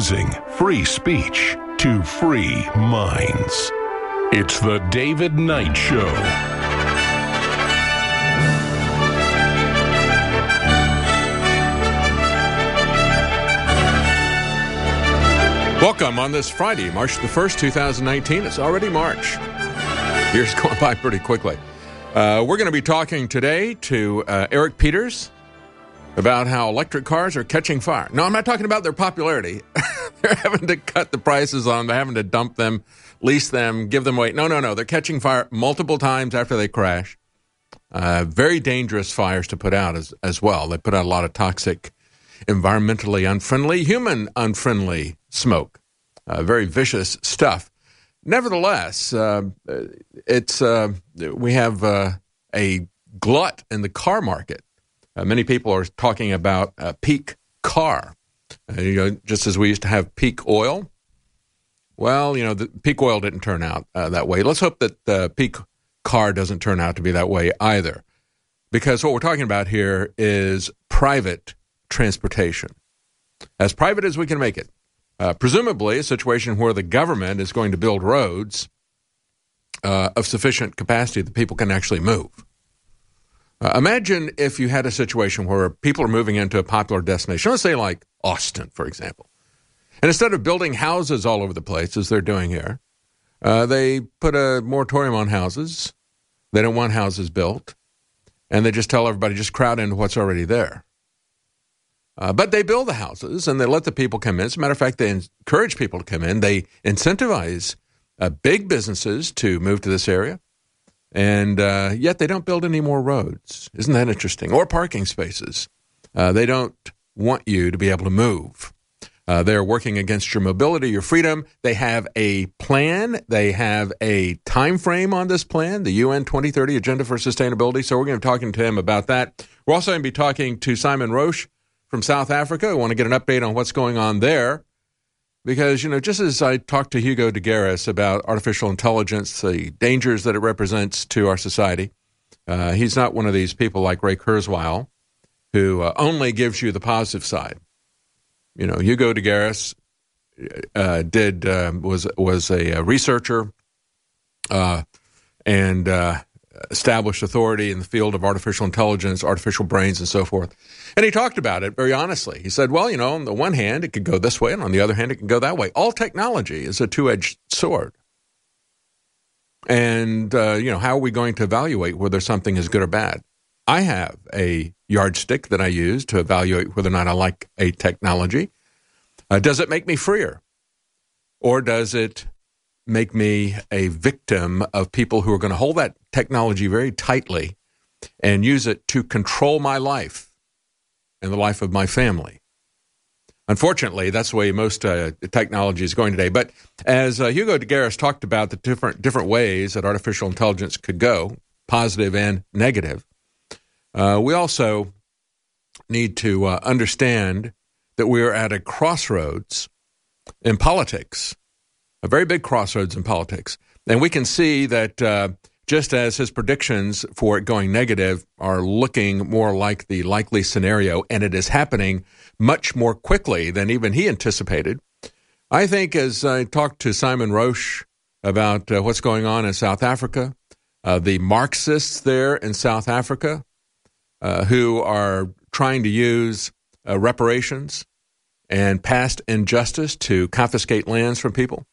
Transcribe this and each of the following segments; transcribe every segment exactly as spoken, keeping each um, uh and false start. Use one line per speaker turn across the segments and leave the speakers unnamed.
losing free speech to free minds. It's the David Knight Show.
Welcome on this Friday, March the first, two thousand nineteen. It's already March. Year's going by pretty quickly. Uh, we're going to be talking today to uh, Eric Peters about how electric cars are catching fire. No, I'm not talking about their popularity. They're having to cut the prices on them. They're having to dump them, lease them, give them away. No, no, no. They're catching fire multiple times after they crash. Uh, very dangerous fires to put out as, as well. They put out a lot of toxic, environmentally unfriendly, human unfriendly smoke. Uh, very vicious stuff. Nevertheless, uh, it's uh, we have uh, a glut in the car market. Uh, many people are talking about uh, peak car. Uh, you know, just as we used to have peak oil. Well, you know, the peak oil didn't turn out uh, that way. Let's hope that the peak car doesn't turn out to be that way either. Because what we're talking about here is private transportation. As private as we can make it. Uh, presumably a situation where the government is going to build roads uh, of sufficient capacity that people can actually move. Uh, imagine if you had a situation where people are moving into a popular destination, let's say like Austin, for example. And instead of building houses all over the place, as they're doing here, uh, they put a moratorium on houses. They don't want houses built. And they just tell everybody, just crowd into what's already there. Uh, but they build the houses, and they let the people come in. As a matter of fact, they encourage people to come in. They incentivize uh, big businesses to move to this area. And uh, yet they don't build any more roads. Isn't that interesting? Or parking spaces. Uh, they don't want you to be able to move. Uh, they're working against your mobility, your freedom. They have a plan. They have a time frame on this plan, the U N twenty thirty Agenda for Sustainability. So we're going to be talking to him about that. We're also going to be talking to Simon Roche from South Africa. I want to get an update on what's going on there. Because, you know, just as I talked to Hugo de Garis about artificial intelligence, the dangers that it represents to our society, uh, he's not one of these people like Ray Kurzweil who uh, only gives you the positive side. You know, Hugo de Garis uh, did uh, was was a, a researcher uh, and uh, established authority in the field of artificial intelligence, artificial brains, and so forth. And he talked about it very honestly. He said, well, you know, on the one hand, it could go this way, and on the other hand, it can go that way. All technology is a two-edged sword. And, uh, you know, how are we going to evaluate whether something is good or bad? I have a yardstick that I use to evaluate whether or not I like a technology. Uh, does it make me freer? Or does it make me a victim of people who are going to hold that technology very tightly and use it to control my life and the life of my family? Unfortunately, that's the way most uh, technology is going today. But as uh, Hugo de Garis talked about the different different ways that artificial intelligence could go, positive and negative, uh, we also need to uh, understand that we are at a crossroads in politics, a very big crossroads in politics. And we can see that uh, just as his predictions for it going negative are looking more like the likely scenario, and it is happening much more quickly than even he anticipated, I think as I talked to Simon Roche about uh, what's going on in South Africa, uh, the Marxists there in South Africa uh, who are trying to use uh, reparations and past injustice to confiscate lands from people.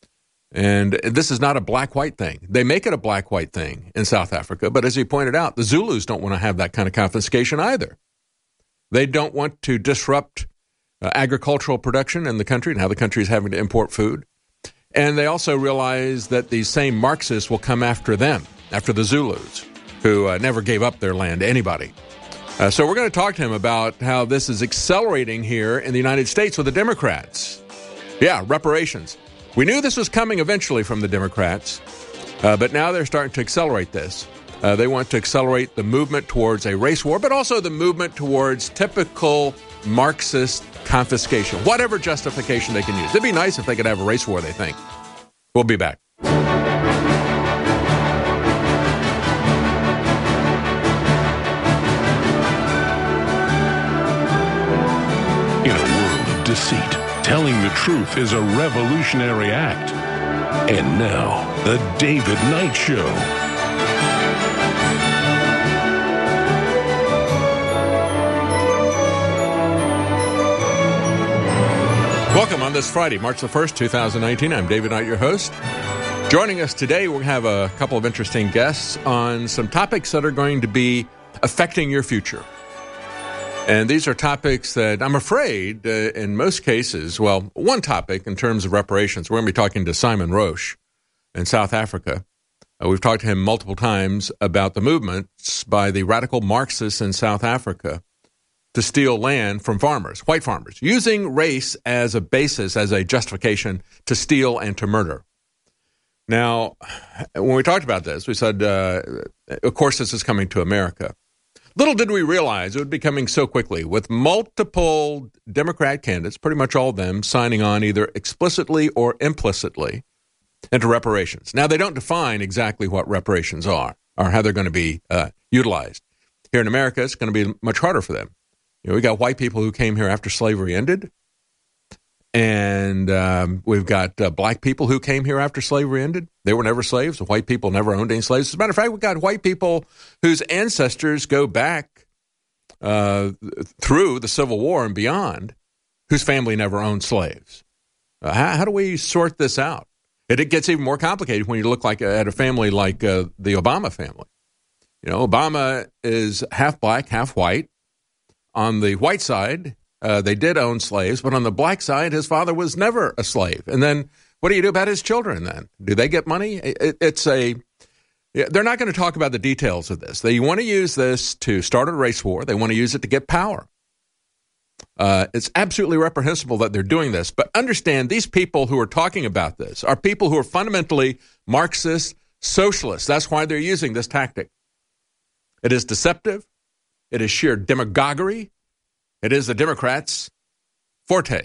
And this is not a black-white thing. They make it a black-white thing in South Africa, but as he pointed out, the Zulus don't want to have that kind of confiscation either. They don't want to disrupt uh, agricultural production in the country and how the country is having to import food. And they also realize that these same Marxists will come after them, after the Zulus, who uh, never gave up their land to anybody. Uh, so we're going to talk to him about how this is accelerating here in the United States with the Democrats. Yeah, reparations. We knew this was coming eventually from the Democrats, uh, but now they're starting to accelerate this. Uh, they want to accelerate the movement towards a race war, but also the movement towards typical Marxist confiscation, whatever justification they can use. It'd be nice if they could have a race war, they think. We'll be back.
In a world of deceit, telling the truth is a revolutionary act. And now, The David Knight Show.
Welcome on this Friday, March the first, twenty nineteen. I'm David Knight, your host. Joining us today, we'll have a couple of interesting guests on some topics that are going to be affecting your future. And these are topics that I'm afraid, uh, in most cases, well, one topic in terms of reparations, we're going to be talking to Simon Roche in South Africa. Uh, we've talked to him multiple times about the movements by the radical Marxists in South Africa to steal land from farmers, white farmers, using race as a basis, as a justification to steal and to murder. Now, when we talked about this, we said, uh, of course, this is coming to America. Little did we realize it would be coming so quickly, with multiple Democrat candidates, pretty much all of them, signing on either explicitly or implicitly into reparations. Now, they don't define exactly what reparations are or how they're going to be uh, utilized. Here in America, it's going to be much harder for them. You know, we got white people who came here after slavery ended, and um, we've got uh, black people who came here after slavery ended. They were never slaves. The white people never owned any slaves. As a matter of fact, we've got white people whose ancestors go back uh, through the Civil War and beyond, whose family never owned slaves. Uh, how, how do we sort this out? It, it gets even more complicated when you look like at a family like uh, the Obama family. You know, Obama is half black, half white. On the white side, uh, they did own slaves, but on the black side, his father was never a slave. And then what do you do about his children then? Do they get money? It, it's a, they're not going to talk about the details of this. They want to use this to start a race war. They want to use it to get power. Uh, it's absolutely reprehensible that they're doing this. But understand, these people who are talking about this are people who are fundamentally Marxist socialists. That's why they're using this tactic. It is deceptive. It is sheer demagoguery. It is the Democrats' forte.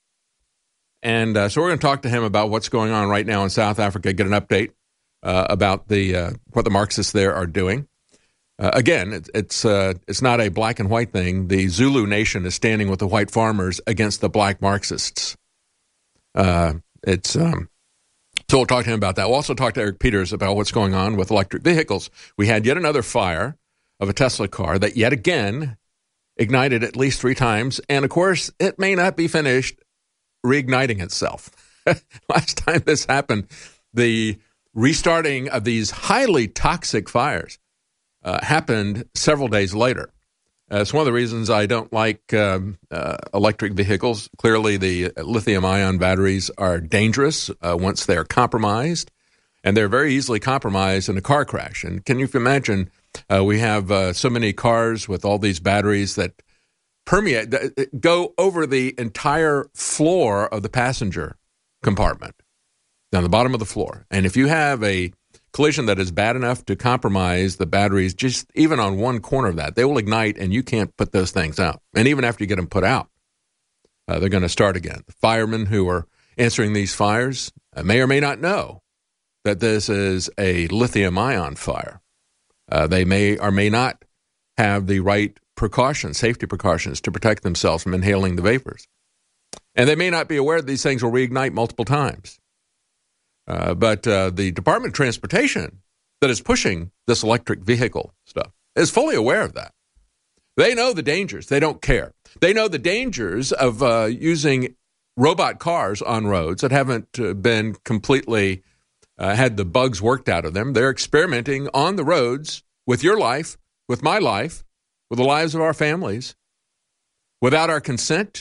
And uh, so we're going to talk to him about what's going on right now in South Africa, get an update uh, about the uh, what the Marxists there are doing. Uh, again, it, it's uh, it's not a black and white thing. The Zulu nation is standing with the white farmers against the black Marxists. Uh, it's um, so we'll talk to him about that. We'll also talk to Eric Peters about what's going on with electric vehicles. We had yet another fire of a Tesla car that yet again ignited at least three times. And, of course, it may not be finished reigniting itself. Last time this happened, the restarting of these highly toxic fires uh, happened several days later. Uh, it's one of the reasons I don't like um, uh, electric vehicles. Clearly, the lithium-ion batteries are dangerous uh, once they're compromised, and they're very easily compromised in a car crash. And can you imagine... Uh, we have uh, so many cars with all these batteries that permeate, that go over the entire floor of the passenger compartment, down the bottom of the floor. And if you have a collision that is bad enough to compromise the batteries, just even on one corner of that, they will ignite and you can't put those things out. And even after you get them put out, uh, they're going to start again. The firemen who are answering these fires uh, may or may not know that this is a lithium-ion fire. Uh, they may or may not have the right precautions, safety precautions, to protect themselves from inhaling the vapors. And they may not be aware that these things will reignite multiple times. Uh, but uh, the Department of Transportation that is pushing this electric vehicle stuff is fully aware of that. They know the dangers. They don't care. They know the dangers of uh, using robot cars on roads that haven't uh, been completely Uh, had the bugs worked out of them. They're experimenting on the roads with your life, with my life, with the lives of our families, without our consent.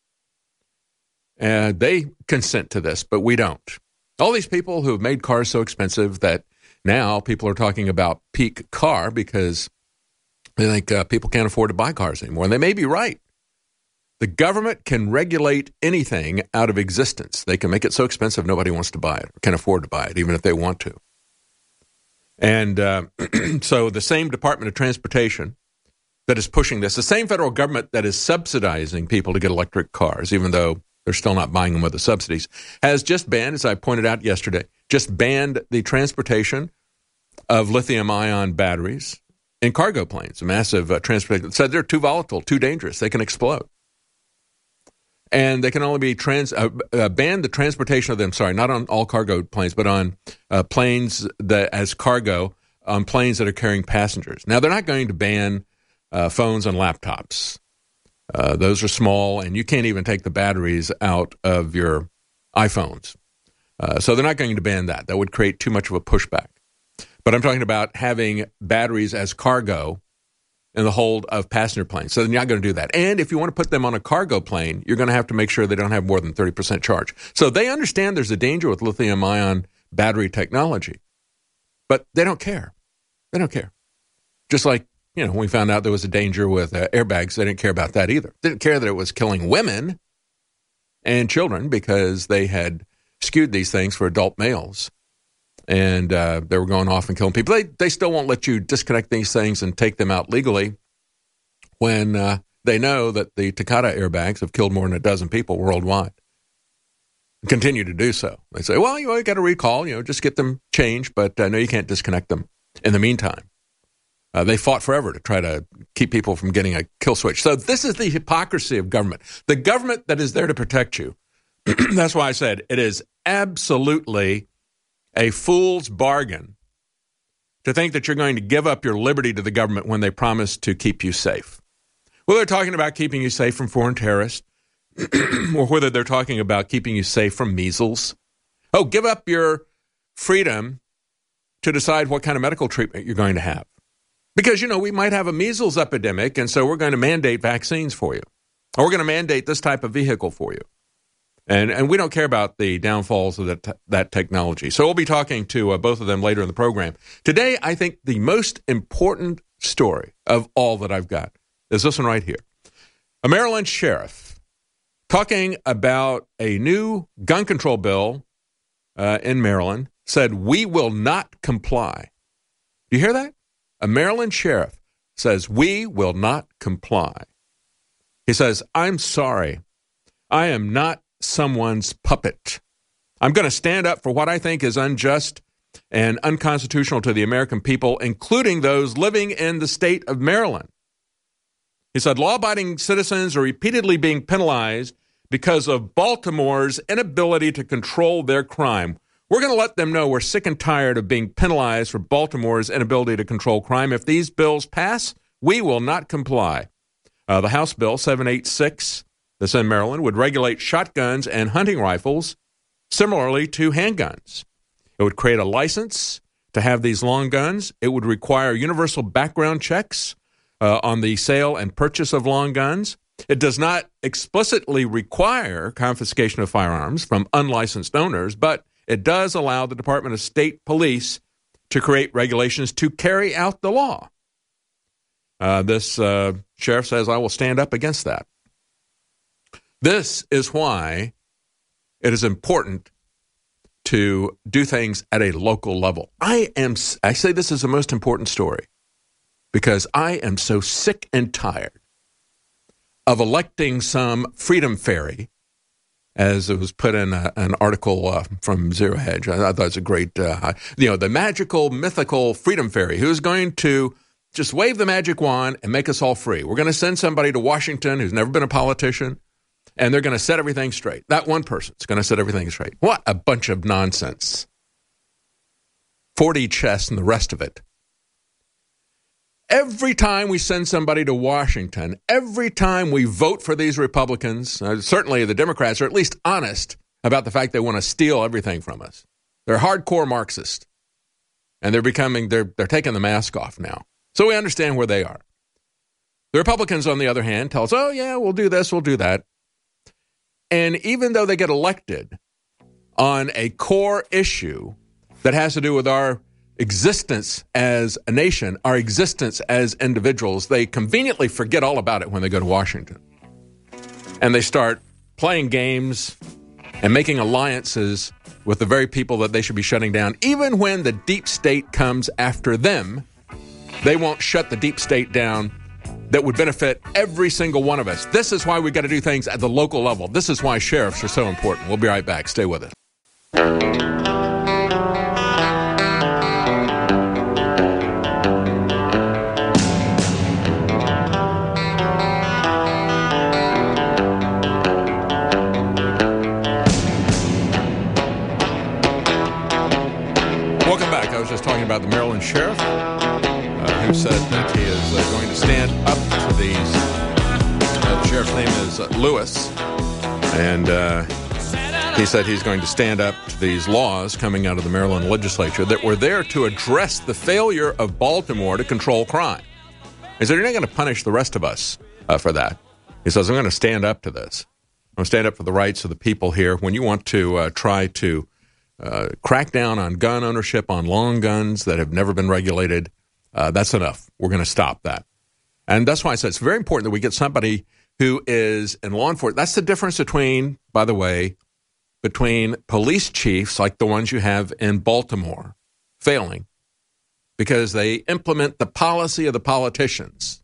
And they consent to this, but we don't. All these people who have made cars so expensive that now people are talking about peak car because they think uh, people can't afford to buy cars anymore. And they may be right. The government can regulate anything out of existence. They can make it so expensive nobody wants to buy it or can afford to buy it, even if they want to. And uh, so the same Department of Transportation that is pushing this, the same federal government that is subsidizing people to get electric cars, even though they're still not buying them with the subsidies, has just banned, as I pointed out yesterday, just banned the transportation of lithium-ion batteries in cargo planes, a massive uh, transportation. Said they're too volatile, too dangerous, they can explode. And they can only be trans uh, uh, ban the transportation of them. Sorry, not on all cargo planes, but on uh, planes that as cargo on planes that are carrying passengers. Now, they're not going to ban uh, phones and laptops. Uh, those are small, and you can't even take the batteries out of your iPhones. Uh, so they're not going to ban that. That would create too much of a pushback. But I'm talking about having batteries as cargo in the hold of passenger planes. So they're not going to do that. And if you want to put them on a cargo plane, you're going to have to make sure they don't have more than thirty percent charge. So they understand there's a danger with lithium-ion battery technology. But they don't care. They don't care. Just like, you know, when we found out there was a danger with uh, airbags, they didn't care about that either. They didn't care that it was killing women and children because they had skewed these things for adult males. And uh, they were going off and killing people. They they still won't let you disconnect these things and take them out legally when uh, they know that the Takata airbags have killed more than a dozen people worldwide. Continue to do so. They say, well, you know, you got to recall, you know, just get them changed, but uh, no, you can't disconnect them in the meantime. Uh, they fought forever to try to keep people from getting a kill switch. So this is the hypocrisy of government. The government that is there to protect you. That's why I said it is absolutely a fool's bargain to think that you're going to give up your liberty to the government when they promise to keep you safe. Whether they're talking about keeping you safe from foreign terrorists or whether they're talking about keeping you safe from measles. Oh, give up your freedom to decide what kind of medical treatment you're going to have. Because, you know, we might have a measles epidemic, and so we're going to mandate vaccines for you. Or we're going to mandate this type of vehicle for you. And and we don't care about the downfalls of that, that technology. So we'll be talking to uh, both of them later in the program. Today, I think the most important story of all that I've got is this one right here. A Maryland sheriff talking about a new gun control bill uh, in Maryland said, we will not comply. Do you hear that? A Maryland sheriff says, we will not comply. He says, I'm sorry. I am not someone's puppet. I'm going to stand up for what I think is unjust and unconstitutional to the American people, including those living in the state of Maryland. He said, law-abiding citizens are repeatedly being penalized because of Baltimore's inability to control their crime. We're going to let them know we're sick and tired of being penalized for Baltimore's inability to control crime. If these bills pass, we will not comply. Uh, the House Bill seven eighty-six, that's in Maryland, would regulate shotguns and hunting rifles similarly to handguns. It would create a license to have these long guns. It would require universal background checks uh, on the sale and purchase of long guns. It does not explicitly require confiscation of firearms from unlicensed owners, but it does allow the Department of State Police to create regulations to carry out the law. Uh, this uh, sheriff says, I will stand up against that. This is why it is important to do things at a local level. I am. I say this is the most important story because I am so sick and tired of electing some freedom fairy, as it was put in a, an article uh, from Zero Hedge. I, I thought it was a great, uh, you know, the magical, mythical freedom fairy who's going to just wave the magic wand and make us all free. We're going to send somebody to Washington who's never been a politician, and they're going to set everything straight. That one person's going to set everything straight. What a bunch of nonsense. forty chess and the rest of it. Every time we send somebody to Washington, every time we vote for these Republicans, uh, certainly the Democrats are at least honest about the fact they want to steal everything from us. They're hardcore Marxists, and they're becoming, they're, they're taking the mask off now. So we understand where they are. The Republicans, on the other hand, tell us, oh, yeah, we'll do this, we'll do that. And even though they get elected on a core issue that has to do with our existence as a nation, our existence as individuals, they conveniently forget all about it when they go to Washington. And they start playing games and making alliances with the very people that they should be shutting down. Even when the deep state comes after them, they won't shut the deep state down that would benefit every single one of us. This is why we've got to do things at the local level. This is why sheriffs are so important. We'll be right back. Stay with us. sheriff uh, who said that he is uh, going to stand up to these. Uh, the sheriff's name is uh, Lewis, and uh, he said he's going to stand up to these laws coming out of the Maryland legislature that were there to address the failure of Baltimore to control crime. He said, you're not going to punish the rest of us uh, for that. He says, I'm going to stand up to this. I'm going to stand up for the rights of the people here. When you want to uh, try to uh, crack down on gun ownership, on long guns that have never been regulated, uh, that's enough. We're going to stop that. And that's why I said it's very important that we get somebody who is in law enforcement. That's the difference between, by the way, between police chiefs like the ones you have in Baltimore failing because they implement the policy of the politicians.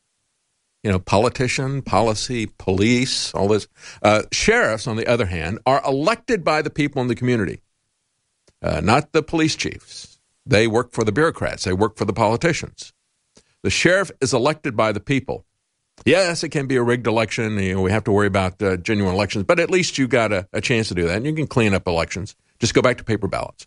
You know, politician, policy, police, all this. Uh, sheriffs, on the other hand, are elected by the people in the community, uh, not the police chiefs. They work for the bureaucrats. They work for the politicians. The sheriff is elected by the people. Yes, it can be a rigged election. You know, we have to worry about uh, genuine elections, but at least you got a, a chance to do that, and you can clean up elections. Just go back to paper ballots.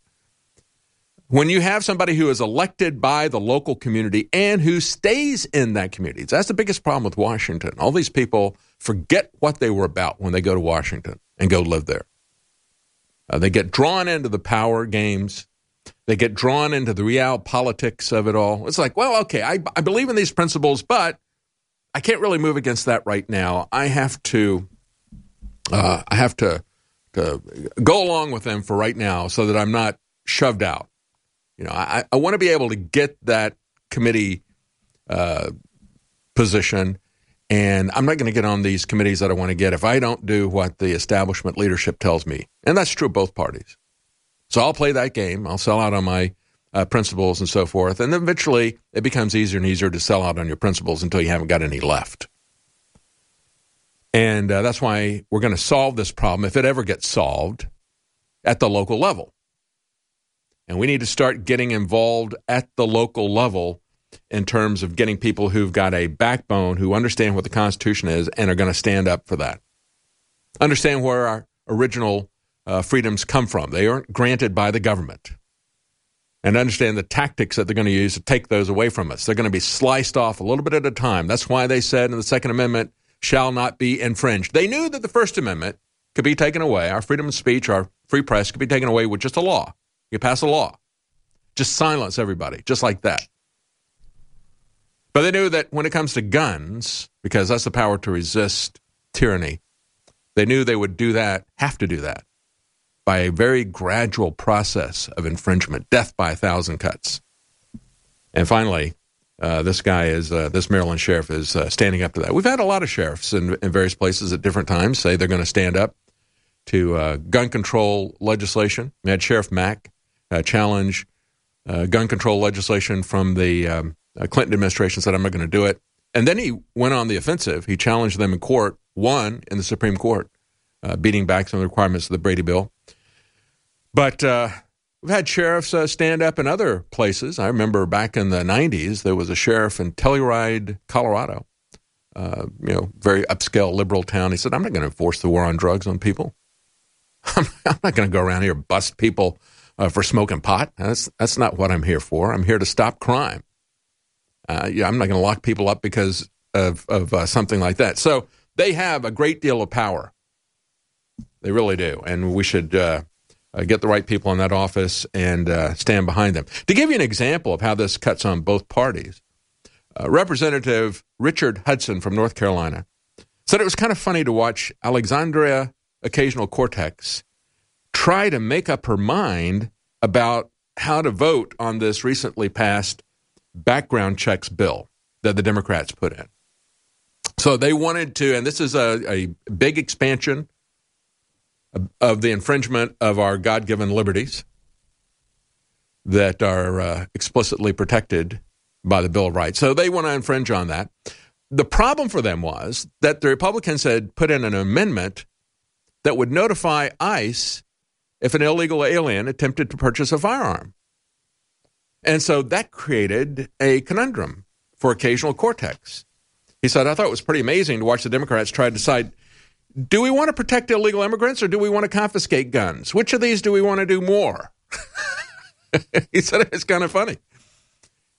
When you have somebody who is elected by the local community and who stays in that community, that's the biggest problem with Washington. All these people forget what they were about when they go to Washington and go live there. Uh, they get drawn into the power games. They get drawn into the real politics of it all. It's like, well, okay, I, I believe in these principles, but I can't really move against that right now. I have to, uh, I have to, to go along with them for right now, so that I'm not shoved out. You know, I, I want to be able to get that committee uh, position, and I'm not going to get on these committees that I want to get if I don't do what the establishment leadership tells me, and that's true of both parties. So I'll play that game. I'll sell out on my Uh, principles and so forth. And then eventually it becomes easier and easier to sell out on your principles until you haven't got any left. And uh, that's why we're going to solve this problem, if it ever gets solved, at the local level. And we need to start getting involved at the local level in terms of getting people who've got a backbone, who understand what the Constitution is and are going to stand up for that. Understand where our original uh, freedoms come from. They aren't granted by the government. And understand the tactics that they're going to use to take those away from us. They're going to be sliced off a little bit at a time. That's why they said in the Second Amendment, shall not be infringed. They knew that the First Amendment could be taken away. Our freedom of speech, our free press could be taken away with just a law. You pass a law. Just silence everybody, just like that. But they knew that when it comes to guns, because that's the power to resist tyranny, they knew they would do that, have to do that, by a very gradual process of infringement, death by a thousand cuts. And finally, uh, this guy is, uh, this Maryland sheriff is uh, standing up to that. We've had a lot of sheriffs in, in various places at different times say they're going to stand up to uh, gun control legislation. We had Sheriff Mack uh, challenge uh, gun control legislation from the um, uh, Clinton administration, said, I'm not going to do it. And then he went on the offensive. He challenged them in court, won in the Supreme Court, uh, beating back some of the requirements of the Brady Bill. But uh, we've had sheriffs uh, stand up in other places. I remember back in the nineties, there was a sheriff in Telluride, Colorado, uh, you know, very upscale liberal town. He said, I'm not going to enforce the war on drugs on people. I'm, I'm not going to go around here and bust people uh, for smoking pot. That's, that's not what I'm here for. I'm here to stop crime. Uh, yeah, I'm not going to lock people up because of, of uh, something like that. So they have a great deal of power. They really do. And we should Uh, Uh, get the right people in that office and uh, stand behind them. To give you an example of how this cuts on both parties, uh, Representative Richard Hudson from North Carolina said it was kind of funny to watch Alexandria Ocasio-Cortez try to make up her mind about how to vote on this recently passed background checks bill that the Democrats put in. So they wanted to, and this is a, a big expansion of the infringement of our God-given liberties that are uh, explicitly protected by the Bill of Rights. So they want to infringe on that. The problem for them was that the Republicans had put in an amendment that would notify ICE if an illegal alien attempted to purchase a firearm. And so that created a conundrum for Ocasio-Cortez. He said, I thought it was pretty amazing to watch the Democrats try to decide, do we want to protect illegal immigrants or do we want to confiscate guns? Which of these do we want to do more? He said it's kind of funny.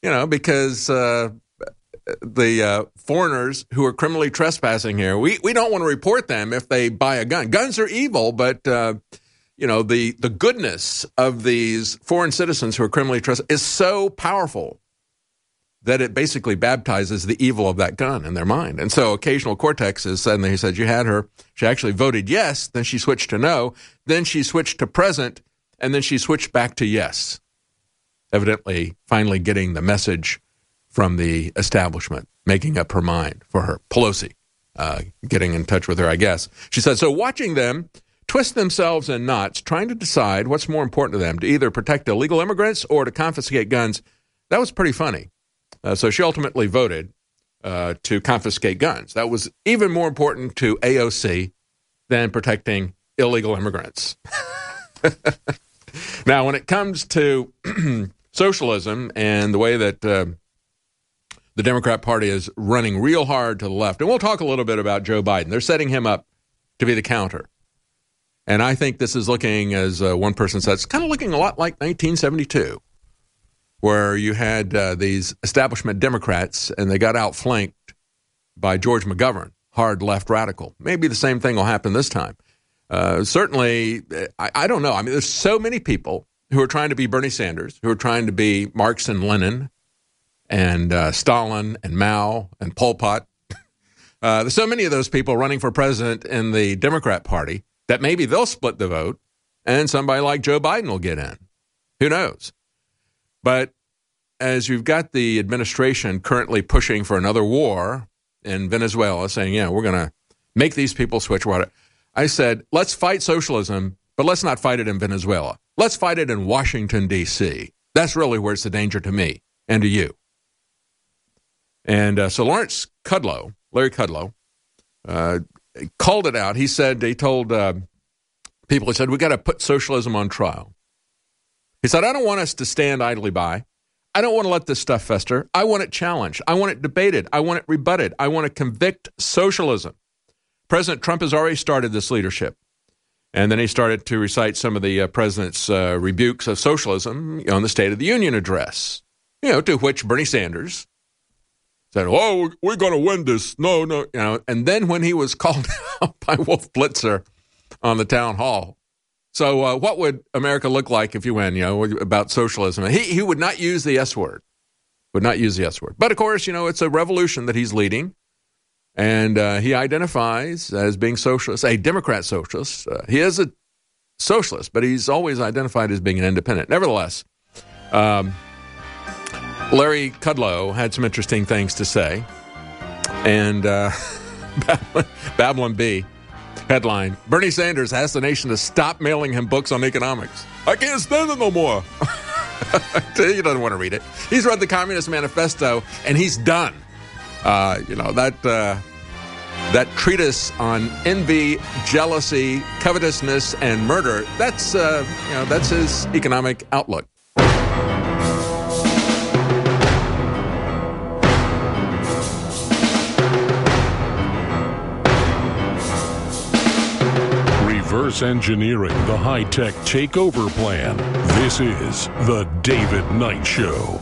You know, because uh, the uh, foreigners who are criminally trespassing here, we, we don't want to report them if they buy a gun. Guns are evil, but, uh, you know, the, the goodness of these foreign citizens who are criminally trespassing is so powerful that it basically baptizes the evil of that gun in their mind. And so occasional Cortex is suddenly, he said, you had her. She actually voted yes. Then she switched to no. Then she switched to present. And then she switched back to yes. Evidently, finally getting the message from the establishment, making up her mind for her. Pelosi, uh, getting in touch with her, I guess. She said, so watching them twist themselves in knots, trying to decide what's more important to them, to either protect illegal immigrants or to confiscate guns, that was pretty funny. Uh, so she ultimately voted uh, to confiscate guns. That was even more important to A O C than protecting illegal immigrants. Now, when it comes to socialism and the way that uh, the Democrat Party is running real hard to the left, and we'll talk a little bit about Joe Biden. They're setting him up to be the counter. And I think this is looking, as uh, one person said, it's kind of looking a lot like nineteen seventy-two, where you had uh, these establishment Democrats, and they got outflanked by George McGovern, hard left radical. Maybe the same thing will happen this time. Uh, certainly, I, I don't know. I mean, there's so many people who are trying to be Bernie Sanders, who are trying to be Marx and Lenin and uh, Stalin and Mao and Pol Pot. uh, there's so many of those people running for president in the Democrat Party that maybe they'll split the vote and somebody like Joe Biden will get in. Who knows? But as you've got the administration currently pushing for another war in Venezuela, saying, yeah, we're going to make these people switch water. I said, let's fight socialism, but let's not fight it in Venezuela. Let's fight it in Washington, D C That's really where it's the danger to me and to you. And uh, so Lawrence Kudlow, Larry Kudlow, uh, called it out. He said, he told uh, people, he said, we got to put socialism on trial. He said, I don't want us to stand idly by. I don't want to let this stuff fester. I want it challenged. I want it debated. I want it rebutted. I want to convict socialism. President Trump has already started this leadership. And then he started to recite some of the uh, president's uh, rebukes of socialism on the State of the Union address, you know, to which Bernie Sanders said, oh, we're going to win this. No, no. You know, and then when he was called out by Wolf Blitzer on the town hall, so uh, what would America look like if you win, you know, about socialism? He, he would not use the S word, would not use the S word. But, of course, you know, it's a revolution that he's leading. And uh, he identifies as being socialist, a Democrat socialist. Uh, he is a socialist, but he's always identified as being an independent. Nevertheless, um, Larry Kudlow had some interesting things to say. And uh, Babylon, Babylon Bee headline, Bernie Sanders asked the nation to stop mailing him books on economics. I can't stand it no more. He doesn't want to read it. He's read the Communist Manifesto, and he's done. Uh, you know, that uh, that treatise on envy, jealousy, covetousness, and murder, that's, uh, you know, that's his economic outlook.
Reverse engineering the high-tech takeover plan. This is the David Knight Show.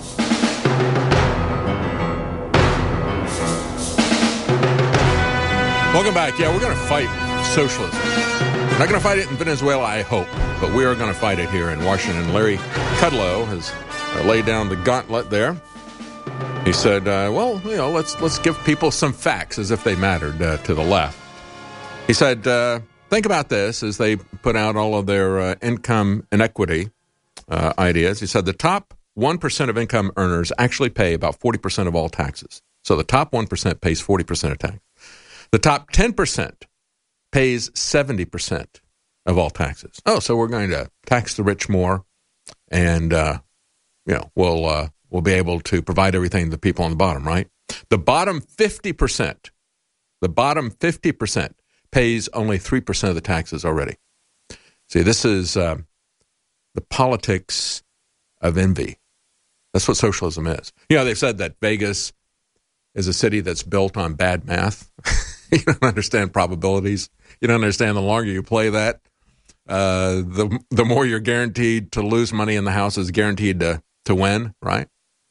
Welcome back. Yeah, we're going to fight socialism. We're not going to fight it in Venezuela, I hope, but we are going to fight it here in Washington. Larry Kudlow has uh, laid down the gauntlet there. He said, uh, well, you know, let's let's give people some facts as if they mattered uh, to the left. He said, uh, think about this as they put out all of their uh, income inequity uh, ideas. He said the top one percent of income earners actually pay about forty percent of all taxes. So the top one percent pays forty percent of tax. The top ten percent pays seventy percent of all taxes. Oh, so we're going to tax the rich more, and uh, you know we'll uh, we'll be able to provide everything to the people on the bottom, right? The bottom fifty percent, the bottom fifty percent pays only three percent of the taxes already. See, this is uh, the politics of envy. That's what socialism is. You know, they've said that Vegas is a city that's built on bad math. You don't understand probabilities. You don't understand the longer you play that, uh, the the more you're guaranteed to lose money, and the house is guaranteed to, to win, right?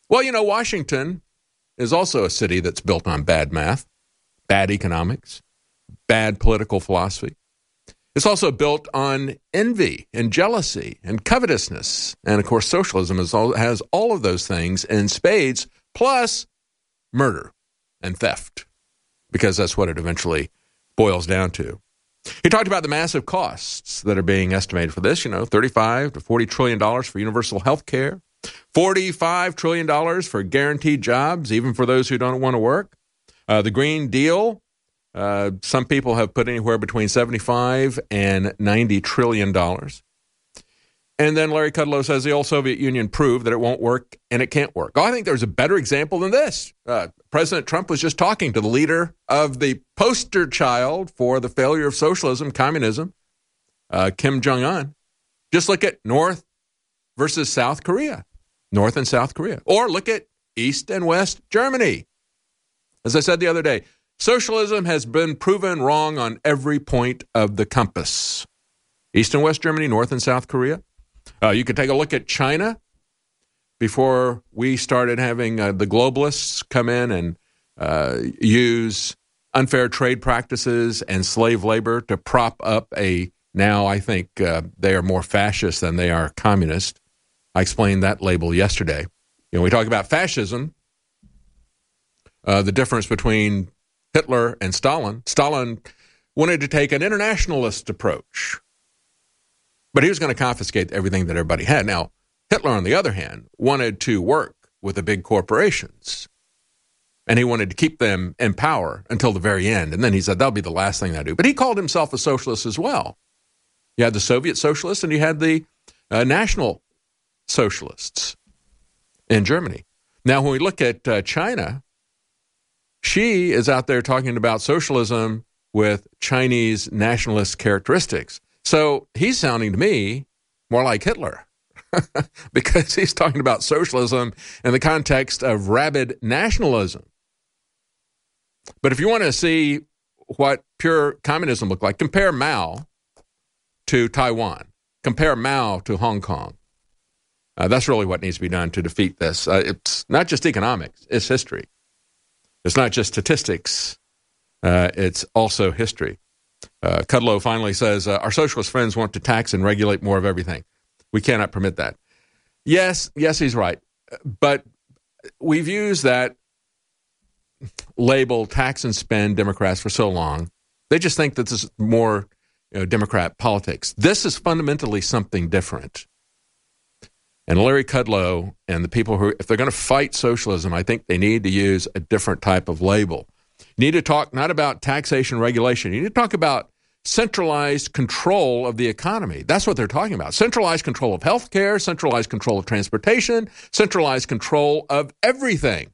Well, you know, Washington is also a city that's built on bad math, bad economics, bad political philosophy. It's also built on envy and jealousy and covetousness. And, of course, socialism is all, has all of those things in spades, plus murder and theft, because that's what it eventually boils down to. He talked about the massive costs that are being estimated for this, you know, thirty-five to forty trillion dollars for universal health care, forty-five trillion dollars for guaranteed jobs, even for those who don't want to work. Uh, the Green Deal, uh, some people have put anywhere between seventy-five and ninety trillion dollars. And then Larry Kudlow says the old Soviet Union proved that it won't work and it can't work. Oh, I think there's a better example than this. Uh, President Trump was just talking to the leader of the poster child for the failure of socialism, communism, uh, Kim Jong-un. Just look at North versus South Korea, North and South Korea. Or look at East and West Germany. As I said the other day, socialism has been proven wrong on every point of the compass. East and West Germany, North and South Korea. Uh, you could take a look at China before we started having uh, the globalists come in and uh, use unfair trade practices and slave labor to prop up a, now I think uh, they are more fascist than they are communist. I explained that label yesterday. You know, we talk about fascism, uh, the difference between Hitler and Stalin. Stalin wanted to take an internationalist approach, but he was going to confiscate everything that everybody had. Now, Hitler, on the other hand, wanted to work with the big corporations, and he wanted to keep them in power until the very end. And then he said, that'll be the last thing I do. But he called himself a socialist as well. You had the Soviet socialists, and you had the uh, national socialists in Germany. Now, when we look at uh, China, she is out there talking about socialism with Chinese nationalist characteristics. So he's sounding to me more like Hitler because he's talking about socialism in the context of rabid nationalism. But if you want to see what pure communism looked like, compare Mao to Taiwan. Compare Mao to Hong Kong. Uh, that's really what needs to be done to defeat this. Uh, it's not just economics, it's history. It's not just statistics, uh, it's also history. Uh, Kudlow finally says, uh, our socialist friends want to tax and regulate more of everything. We cannot permit that. Yes, yes, he's right. But we've used that label, tax and spend Democrats, for so long. They just think that this is more, you know, Democrat politics. This is fundamentally something different. And Larry Kudlow and the people who, if they're going to fight socialism, I think they need to use a different type of label. You need to talk not about taxation regulation. You need to talk about centralized control of the economy. That's what they're talking about. Centralized control of healthcare, centralized control of transportation, centralized control of everything,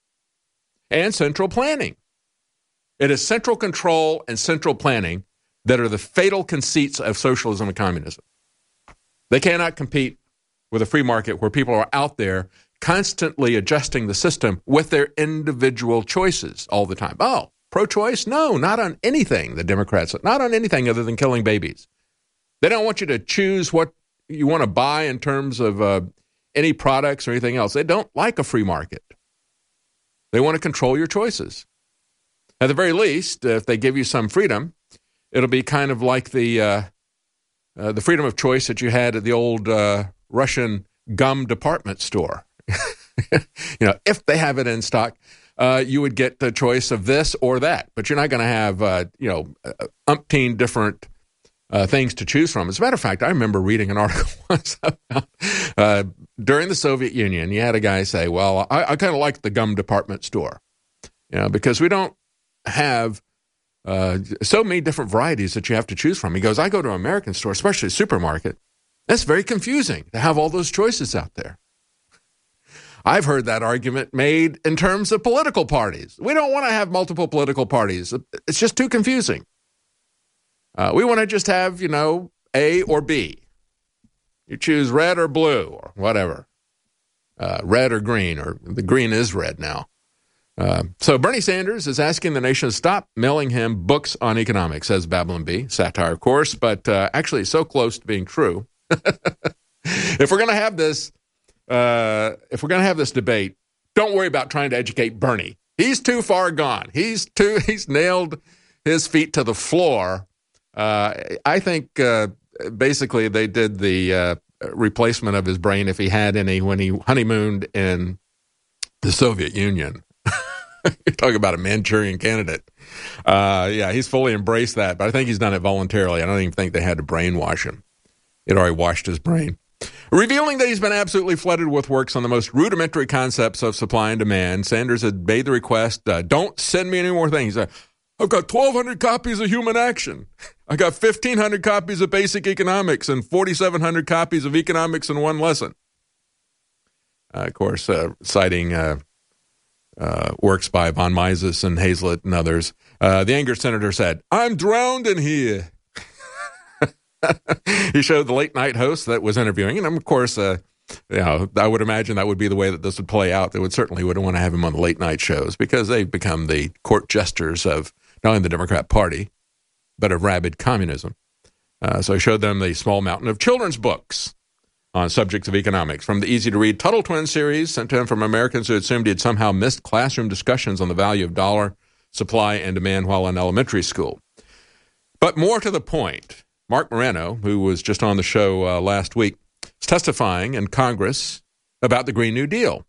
and central planning. It is central control and central planning that are the fatal conceits of socialism and communism. They cannot compete with a free market where people are out there constantly adjusting the system with their individual choices all the time. Oh, pro-choice? No, not on anything, the Democrats, not on anything other than killing babies. They don't want you to choose what you want to buy in terms of uh, any products or anything else. They don't like a free market. They want to control your choices. At the very least, if they give you some freedom, it'll be kind of like the uh, uh, the freedom of choice that you had at the old uh, Russian gum department store. You know, if they have it in stock, uh, you would get the choice of this or that. But you're not going to have, uh, you know, uh, umpteen different uh, things to choose from. As a matter of fact, I remember reading an article once about uh, during the Soviet Union, you had a guy say, well, I, I kind of like the gum department store, you know, because we don't have uh, so many different varieties that you have to choose from. He goes, I go to an American store, especially a supermarket. That's very confusing to have all those choices out there. I've heard that argument made in terms of political parties. We don't want to have multiple political parties. It's just too confusing. Uh, we want to just have, you know, A or B. You choose red or blue or whatever. Uh, red or green, or the green is red now. Uh, so Bernie Sanders is asking the nation to stop mailing him books on economics, says Babylon Bee. Satire, of course, but uh, actually it's so close to being true. If we're going to have this, uh, if we're going to have this debate, Don't worry about trying to educate Bernie. He's too far gone. He's too. He's nailed his feet to the floor. Uh, I think uh, basically they did the uh, replacement of his brain, if he had any, when he honeymooned in the Soviet Union. You're talking about a Manchurian candidate. Uh, yeah, he's fully embraced that, but I think he's done it voluntarily. I don't even think they had to brainwash him. It already washed his brain. Revealing that he's been absolutely flooded with works on the most rudimentary concepts of supply and demand, Sanders had made the request, uh, don't send me any more things. Uh, I've got twelve hundred copies of Human Action. I got fifteen hundred copies of Basic Economics and forty-seven hundred copies of Economics in One Lesson. Uh, of course, uh, citing uh, uh, works by von Mises and Hazlitt and others. Uh, the angered senator said, I'm drowned in here. He showed the late night host that was interviewing, and of course, uh, you know, I would imagine that would be the way that this would play out. They would certainly wouldn't want to have him on the late night shows because they've become the court jesters of not only the Democrat Party, but of rabid communism. Uh, so I showed them the small mountain of children's books on subjects of economics, from the easy-to-read Tuttle Twin series sent to him from Americans who assumed he had somehow missed classroom discussions on the value of dollar supply and demand while in elementary school. But more to the point, Mark Moreno, who was just on the show uh, last week, is testifying in Congress about the Green New Deal.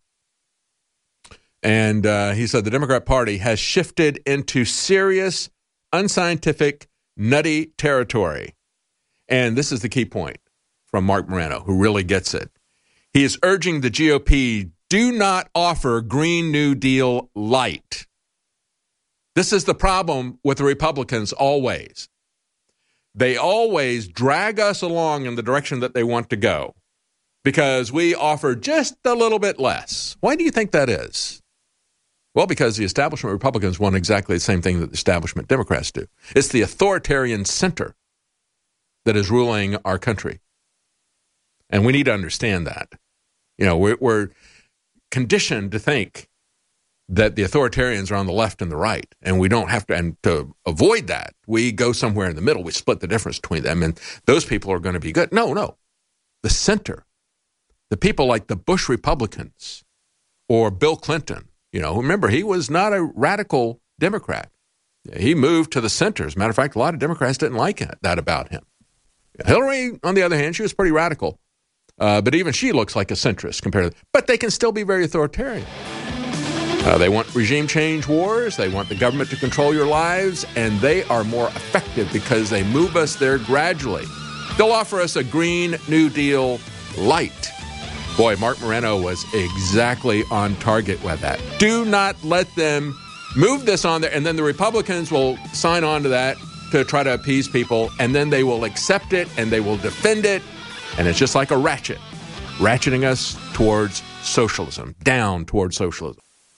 And uh, he said the Democrat Party has shifted into serious, unscientific, nutty territory. And this is the key point from Mark Moreno, who really gets it. He is urging the G O P, do not offer Green New Deal light. This is the problem with the Republicans always. They always drag us along in the direction that they want to go because we offer just a little bit less. Why do you think that is? Well, because the establishment Republicans want exactly the same thing that the establishment Democrats do. It's the authoritarian center that is ruling our country. And we need to understand that. You know, we're, we're conditioned to think that the authoritarians are on the left and the right, and we don't have to, and to avoid that, we go somewhere in the middle. We split the difference between them, and those people are going to be good. No, no. The center, the people like the Bush Republicans or Bill Clinton, you know, remember, he was not a radical Democrat. He moved to the center. As a matter of fact, a lot of Democrats didn't like that about him. Hillary, on the other hand, she was pretty radical, uh, but even she looks like a centrist compared to, but they can still be very authoritarian. Uh, they want regime change wars. They want the government to control your lives, and they are more effective because they move us there gradually. They'll offer us a Green New Deal light. Boy, Mark Moreno was exactly on target with that. Do not let them move this on there, and then the Republicans will sign on to that to try to appease people, and then they will accept it, and they will defend it, and it's just like a ratchet, ratcheting us towards socialism, down towards socialism.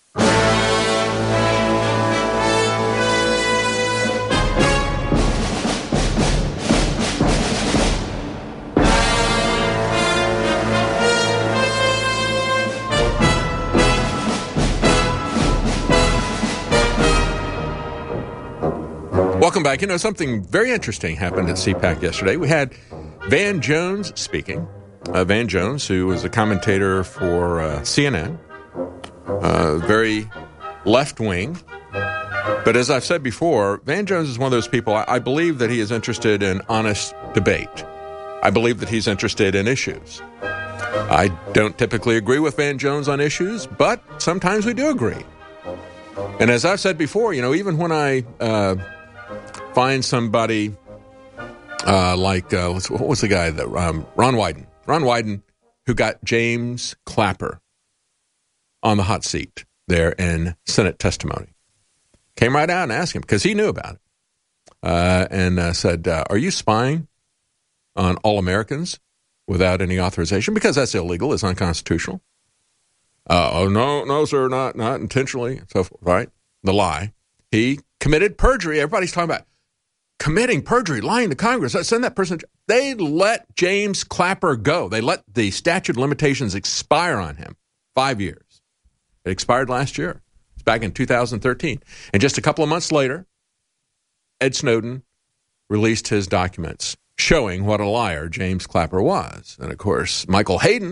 Welcome back. You know, something very interesting happened at C PAC yesterday. We had Van Jones speaking. Uh, Van Jones, who was a commentator for uh, C N N, uh, very left-wing. But as I've said before, Van Jones is one of those people, I, I believe that he is interested in honest debate. I believe that he's interested in issues. I don't typically agree with Van Jones on issues, but sometimes we do agree. And as I've said before, you know, even when I uh, find somebody uh, like, uh, what was the guy, that um, Ron Wyden, Ron Wyden, who got James Clapper on the hot seat there in Senate testimony. Came right out and asked him, because he knew about it, uh, and uh, said, uh, are you spying on all Americans without any authorization? Because that's illegal. It's unconstitutional. Uh, oh, no, no, sir, not not intentionally. So, right? The lie. He committed perjury. Everybody's talking about committing perjury, lying to Congress. Send that person. They let James Clapper go. They let the statute of limitations expire on him. Five years. It expired last year. It's back in two thousand thirteen. And just a couple of months later, Ed Snowden released his documents showing what a liar James Clapper was. And, of course, Michael Hayden,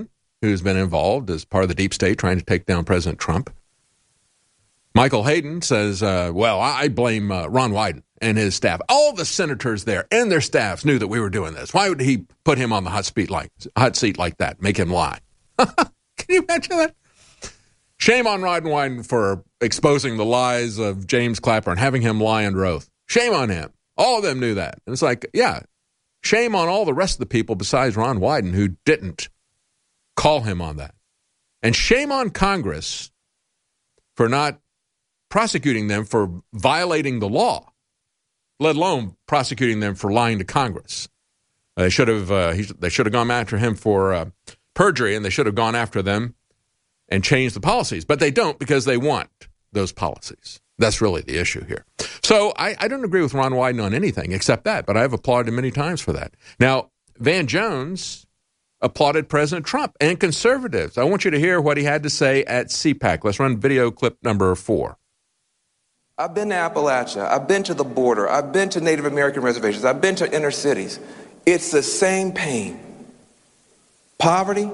who's been involved as part of the deep state trying to take down President Trump. Michael Hayden says, uh, well, I blame uh, Ron Wyden and his staff. All the senators there and their staffs knew that we were doing this. Why would he put him on the hot seat like, hot seat like that, make him lie? Can you imagine that? Shame on Ron Wyden for exposing the lies of James Clapper and having him lie under oath. Shame on him. All of them knew that. And it's like, yeah, shame on all the rest of the people besides Ron Wyden who didn't call him on that. And shame on Congress for not prosecuting them for violating the law, let alone prosecuting them for lying to Congress. They should have uh, he, they should have gone after him for uh, perjury, and they should have gone after them and changed the policies. But they don't because they want those policies. That's really the issue here. So I, I don't agree with Ron Wyden on anything except that, but I've applauded him many times for that. Now, Van Jones applauded President Trump and conservatives. I want you to hear what he had to say at CPAC. Let's run video clip number four.
I've been to Appalachia. I've been to the border. I've been to Native American reservations. I've been to inner cities. It's the same pain. Poverty,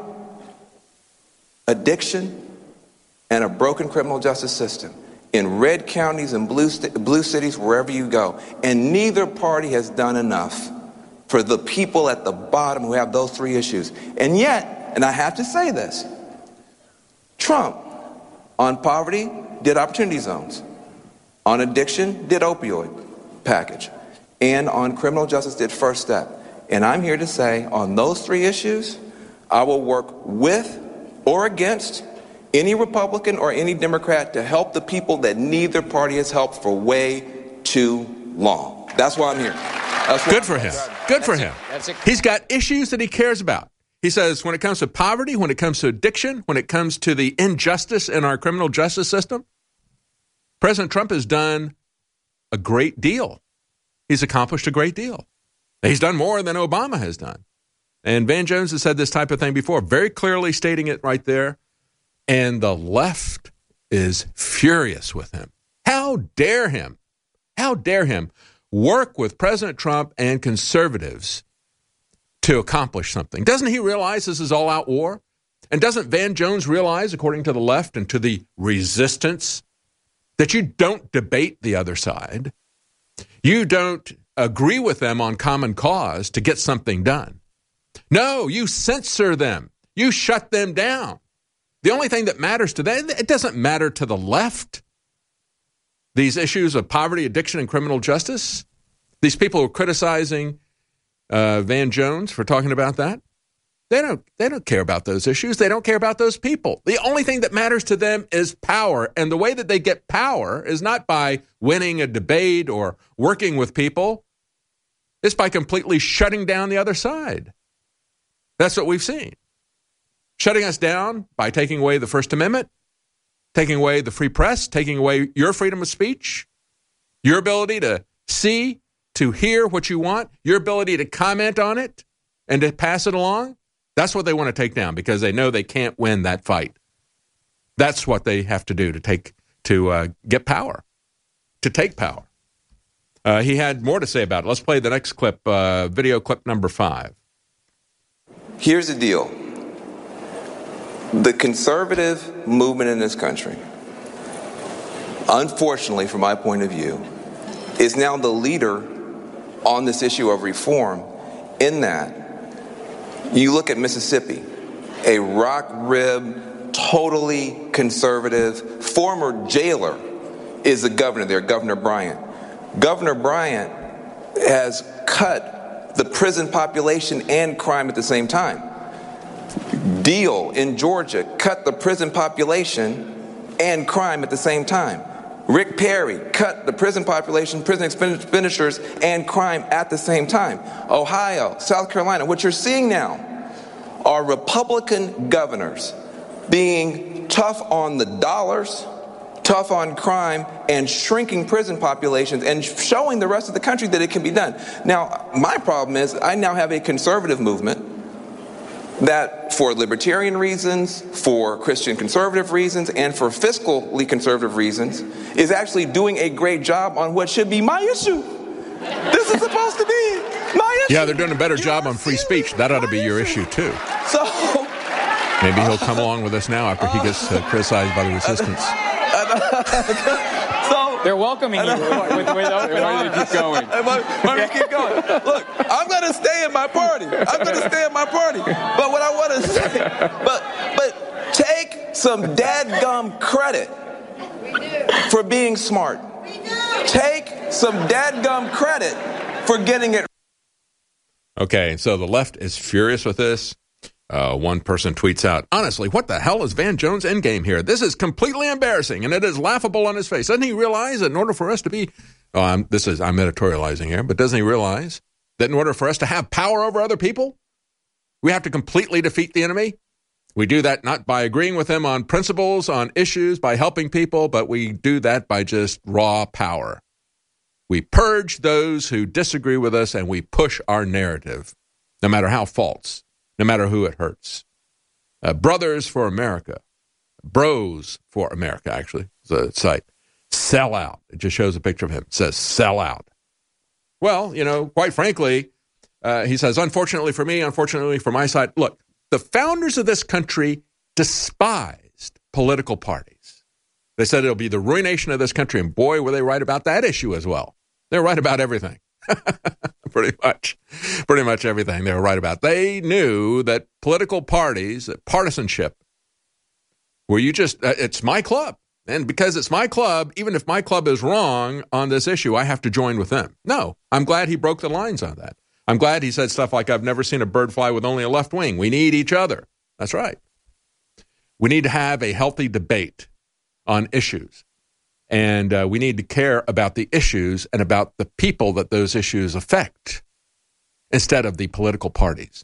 addiction, and a broken criminal justice system in red counties and blue, st- blue cities, wherever you go. And neither party has done enough for the people at the bottom who have those three issues. And yet, and I have to say this, Trump on poverty did opportunity zones. On addiction, did opioid package. And on criminal justice, did First Step. And I'm here to say, on those three issues, I will work with or against any Republican or any Democrat to help the people that neither party has helped for way too long. That's why I'm here. That's
Good for him. Good for him. He's got issues that he cares about. He says when it comes to poverty, when it comes to addiction, when it comes to the injustice in our criminal justice system, President Trump has done a great deal. He's accomplished a great deal. He's done more than Obama has done. And Van Jones has said this type of thing before, very clearly stating it right there. And the left is furious with him. How dare him? How dare him work with President Trump and conservatives to accomplish something? Doesn't he realize this is all-out war? And doesn't Van Jones realize, according to the left and to the resistance, that you don't debate the other side? You don't agree with them on common cause to get something done. No, you censor them. You shut them down. The only thing that matters to them, it doesn't matter to the left. These issues of poverty, addiction, and criminal justice, these people who are criticizing uh, Van Jones for talking about that, they don't, they don't care about those issues. They don't care about those people. The only thing that matters to them is power. And the way that they get power is not by winning a debate or working with people. It's by completely shutting down the other side. That's what we've seen. Shutting us down by taking away the First Amendment, taking away the free press, taking away your freedom of speech, your ability to see, to hear what you want, your ability to comment on it and to pass it along. That's what they want to take down because they know they can't win that fight. That's what they have to do to take to uh, get power, to take power. Uh, he had more to say about it. Let's play the next clip, uh, video clip number five.
Here's the deal. The conservative movement in this country, unfortunately from my point of view, is now the leader on this issue of reform in that you look at Mississippi, a rock-ribbed, totally conservative, former jailer is the governor there, Governor Bryant. Governor Bryant has cut the prison population and crime at the same time. Deal in Georgia cut the prison population and crime at the same time. Rick Perry cut the prison population, prison expenditures, and crime at the same time. Ohio, South Carolina, what you're seeing now are Republican governors being tough on the dollars, tough on crime, and shrinking prison populations and showing the rest of the country that it can be done. Now, my problem is I now have a conservative movement that for libertarian reasons, for Christian conservative reasons, and for fiscally conservative reasons, is actually doing a great job on what should be my issue. This is supposed to be my issue.
Yeah, they're doing a better job on free speech. That ought to be your issue, too.
So,
Maybe he'll come along with us now after he gets uh, criticized by the resistance.
So
they're welcoming you with, with, with open arms.
Keep going. Let me keep going. Look, I'm going to stay in my party. I'm going to stay in my party. But what I want to say, but but take some dadgum credit for being smart. Take some dadgum credit for getting it.
Okay, so the left is furious with this. Uh, one person tweets out, honestly, what the hell is Van Jones' endgame here? This is completely embarrassing, and it is laughable on his face. Doesn't he realize that in order for us to be, oh, I'm, this is, I'm editorializing here, but doesn't he realize that in order for us to have power over other people, we have to completely defeat the enemy? We do that not by agreeing with them on principles, on issues, by helping people, but we do that by just raw power. We purge those who disagree with us, and we push our narrative, no matter how false. No matter who it hurts. Uh, Brothers for America. Bros for America, actually. It's a site. Sell out. It just shows a picture of him. It says sell out. Well, you know, quite frankly, uh, he says, unfortunately for me, unfortunately for my side. Look, the founders of this country despised political parties. They said it'll be the ruination of this country. And boy, were they right about that issue as well. They're right about everything. pretty much, pretty much everything they were right about. They knew that political parties, that partisanship, where you just, uh, it's my club. And because it's my club, even if my club is wrong on this issue, I have to join with them. No, I'm glad he broke the lines on that. I'm glad he said stuff like, I've never seen a bird fly with only a left wing. We need each other. That's right. We need to have a healthy debate on issues. And uh, we need to care about the issues and about the people that those issues affect instead of the political parties.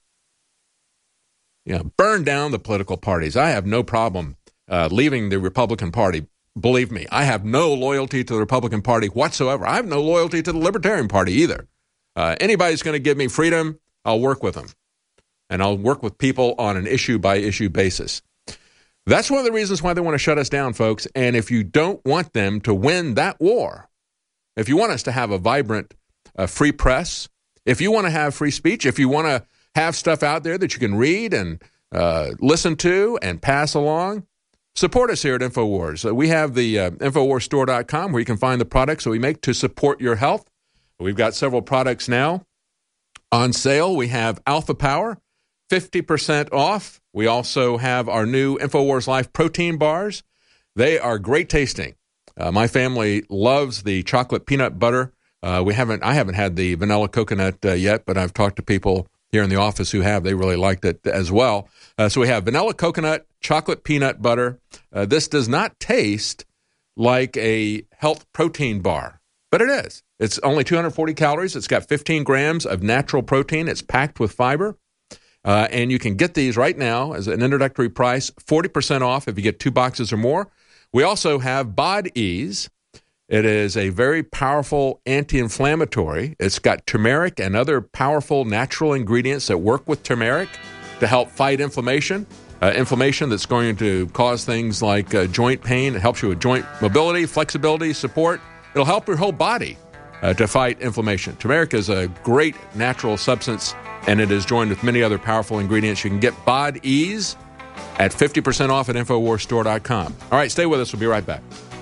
You know, burn down the political parties. I have no problem uh, leaving the Republican Party. Believe me, I have no loyalty to the Republican Party whatsoever. I have no loyalty to the Libertarian Party either. Uh, anybody's going to give me freedom, I'll work with them. And I'll work with people on an issue-by-issue basis. That's one of the reasons why they want to shut us down, folks. And if you don't want them to win that war, if you want us to have a vibrant uh, free press, if you want to have free speech, if you want to have stuff out there that you can read and uh, listen to and pass along, support us here at InfoWars. Uh, we have the uh, Infowars Store dot com where you can find the products that we make to support your health. We've got several products now on sale. We have Alpha Power, fifty percent off. We also have our new InfoWars Life protein bars. They are great tasting. Uh, my family loves the chocolate peanut butter. Uh, we haven't, I haven't had the vanilla coconut uh, yet, but I've talked to people here in the office who have. They really liked it as well. Uh, so we have vanilla coconut, chocolate peanut butter. Uh, this does not taste like a health protein bar, but it is. It's only two hundred forty calories. It's got fifteen grams of natural protein. It's packed with fiber. Uh, and you can get these right now as an introductory price, forty percent off if you get two boxes or more. We also have Bod Ease. It is a very powerful anti-inflammatory. It's got turmeric and other powerful natural ingredients that work with turmeric to help fight inflammation. Uh, inflammation that's going to cause things like uh, joint pain. It helps you with joint mobility, flexibility, support. It'll help your whole body uh, to fight inflammation. Turmeric is a great natural substance, and it is joined with many other powerful ingredients. You can get Bod Ease at fifty percent off at Infowars Store dot com. All right, stay with us. We'll be right back.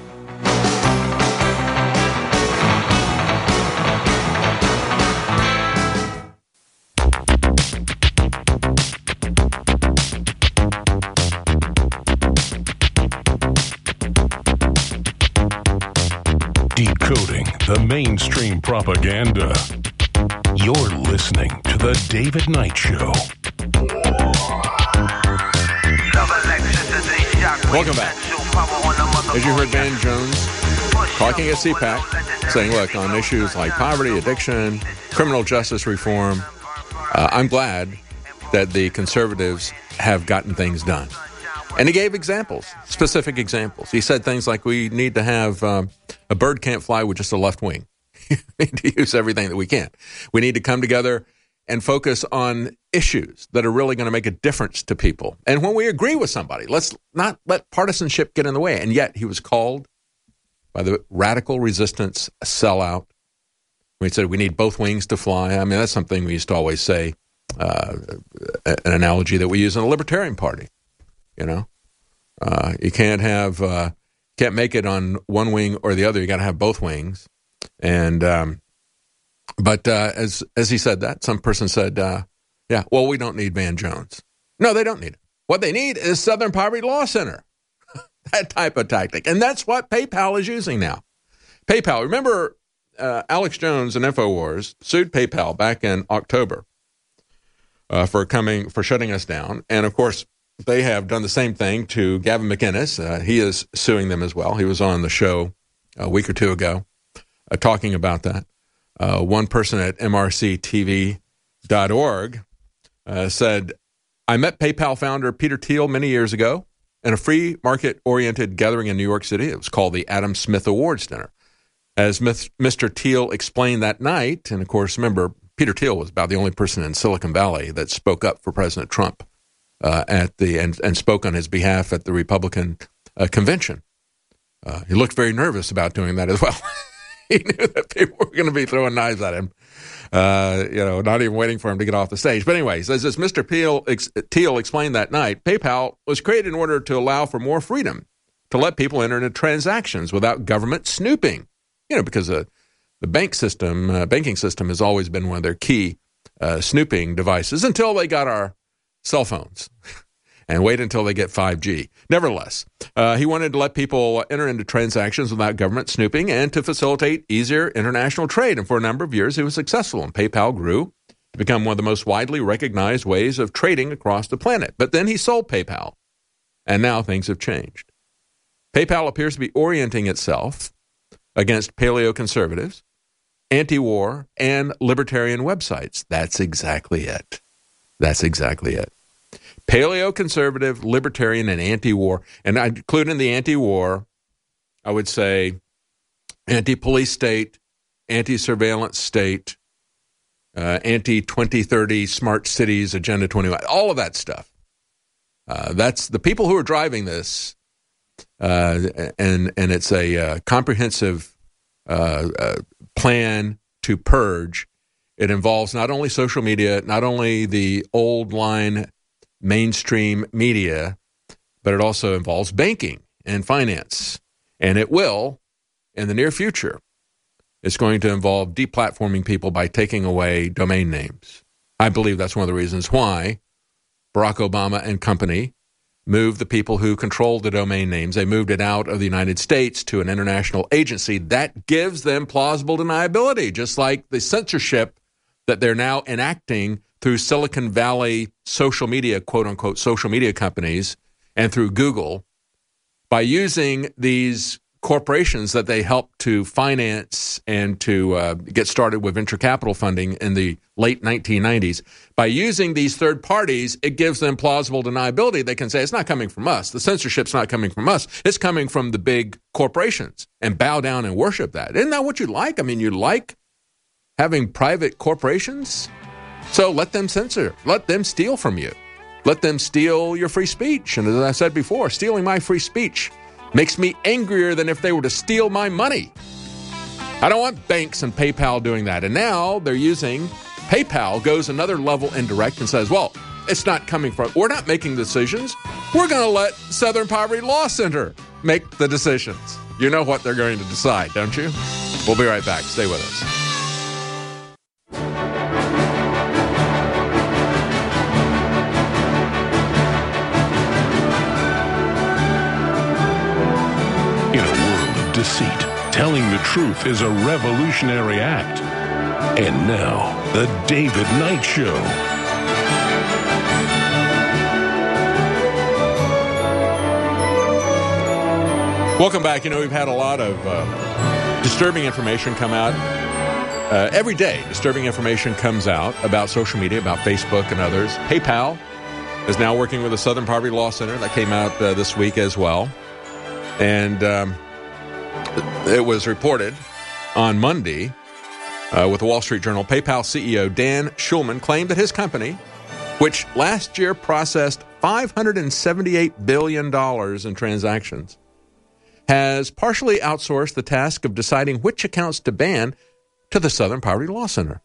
Decoding the mainstream propaganda. You're listening to The David Knight Show.
Welcome back. As you heard Van Jones talking at C PAC, saying, look, on issues like poverty, addiction, criminal justice reform, uh, I'm glad that the conservatives have gotten things done. And he gave examples, specific examples. He said things like we need to have um, a bird can't fly with just a left wing. We need to use everything that we can. We need to come together and focus on issues that are really going to make a difference to people. And when we agree with somebody, let's not let partisanship get in the way. And yet he was called by the radical resistance a sellout. We said we need both wings to fly. I mean, that's something we used to always say, uh, an analogy that we use in the Libertarian Party. You know, uh, you can't have uh, can't make it on one wing or the other. You got to have both wings. And um, but uh, as as he said that, some person said, uh, "Yeah, well, we don't need Van Jones." No, they don't need it. What they need is Southern Poverty Law Center. That type of tactic, and that's what PayPal is using now. PayPal. Remember, uh, Alex Jones and InfoWars sued PayPal back in October uh, for coming for shutting us down, and of course, they have done the same thing to Gavin McInnes. Uh, he is suing them as well. He was on the show a week or two ago uh, talking about that. Uh, one person at M R C T V dot org uh, said, "I met PayPal founder Peter Thiel many years ago in a free market-oriented gathering in New York City. It was called the Adam Smith Awards Dinner. As Mister Thiel explained that night," and of course, remember, Peter Thiel was about the only person in Silicon Valley that spoke up for President Trump uh, at the and, and spoke on his behalf at the Republican uh, convention. Uh, he looked very nervous about doing that as well. He knew that people were going to be throwing knives at him, uh, you know, not even waiting for him to get off the stage. But anyways, as this Mister Thiel, ex, Thiel explained that night, PayPal was created in order to allow for more freedom to let people enter into transactions without government snooping. You know, because uh, the bank system, uh, banking system has always been one of their key uh, snooping devices until they got our cell phones. And wait until they get five G. Nevertheless, uh, he wanted to let people enter into transactions without government snooping and to facilitate easier international trade. And for a number of years, he was successful. And PayPal grew to become one of the most widely recognized ways of trading across the planet. But then he sold PayPal. And now things have changed. PayPal appears to be orienting itself against paleo-conservatives, anti-war, and libertarian websites. That's exactly it. That's exactly it. Paleo-conservative, libertarian, and anti-war. And I include in the anti-war, I would say anti-police state, anti-surveillance state, uh, anti-twenty thirty smart cities, Agenda twenty-one, all of that stuff. Uh, that's the people who are driving this. Uh, and and it's a uh, comprehensive uh, uh, plan to purge. It involves not only social media, not only the old line mainstream media, but it also involves banking and finance. And it will, in the near future, it's going to involve deplatforming people by taking away domain names. I believe that's one of the reasons why Barack Obama and company moved the people who controlled the domain names. They moved it out of the United States to an international agency that gives them plausible deniability, just like the censorship that they're now enacting through Silicon Valley social media, quote-unquote, social media companies, and through Google, by using these corporations that they help to finance and to uh, get started with venture capital funding in the late nineteen nineties. By using these third parties, it gives them plausible deniability. They can say, it's not coming from us. The censorship's not coming from us. It's coming from the big corporations, and bow down and worship that. Isn't that what you like? I mean, you like having private corporations? So let them censor. Let them steal from you. Let them steal your free speech. And as I said before, stealing my free speech makes me angrier than if they were to steal my money. I don't want banks and PayPal doing that. And now they're using, PayPal goes another level indirect and says, well, it's not coming from, we're not making decisions. We're going to let Southern Poverty Law Center make the decisions. You know what they're going to decide, don't you? We'll be right back. Stay with us.
Deceit. Telling the truth is a revolutionary act. And now, The David Knight Show.
Welcome back. You know, we've had a lot of uh, disturbing information come out. Uh, every day, disturbing information comes out about social media, about Facebook and others. PayPal is now working with the Southern Poverty Law Center. That came out uh, this week as well. And um, it was reported on Monday uh, with the Wall Street Journal. PayPal C E O Dan Schulman claimed that his company, which last year processed five hundred seventy-eight billion dollars in transactions, has partially outsourced the task of deciding which accounts to ban to the Southern Poverty Law Center.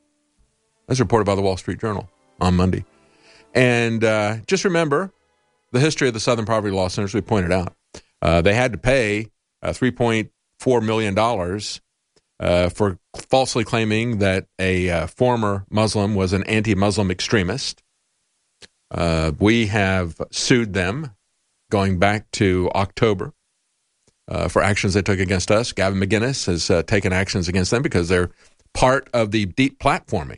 As reported by the Wall Street Journal on Monday. And uh, just remember, the history of the Southern Poverty Law Center, as we pointed out. Uh, they had to pay uh, three point four million dollars uh, for falsely claiming that a uh, former Muslim was an anti-Muslim extremist. Uh, we have sued them going back to October uh, for actions they took against us. Gavin McInnes has uh, taken actions against them because they're part of the deep platforming.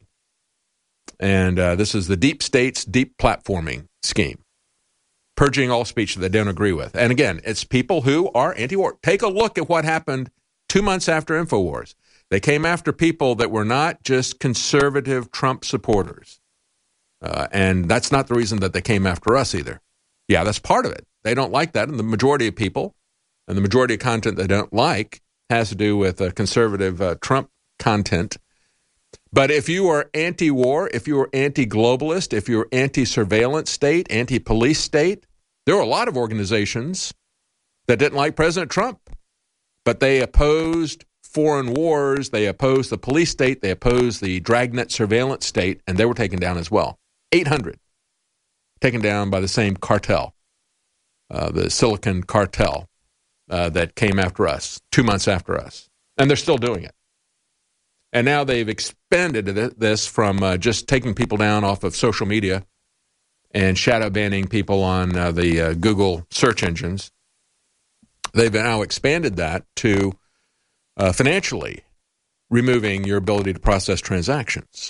And uh, this is the deep state's deep platforming scheme, purging all speech that they don't agree with. And again, it's people who are anti-war. Take a look at what happened two months after InfoWars. They came after people that were not just conservative Trump supporters. Uh, and that's not the reason that they came after us either. Yeah, that's part of it. They don't like that. And the majority of people and the majority of content they don't like has to do with uh, conservative uh, Trump content. But if you are anti-war, if you are anti-globalist, if you're anti-surveillance state, anti-police state, there are a lot of organizations that didn't like President Trump, but they opposed foreign wars, they opposed the police state, they opposed the dragnet surveillance state, and they were taken down as well. eight hundred taken down by the same cartel, uh, the Silicon Cartel uh, that came after us, two months after us. And they're still doing it. And now they've expanded this from uh, just taking people down off of social media and shadow banning people on uh, the uh, Google search engines. They've now expanded that to uh, financially removing your ability to process transactions.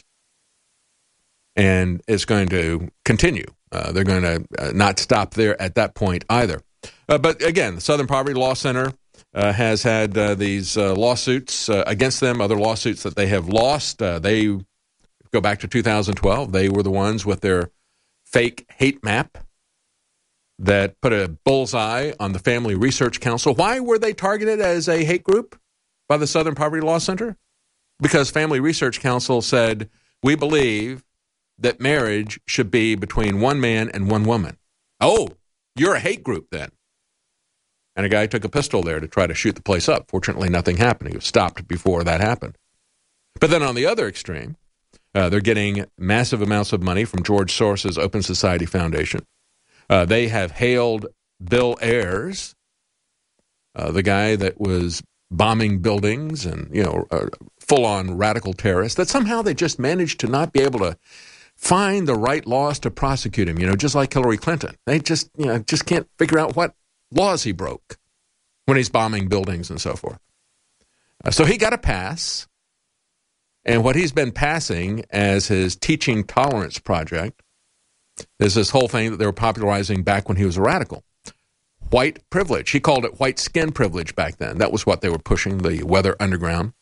And it's going to continue. Uh, they're going to uh, not stop there at that point either. Uh, but again, the Southern Poverty Law Center uh, has had uh, these uh, lawsuits uh, against them, other lawsuits that they have lost. Uh, they go back to two thousand twelve. They were the ones with their fake hate map that put a bullseye on the Family Research Council. Why were they targeted as a hate group by the Southern Poverty Law Center? Because Family Research Council said, we believe that marriage should be between one man and one woman. Oh, you're a hate group then. And a guy took a pistol there to try to shoot the place up. Fortunately, nothing happened. He was stopped before that happened. But then on the other extreme, uh, they're getting massive amounts of money from George Soros's Open Society Foundation. Uh, they have hailed Bill Ayers, uh, the guy that was bombing buildings and, you know, uh, full-on radical terrorist, that somehow they just managed to not be able to find the right laws to prosecute him, you know, just like Hillary Clinton. They just, you know, just can't figure out what laws he broke when he's bombing buildings and so forth. Uh, so he got a pass, and what he's been passing as his teaching tolerance project is this whole thing that they were popularizing back when he was a radical. White privilege. He called it white skin privilege back then. That was what they were pushing, the Weather Underground.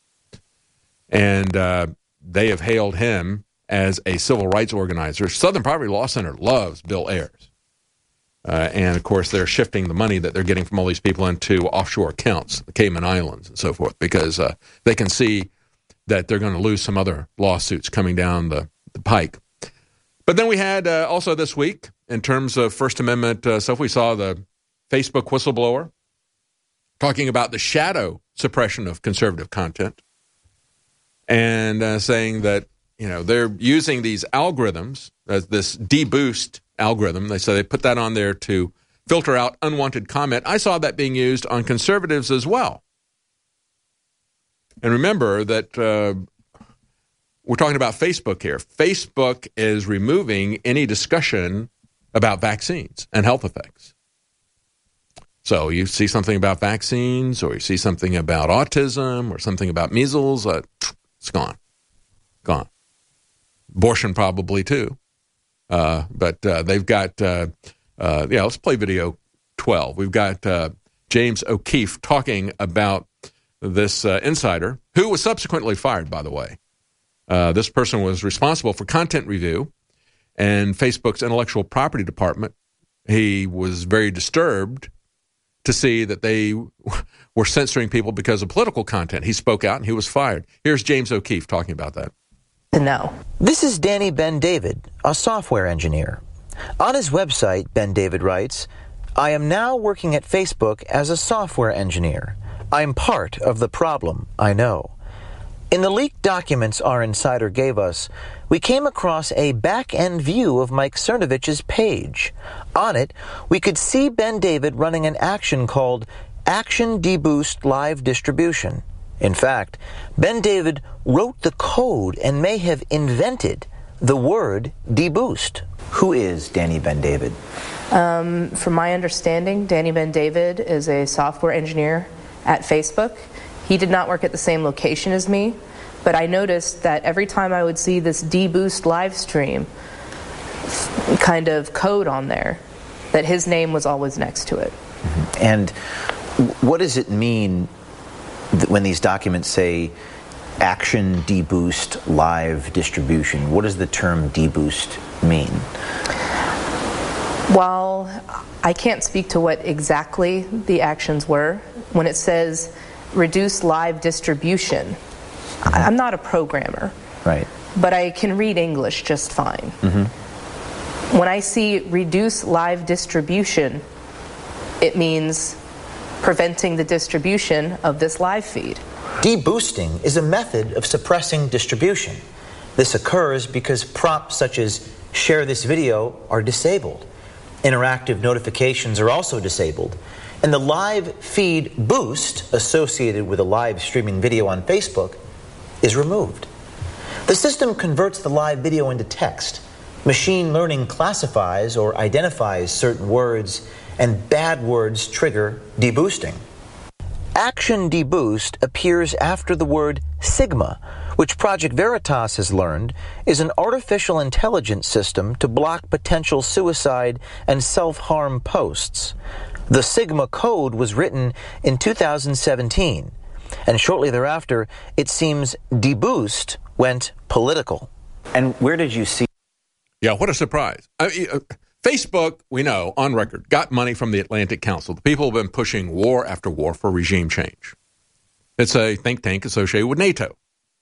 And uh, they have hailed him as a civil rights organizer. Southern Poverty Law Center loves Bill Ayers. Uh, and, of course, they're shifting the money that they're getting from all these people into offshore accounts, the Cayman Islands and so forth, because uh, they can see that they're going to lose some other lawsuits coming down the, the pike. But then we had uh, also this week, in terms of First Amendment uh, stuff, we saw the Facebook whistleblower talking about the shadow suppression of conservative content and uh, saying that, you know, they're using these algorithms, uh, this deboost algorithm. They say they put that on there to filter out unwanted comment. I saw that being used on conservatives as well. And remember that uh, we're talking about Facebook here. Facebook is removing any discussion about vaccines and health effects. So you see something about vaccines, or you see something about autism, or something about measles, uh, it's gone. Gone. Abortion probably too. Uh, but uh, they've got, uh, uh, yeah, let's play video twelve. We've got uh, James O'Keefe talking about this uh, insider, who was subsequently fired, by the way. Uh, this person was responsible for content review and Facebook's intellectual property department. He was very disturbed to see that they were censoring people because of political content. He spoke out and he was fired. Here's James O'Keefe talking about that.
No. This is Danny Ben David, a software engineer. On his website, Ben David writes, I am now working at Facebook as a software engineer. I'm part of the problem, I know. In the leaked documents our insider gave us, we came across a back-end view of Mike Cernovich's page. On it, we could see Ben David running an action called Action Deboost Live Distribution. In fact, Ben David wrote the code and may have invented the word deboost. Who is Danny Ben David?
Um, from my understanding, Danny Ben David is a software engineer at Facebook. He did not work at the same location as me, but I noticed that every time I would see this deboost live stream kind of code on there, that his name was always next to it.
And what does it mean when these documents say Action Deboost Live Distribution? What does the term deboost mean?
While I can't speak to what exactly the actions were, when it says reduce live distribution, mm-hmm. I'm not a programmer,
right?
But I can read English just fine. Mm-hmm. When I see reduce live distribution, it means preventing the distribution of this live feed.
Deboosting is a method of suppressing distribution. This occurs because prompts such as share this video are disabled. Interactive notifications are also disabled. And the live feed boost associated with a live streaming video on Facebook is removed. The system converts the live video into text. Machine learning classifies or identifies certain words, and bad words trigger deboosting. Action Deboost appears after the word Sigma, which Project Veritas has learned is an artificial intelligence system to block potential suicide and self-harm posts. The Sigma code was written in two thousand seventeen, and shortly thereafter, it seems deboost went political. And where did you see?
Yeah, what a surprise. I mean, uh, Facebook, we know, on record, got money from the Atlantic Council. The people have been pushing war after war for regime change. It's a think tank associated with NATO.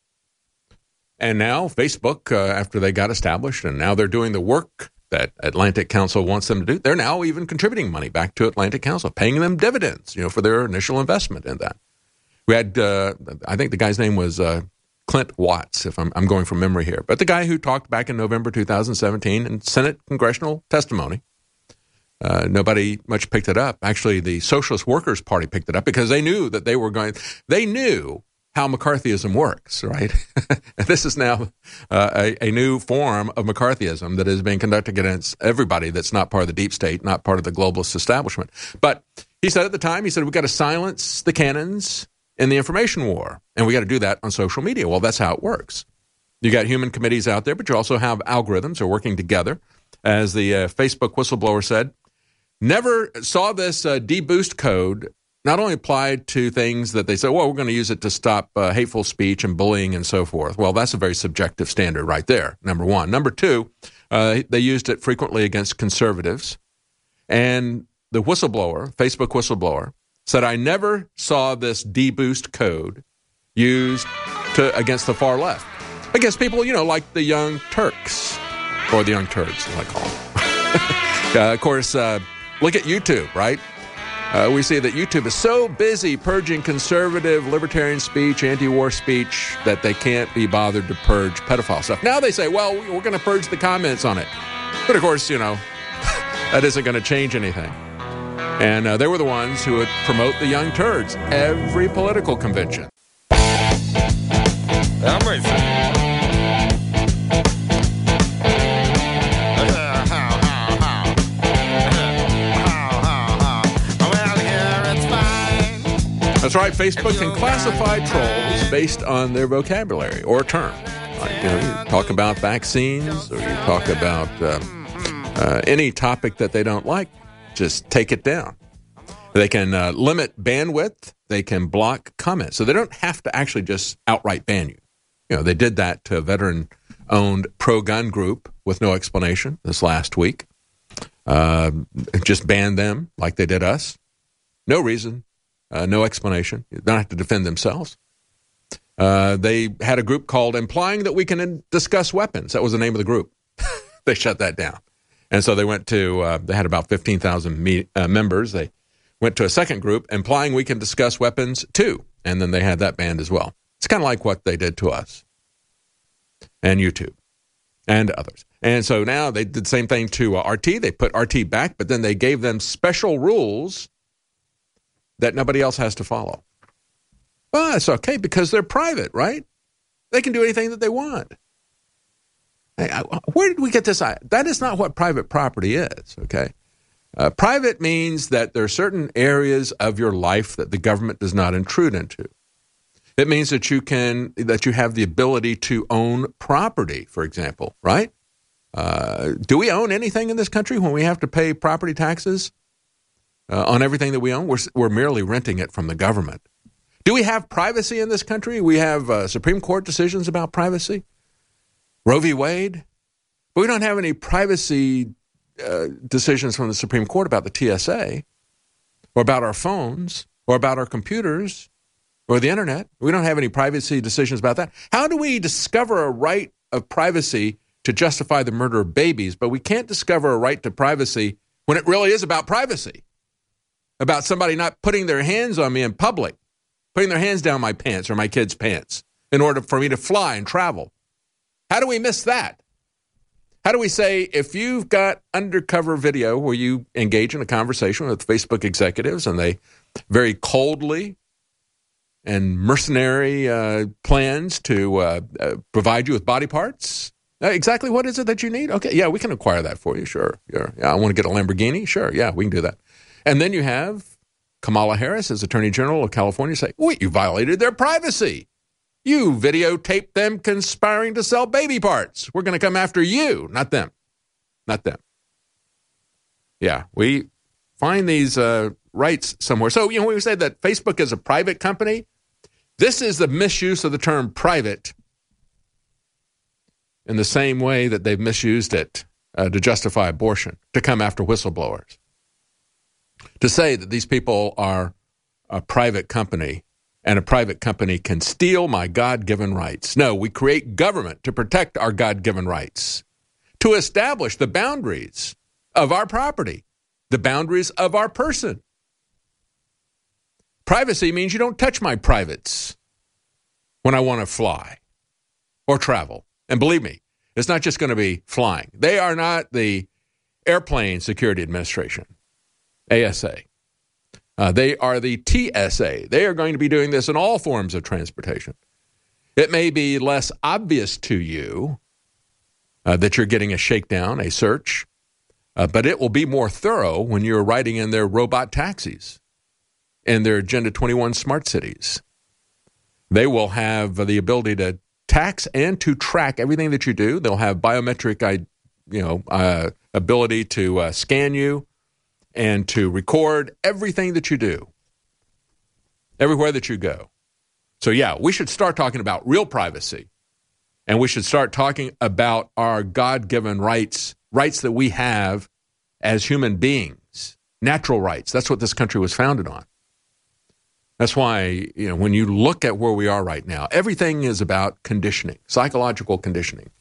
And now Facebook, uh, after they got established, and now they're doing the work that Atlantic Council wants them to do, they're now even contributing money back to Atlantic Council, paying them dividends, you know, for their initial investment in that. We had, uh, I think the guy's name was uh, Clint Watts, if I'm, I'm going from memory here, but the guy who talked back in November two thousand seventeen in Senate congressional testimony. Uh, nobody much picked it up. Actually, the Socialist Workers Party picked it up because they knew that they were going, they knew how McCarthyism works, right? This is now uh, a, a new form of McCarthyism that is being conducted against everybody that's not part of the deep state, not part of the globalist establishment. But he said at the time, he said, we've got to silence the cannons in the information war, and we got to do that on social media. Well, that's how it works. You got human committees out there, but you also have algorithms are working together. As the uh, Facebook whistleblower said, never saw this uh, deboost code not only applied to things that they say, well, we're going to use it to stop uh, hateful speech and bullying and so forth. Well, that's a very subjective standard right there, number one. Number two, uh, they used it frequently against conservatives. And the whistleblower, Facebook whistleblower, said, I never saw this deboost code used to against the far left. Against people, you know, like the Young Turks, or the Young Turds, as I call them. uh, of course, uh, look at YouTube, right? Uh, we see that YouTube is so busy purging conservative, libertarian speech, anti-war speech, that they can't be bothered to purge pedophile stuff. Now they say, well, we're going to purge the comments on it. But of course, you know, that isn't going to change anything. And uh, they were the ones who would promote the Young Turds every political convention. That's right. Facebook can classify trolls based on their vocabulary or term. Like, you know, you talk about vaccines, or you talk about uh, uh, any topic that they don't like, just take it down. They can uh, limit bandwidth. They can block comments. So they don't have to actually just outright ban you. You know, they did that to a veteran-owned pro-gun group with no explanation this last week. Uh, just banned them like they did us. No reason. Uh, no explanation. They don't have to defend themselves. Uh, they had a group called Implying That We Can Discuss Weapons. That was the name of the group. They shut that down. And so they went to, uh, they had about fifteen thousand me- uh, members. They went to a second group, Implying We Can Discuss Weapons too. And then they had that banned as well. It's kind of like what they did to us and YouTube and others. And so now they did the same thing to uh, R T. They put R T back, but then they gave them special rules that nobody else has to follow. Well, it's okay because they're private, right? They can do anything that they want. Hey, I, where did we get this? That is not what private property is, okay? Uh, private means that there are certain areas of your life that the government does not intrude into. It means that you can, that you have the ability to own property, for example, right? Uh, do we own anything in this country when we have to pay property taxes uh, on everything that we own? We're, we're merely renting it from the government. Do we have privacy in this country? We have uh, Supreme Court decisions about privacy. Roe v. Wade. But we don't have any privacy uh, decisions from the Supreme Court about the T S A or about our phones or about our computers or the internet. We don't have any privacy decisions about that. How do we discover a right of privacy to justify the murder of babies, but we can't discover a right to privacy when it really is about privacy, about somebody not putting their hands on me in public, putting their hands down my pants or my kids' pants in order for me to fly and travel? How do we miss that? How do we say if you've got undercover video where you engage in a conversation with Facebook executives and they very coldly and mercenary uh, plans to uh, uh, provide you with body parts? Uh, exactly what is it that you need? Okay, yeah, we can acquire that for you, sure. Yeah, yeah, I want to get a Lamborghini? Sure, yeah, we can do that. And then you have Kamala Harris as Attorney General of California say, wait, you violated their privacy. You videotaped them conspiring to sell baby parts. We're going to come after you, not them. Not them. Yeah, we find these uh, rights somewhere. So, you know, when we say that Facebook is a private company, this is the misuse of the term private in the same way that they've misused it uh, to justify abortion, to come after whistleblowers. To say that these people are a private company and a private company can steal my God-given rights. No, we create government to protect our God-given rights, to establish the boundaries of our property, the boundaries of our person. Privacy means you don't touch my privates when I want to fly or travel. And believe me, it's not just going to be flying. They are not the Airplane Security Administration, A S A. Uh, they are the T S A. They are going to be doing this in all forms of transportation. It may be less obvious to you uh, that you're getting a shakedown, a search, uh, but it will be more thorough when you're riding in their robot taxis and their Agenda twenty-one smart cities. They will have the ability to tax and to track everything that you do. They'll have biometric, you know, uh, ability to uh, scan you and to record everything that you do, everywhere that you go. So, yeah, we should start talking about real privacy, and we should start talking about our God-given rights, rights that we have as human beings, natural rights. That's what this country was founded on. That's why, you know, when you look at where we are right now, everything is about conditioning, psychological conditioning.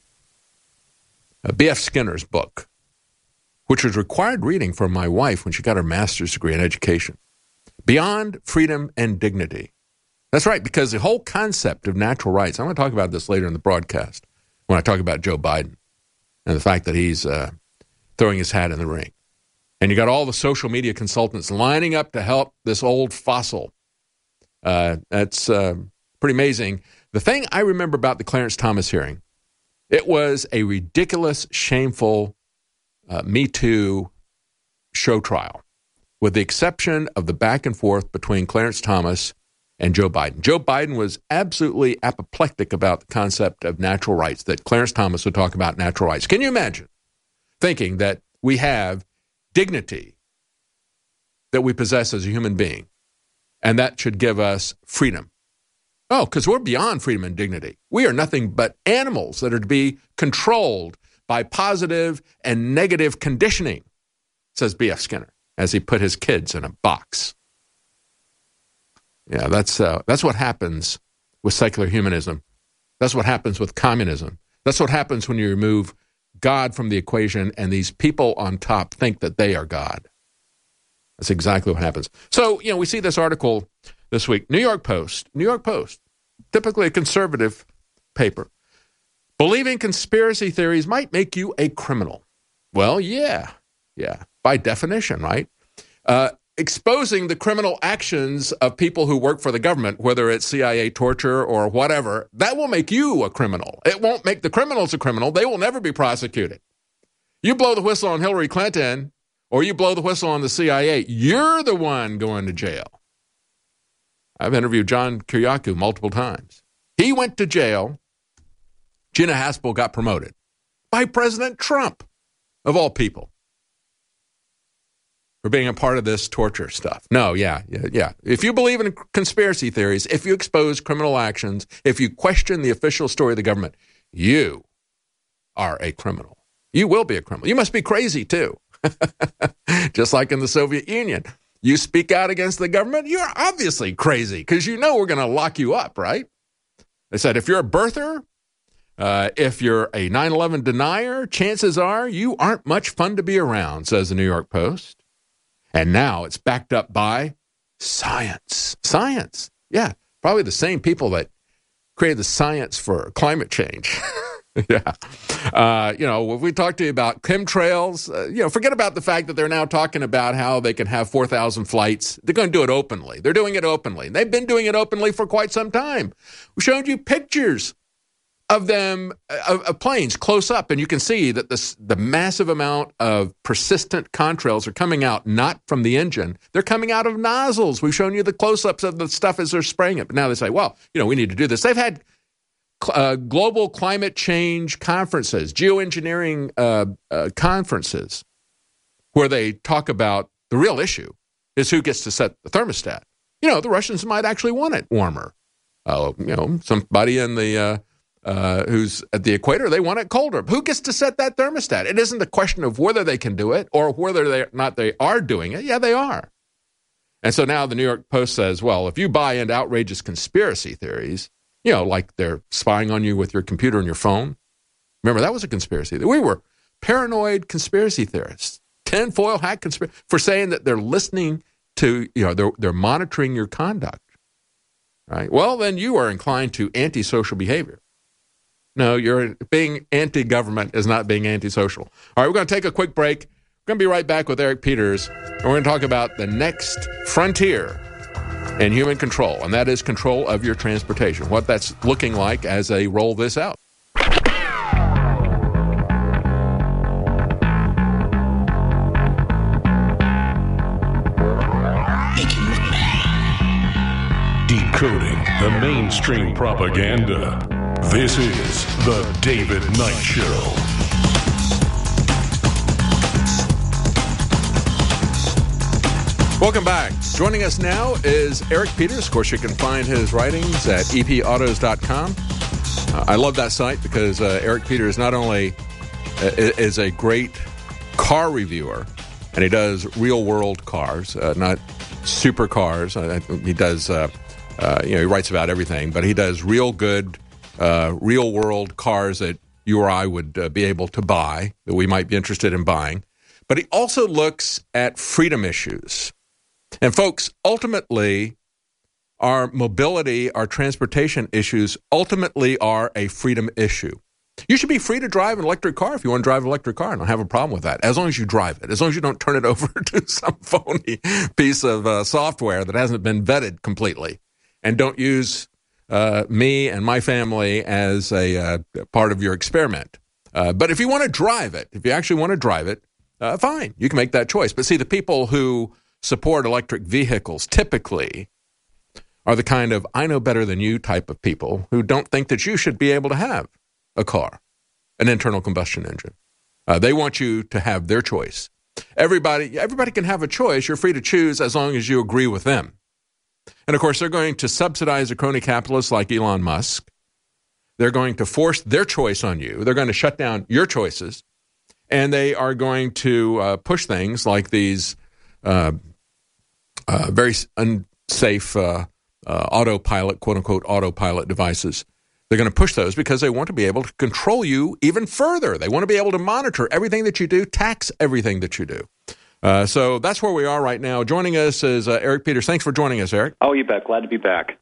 Uh, B F Skinner's book, which was required reading for my wife when she got her master's degree in education, Beyond Freedom and Dignity. That's right, because the whole concept of natural rights, I'm going to talk about this later in the broadcast when I talk about Joe Biden and the fact that he's uh, throwing his hat in the ring. And you got all the social media consultants lining up to help this old fossil. Uh, that's uh, pretty amazing. The thing I remember about the Clarence Thomas hearing, it was a ridiculous, shameful uh, Me Too show trial, with the exception of the back and forth between Clarence Thomas and Joe Biden. Joe Biden was absolutely apoplectic about the concept of natural rights, that Clarence Thomas would talk about natural rights. Can you imagine thinking that we have dignity that we possess as a human being, and that should give us freedom? Oh, because we're beyond freedom and dignity. We are nothing but animals that are to be controlled by positive and negative conditioning, says B F Skinner, as he put his kids in a box. Yeah, that's uh, that's what happens with secular humanism. That's what happens with communism. That's what happens when you remove God from the equation and these people on top think that they are God. That's exactly what happens. So, you know, we see this article this week. New York Post, New York Post typically a conservative paper. Believing conspiracy theories might make you a criminal. Well, yeah, yeah, by definition, right? Uh, exposing the criminal actions of people who work for the government, whether it's C I A torture or whatever, that will make you a criminal. It won't make the criminals a criminal. They will never be prosecuted. You blow the whistle on Hillary Clinton or you blow the whistle on the C I A, you're the one going to jail. I've interviewed John Kiriakou multiple times. He went to jail. Gina Haspel got promoted by President Trump, of all people, for being a part of this torture stuff. No, yeah, yeah, yeah. If you believe in conspiracy theories, if you expose criminal actions, if you question the official story of the government, you are a criminal. You will be a criminal. You must be crazy, too. Just like in the Soviet Union. You speak out against the government, you're obviously crazy because you know we're going to lock you up, right? They said if you're a birther, uh, if you're a nine eleven denier, chances are you aren't much fun to be around, says the New York Post. And now it's backed up by science. Science. Yeah, probably the same people that created the science for climate change. Yeah. Uh, you know, if we talk to you about chemtrails, uh, you know, forget about the fact that they're now talking about how they can have four thousand flights. They're going to do it openly. They're doing it openly. They've been doing it openly for quite some time. We showed you pictures of them, of, of planes close up, and you can see that this, the massive amount of persistent contrails are coming out, not from the engine. They're coming out of nozzles. We've shown you the close-ups of the stuff as they're spraying it. But now they say, well, you know, we need to do this. They've had Uh, global climate change conferences, geoengineering uh, uh, conferences, where they talk about the real issue is who gets to set the thermostat. You know, the Russians might actually want it warmer. Uh, you know, somebody in the uh, uh, who's at the equator, they want it colder. Who gets to set that thermostat? It isn't the question of whether they can do it or whether they not they are doing it. Yeah, they are. And so now the New York Post says, well, if you buy into outrageous conspiracy theories, you know, like they're spying on you with your computer and your phone. Remember, that was a conspiracy. We were paranoid conspiracy theorists, tinfoil hat conspiracy, for saying that they're listening to, you know, they're, they're monitoring your conduct, right? Well, then you are inclined to antisocial behavior. No, you're being anti-government is not being antisocial. All right, we're going to take a quick break. We're going to be right back with Eric Peters, and we're going to talk about the next frontier and human control, and that is control of your transportation, what that's looking like as they roll this out.
Decoding the mainstream propaganda. This is The David Knight Show.
Welcome back. Joining us now is Eric Peters. Of course, you can find his writings at e p autos dot com. Uh, I love that site because uh, Eric Peters not only uh, is a great car reviewer, and he does real-world cars, uh, not supercars. Uh, he does, uh, uh, you know, he writes about everything, but he does real good, uh, real-world cars that you or I would uh, be able to buy, that we might be interested in buying. But he also looks at freedom issues. And folks, ultimately, our mobility, our transportation issues ultimately are a freedom issue. You should be free to drive an electric car if you want to drive an electric car. I don't have a problem with that, as long as you drive it, as long as you don't turn it over to some phony piece of uh, software that hasn't been vetted completely, and don't use uh, me and my family as a uh, part of your experiment. Uh, but if you want to drive it, if you actually want to drive it, uh, fine, you can make that choice. But see, the people who support electric vehicles typically are the kind of I know better than you type of people who don't think that you should be able to have a car, an internal combustion engine. Uh, they want you to have their choice. Everybody, everybody can have a choice. You're free to choose as long as you agree with them. And of course, they're going to subsidize the crony capitalists like Elon Musk. They're going to force their choice on you. They're going to shut down your choices. And they are going to uh, push things like these uh, uh, very unsafe uh, uh, autopilot, quote-unquote, autopilot devices. They're going to push those because they want to be able to control you even further. They want to be able to monitor everything that you do, tax everything that you do. Uh, so that's where we are right now. Joining us is uh, Eric Peters. Thanks for joining us, Eric.
Oh, you bet. Glad to be back.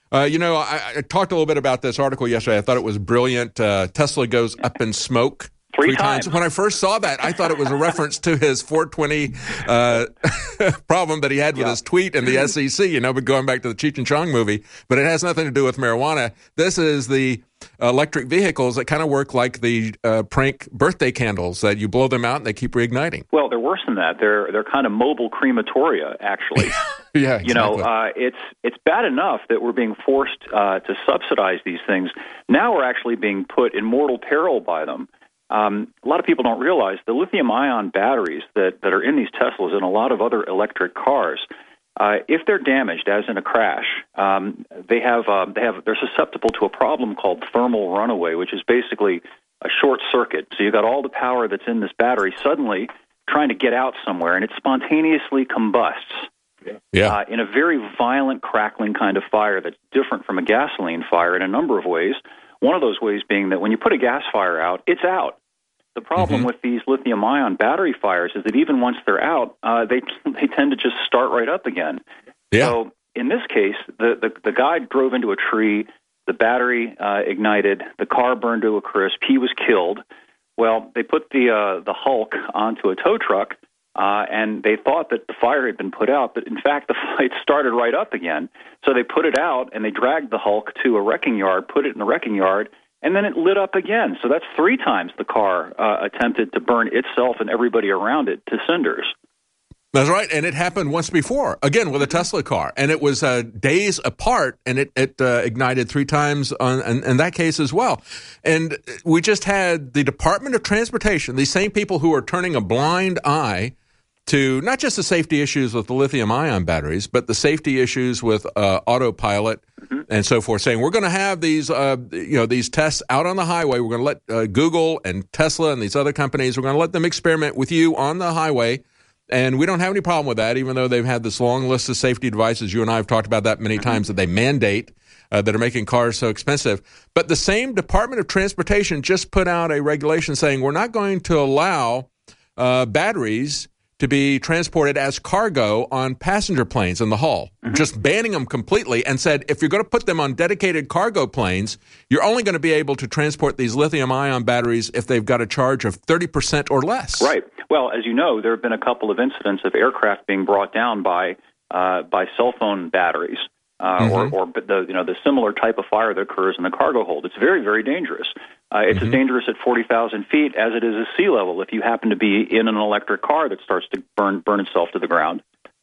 Uh, you know, I, I talked a little bit about this article yesterday. I thought it was brilliant. Uh, Tesla goes up in smoke
three,
three
times.
times. When I first saw that, I thought it was a reference to his four twenty uh, problem that he had with
Yeah.
his tweet in the S E C, you know, but going back to the Cheech and Chong movie. But it has nothing to do with marijuana. This is the electric vehicles that kind of work like the uh, prank birthday candles that you blow them out and they keep reigniting.
Well, they're worse than that. They're they're kind of mobile crematoria, actually.
Yeah, exactly.
You know, uh, it's it's bad enough that we're being forced uh, to subsidize these things. Now we're actually being put in mortal peril by them. Um, a lot of people don't realize the lithium-ion batteries that, that are in these Teslas and a lot of other electric cars, uh, if they're damaged, as in a crash, um, they have uh, they have they're susceptible to a problem called thermal runaway, which is basically a short circuit. So you've got all the power that's in this battery suddenly trying to get out somewhere, and it spontaneously combusts.
Yeah.
Uh, in a very violent, crackling kind of fire that's different from a gasoline fire in a number of ways. One of those ways being that when you put a gas fire out, it's out. The problem
Mm-hmm.
with these lithium-ion battery fires is that even once they're out, uh, they they tend to just start right up again.
Yeah.
So in this case, the, the, the guy drove into a tree, the battery uh, ignited, the car burned to a crisp, he was killed. Well, they put the uh, the Hulk onto a tow truck, Uh, and they thought that the fire had been put out, but in fact the fight started right up again. So they put it out, and they dragged the Hulk to a wrecking yard, put it in the wrecking yard, and then it lit up again. So that's three times the car uh, attempted to burn itself and everybody around it to cinders.
That's right, and it happened once before, again with a Tesla car, and it was uh, days apart, and it, it uh, ignited three times on, in, in that case as well. And we just had the Department of Transportation, these same people who are turning a blind eye to not just the safety issues with the lithium-ion batteries, but the safety issues with uh, autopilot mm-hmm. and so forth, saying we're going to have these, uh, you know, these tests out on the highway. We're going to let uh, Google and Tesla and these other companies, we're going to let them experiment with you on the highway, and we don't have any problem with that, even though they've had this long list of safety devices. You and I have talked about that many mm-hmm. times that they mandate uh, that are making cars so expensive. But the same Department of Transportation just put out a regulation saying we're not going to allow uh, batteries to be transported as cargo on passenger planes in the hull, mm-hmm. just banning them completely, and said if you're going to put them on dedicated cargo planes, you're only going to be able to transport these lithium-ion batteries if they've got a charge of thirty percent or less.
Right. Well, as you know, there have been a couple of incidents of aircraft being brought down by uh, by cell phone batteries. Uh, mm-hmm. or, or the you know the similar type of fire that occurs in the cargo hold. It's very, very dangerous. Uh, it's
mm-hmm.
as dangerous at forty thousand feet as it is at sea level if you happen to be in an electric car that starts to burn burn itself to the ground.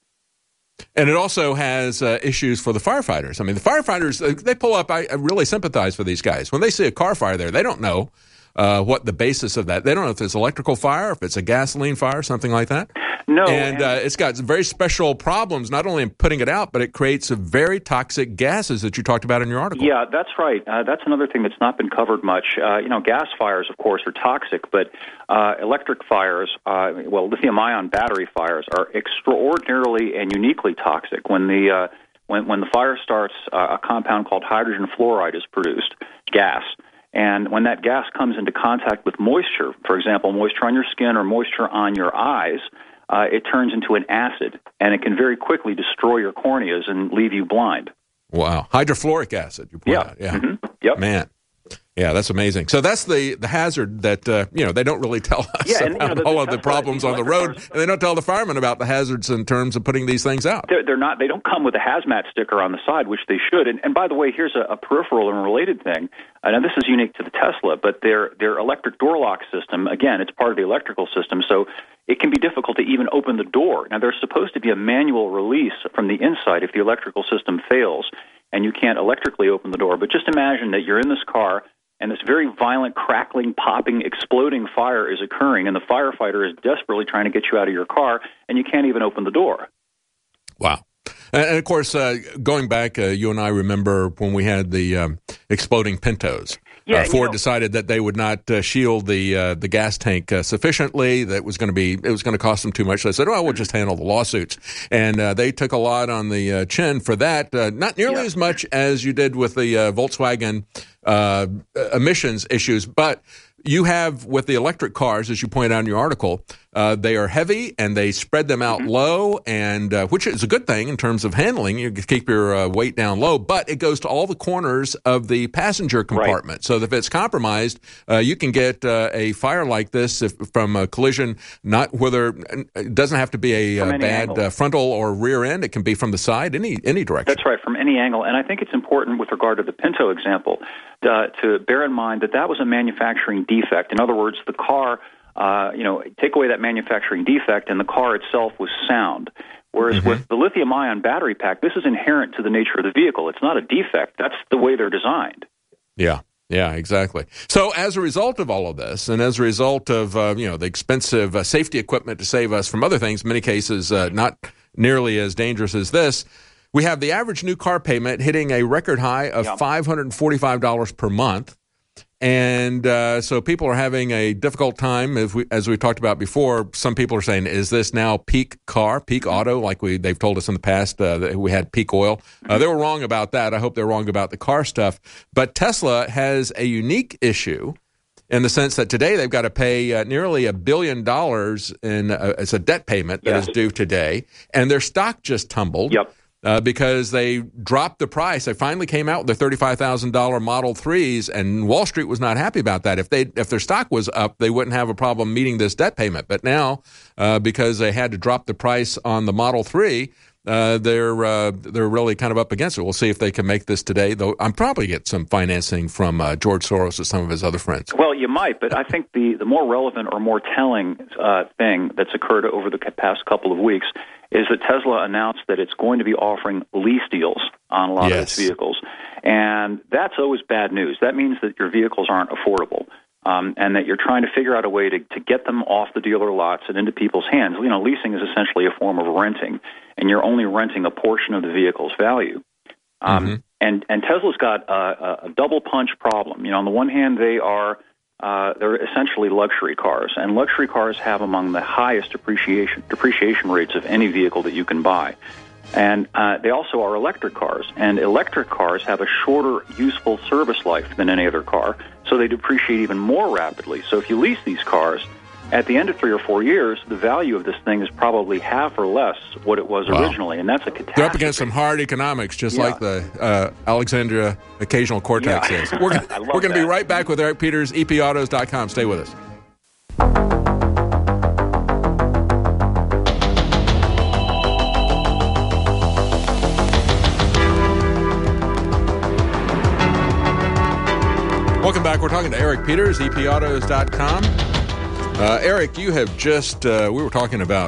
And it also has uh, issues for the firefighters. I mean, the firefighters, uh, they pull up. I, I really sympathize for these guys. When they see a car fire there, they don't know uh, what the basis of that. They don't know if it's electrical fire, if it's a gasoline fire, something like that.
No,
and, and uh, it's got very special problems, not only in putting it out, but it creates very toxic gases that you talked about in your article.
Yeah, that's right. Uh, that's another thing that's not been covered much. Uh, you know, gas fires, of course, are toxic, but uh, electric fires, uh, well, lithium-ion battery fires are extraordinarily and uniquely toxic. When the uh, when when the fire starts, uh, a compound called hydrogen fluoride is produced, gas. And when that gas comes into contact with moisture, for example, moisture on your skin or moisture on your eyes, Uh, it turns into an acid, and it can very quickly destroy your corneas and leave you blind.
Wow. Hydrofluoric acid, you point
yeah.
out. Yeah.
Mm-hmm. Yep.
Man. Yeah, that's amazing. So that's the, the hazard that, uh, you know, they don't really tell us
yeah, and,
about
you know, the,
all
the
of the
Tesla,
problems on the road, and they don't tell the firemen about the hazards in terms of putting these things out.
They're, they're not. They don't come with a hazmat sticker on the side, which they should. And, and by the way, here's a, a peripheral and related thing. Uh, now, this is unique to the Tesla, but their their electric door lock system, again, it's part of the electrical system, so it can be difficult to even open the door. Now, there's supposed to be a manual release from the inside if the electrical system fails and you can't electrically open the door. But just imagine that you're in this car and this very violent, crackling, popping, exploding fire is occurring, and the firefighter is desperately trying to get you out of your car, and you can't even open the door.
Wow. And, of course, uh, going back, uh, you and I remember when we had the um, exploding Pintos.
Yeah,
uh, Ford
you know,
decided that they would not uh, shield the uh, the gas tank uh, sufficiently. That was going to be it was going to cost them too much. So they said, "Oh, we'll just handle the lawsuits." And uh, they took a lot on the uh, chin for that. Uh, not nearly
yeah.
as much as you did with the uh, Volkswagen uh, emissions issues, but you have with the electric cars, as you point out in your article, Uh, they are heavy, and they spread them out mm-hmm. low, and uh, which is a good thing in terms of handling. You can keep your uh, weight down low, but it goes to all the corners of the passenger compartment. Right. So that if it's compromised, uh, you can get uh, a fire like this if, from a collision, not whether it doesn't have to be a uh, bad uh, frontal or rear end. It can be from the side, any any direction.
That's right, from any angle. And I think it's important with regard to the Pinto example uh, to bear in mind that that was a manufacturing defect. In other words, the car, uh, you know, take away that manufacturing defect and the car itself was sound. Whereas mm-hmm. with the lithium-ion battery pack, this is inherent to the nature of the vehicle. It's not a defect. That's the way they're designed.
Yeah. Yeah, exactly. So as a result of all of this, and as a result of, uh, you know, the expensive uh, safety equipment to save us from other things, in many cases uh, not nearly as dangerous as this, we have the average new car payment hitting a record high of yep. five hundred forty-five dollars per month. And uh, so people are having a difficult time. As we, as we talked about before, some people are saying, is this now peak car, peak auto, like we they've told us in the past uh, that we had peak oil? Uh, they were wrong about that. I hope they're wrong about the car stuff. But Tesla has a unique issue in the sense that today they've got to pay uh, nearly a billion dollars in uh, as a debt payment that yes. is due today. And their stock just tumbled.
Yep.
Uh, because they dropped the price. They finally came out with their thirty-five thousand dollars Model threes, and Wall Street was not happy about that. If they if their stock was up, they wouldn't have a problem meeting this debt payment. But now, uh, because they had to drop the price on the Model three, uh, they're uh, they're really kind of up against it. We'll see if they can make this today, though I'm probably get some financing from uh, George Soros or some of his other friends.
Well, you might, but I think the, the more relevant or more telling uh, thing that's occurred over the past couple of weeks is that Tesla announced that it's going to be offering lease deals on a lot yes. of its vehicles. And that's always bad news. That means that your vehicles aren't affordable um, and that you're trying to figure out a way to, to get them off the dealer lots and into people's hands. You know, leasing is essentially a form of renting, and you're only renting a portion of the vehicle's value. Um, mm-hmm. and, and Tesla's got a, a double punch problem. You know, on the one hand, they are Uh, they're essentially luxury cars, and luxury cars have among the highest depreciation depreciation rates of any vehicle that you can buy. And uh, they also are electric cars, and electric cars have a shorter useful service life than any other car, so they depreciate even more rapidly. So if you lease these cars, at the end of three or four years, the value of this thing is probably half or less what it was wow. originally, and that's a catastrophe.
They're up against some hard economics, just yeah. like the uh, Alexandria Occasional Cortex
yeah.
is. We're going we're to be right back with Eric Peters, E P autos dot com. Stay with us. Welcome back. We're talking to Eric Peters, E P autos dot com. Uh, Eric, you have just, uh, we were talking about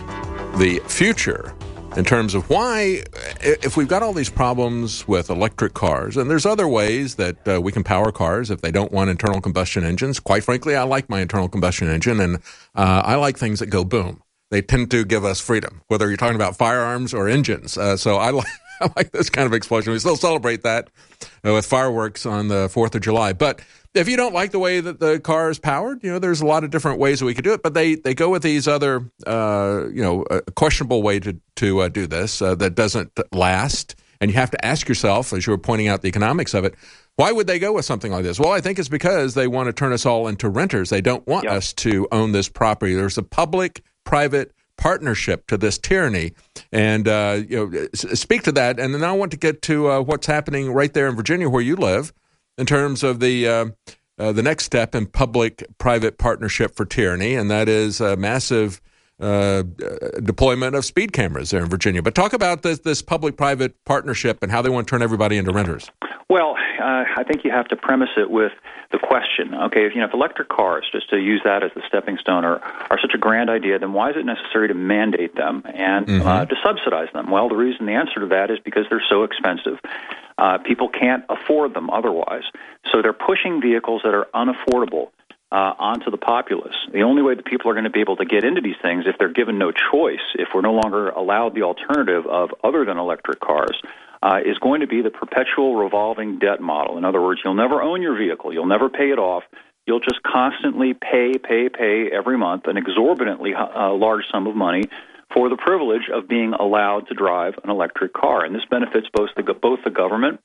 the future in terms of why, if we've got all these problems with electric cars, and there's other ways that uh, we can power cars if they don't want internal combustion engines. Quite frankly, I like my internal combustion engine, and uh, I like things that go boom. They tend to give us freedom, whether you're talking about firearms or engines. Uh, so I like, I like this kind of explosion. We still celebrate that uh, with fireworks on the fourth of July. But if you don't like the way that the car is powered, you know, there's a lot of different ways that we could do it. But they, they go with these other, uh, you know, a questionable way to, to uh, do this uh, that doesn't last. And you have to ask yourself, as you were pointing out the economics of it, why would they go with something like this? Well, I think it's because they want to turn us all into renters. They don't want yep. us to own this property. There's a public-private partnership to this tyranny. And, uh, you know, speak to that. And then I want to get to uh, what's happening right there in Virginia where you live, in terms of the uh, uh, the next step in public-private partnership for tyranny, and that is a massive uh, deployment of speed cameras there in Virginia. But talk about this, this public-private partnership and how they want to turn everybody into renters.
Well, uh, I think you have to premise it with the question, okay, if, you know, if electric cars, just to use that as the stepping stone, are, are such a grand idea, then why is it necessary to mandate them and mm-hmm. uh, to subsidize them? Well, the reason, the answer to that is because they're so expensive. Uh, people can't afford them otherwise. So they're pushing vehicles that are unaffordable uh, onto the populace. The only way that people are going to be able to get into these things, if they're given no choice, if we're no longer allowed the alternative of other than electric cars, uh, is going to be the perpetual revolving debt model. In other words, you'll never own your vehicle. You'll never pay it off. You'll just constantly pay, pay, pay every month an exorbitantly uh, large sum of money for the privilege of being allowed to drive an electric car. And this benefits both the, both the government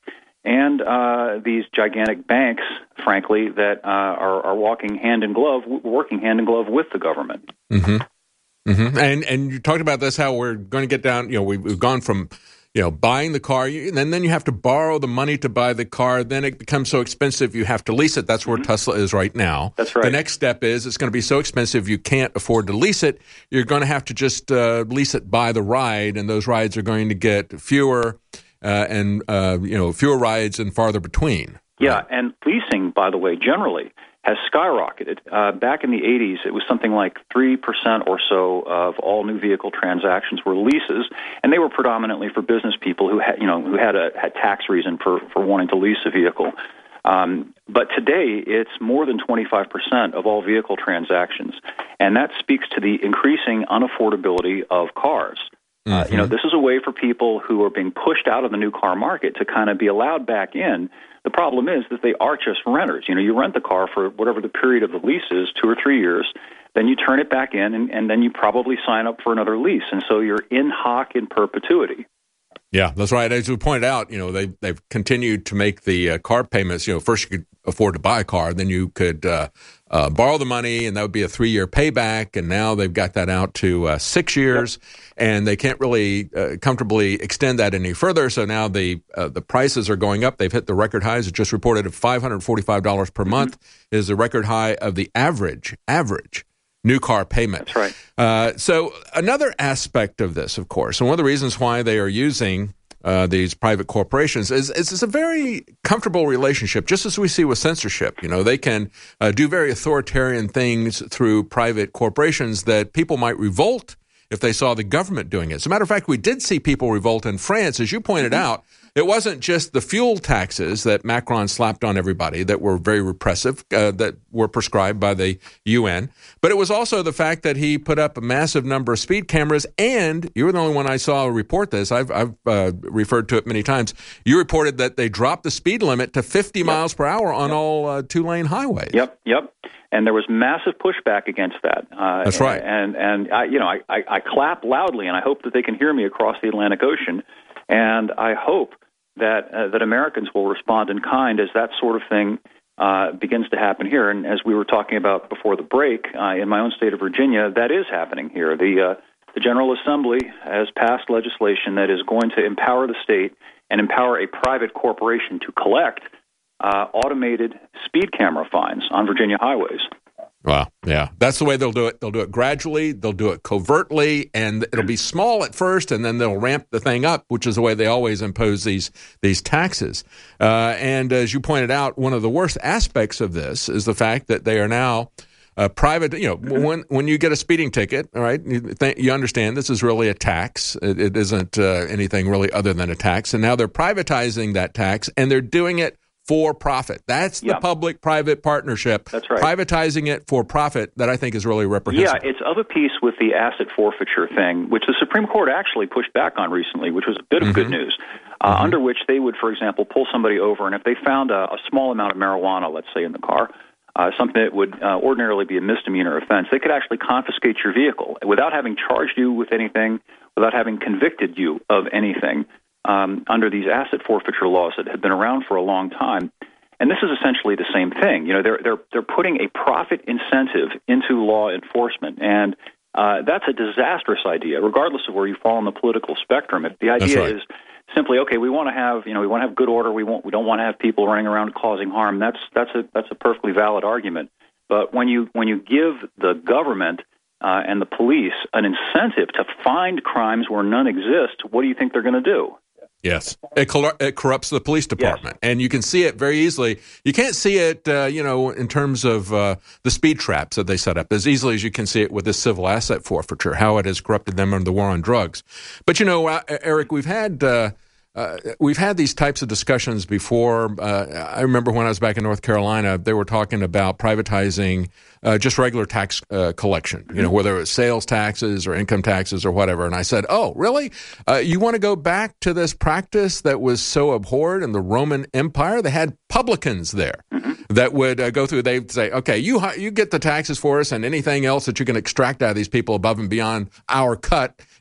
and uh, these gigantic banks, frankly, that uh, are, are walking hand in glove, working hand in glove with the government.
Mm-hmm. Mm-hmm. And and you talked about this, how we're going to get down. You know, we've, we've gone from, you know, buying the car, and then, then you have to borrow the money to buy the car. Then it becomes so expensive you have to lease it. That's where mm-hmm. Tesla is right now.
That's right.
The next step is it's going to be so expensive you can't afford to lease it. You're going to have to just uh, lease it by the ride, and those rides are going to get fewer uh, and uh, you know fewer rides and farther between.
Yeah, and leasing, by the way, generally has skyrocketed. Uh, back in the eighties, it was something like three percent or so of all new vehicle transactions were leases, and they were predominantly for business people who had, you know, who had a had tax reason for, for wanting to lease a vehicle. Um, but today, it's more than twenty-five percent of all vehicle transactions, and that speaks to the increasing unaffordability of cars. Mm-hmm. Uh, you know, this is a way for people who are being pushed out of the new car market to kind of be allowed back in. The problem is that they are just renters. You know, you rent the car for whatever the period of the lease is, two or three years, then you turn it back in, and, and then you probably sign up for another lease. And so you're in hoc in perpetuity.
Yeah, that's right. As we pointed out, you know, they, they've continued to make the uh, car payments. You know, first you could afford to buy a car, then you could uh, uh, borrow the money, and that would be a three-year payback. And now they've got that out to uh, six years, yep. and they can't really uh, comfortably extend that any further. So now the uh, the prices are going up. They've hit the record highs. It just reported at five hundred forty-five dollars per mm-hmm. month is the record high of the average average. new car payment.
That's right.
Uh, so another aspect of this, of course, and one of the reasons why they are using uh, these private corporations is, is it's a very comfortable relationship, just as we see with censorship. You know, they can uh, do very authoritarian things through private corporations that people might revolt if they saw the government doing it. As a matter of fact, we did see people revolt in France, as you pointed mm-hmm. out. It wasn't just the fuel taxes that Macron slapped on everybody that were very repressive, uh, that were prescribed by the U N, but it was also the fact that he put up a massive number of speed cameras, and you were the only one I saw report this. I've, I've uh, referred to it many times. You reported that they dropped the speed limit to fifty yep. miles per hour on
yep.
all uh, two-lane highways.
Yep, yep. And there was massive pushback against that.
Uh, That's right.
And, and I, you know, I, I, I clap loudly, and I hope that they can hear me across the Atlantic Ocean, and I hope that uh, that Americans will respond in kind as that sort of thing uh, begins to happen here. And as we were talking about before the break, uh, in my own state of Virginia, that is happening here. The, uh, the General Assembly has passed legislation that is going to empower the state and empower a private corporation to collect uh, automated speed camera fines on Virginia highways.
Wow. Yeah. That's the way they'll do it. They'll do it gradually. They'll do it covertly, and it'll be small at first, and then they'll ramp the thing up, which is the way they always impose these these taxes. Uh, and as you pointed out, one of the worst aspects of this is the fact that they are now uh, private. You know, mm-hmm. when when you get a speeding ticket, all right, you, th- you understand this is really a tax. It, it isn't uh, anything really other than a tax. And now they're privatizing that tax, and they're doing it for profit. That's the
yeah.
public-private partnership.
That's right.
Privatizing it for profit that I think is really reprehensible.
Yeah, it's of a piece with the asset forfeiture thing, which the Supreme Court actually pushed back on recently, which was a bit of mm-hmm. good news, uh, mm-hmm. under which they would, for example, pull somebody over, and if they found a, a small amount of marijuana, let's say, in the car, uh, something that would uh, ordinarily be a misdemeanor offense, they could actually confiscate your vehicle without having charged you with anything, without having convicted you of anything. Um, under these asset forfeiture laws that have been around for a long time. And this is essentially the same thing. You know, they're they're they're putting a profit incentive into law enforcement, and uh, that's a disastrous idea, regardless of where you fall on the political spectrum. If the idea
right.
is simply, okay, we want to have, you know, we want to have good order, we want we don't want to have people running around causing harm. That's that's a that's a perfectly valid argument. But when you when you give the government uh, and the police an incentive to find crimes where none exist, what do you think they're going to do?
Yes, it, cor- it corrupts the police department,
yes.
and you can see it very easily. You can't see it, uh, you know, in terms of uh, the speed traps that they set up as easily as you can see it with this civil asset forfeiture, how it has corrupted them under the war on drugs. But you know, uh, Eric, we've had uh, uh, we've had these types of discussions before. Uh, I remember when I was back in North Carolina, they were talking about privatizing uh, just regular tax uh, collection, you know, whether it was sales taxes or income taxes or whatever. And I said, oh, really? Uh, you want to go back to this practice that was so abhorred in the Roman Empire? They had publicans there mm-hmm. that would uh, go through. They'd say, okay, you you get the taxes for us, and anything else that you can extract out of these people above and beyond our cut,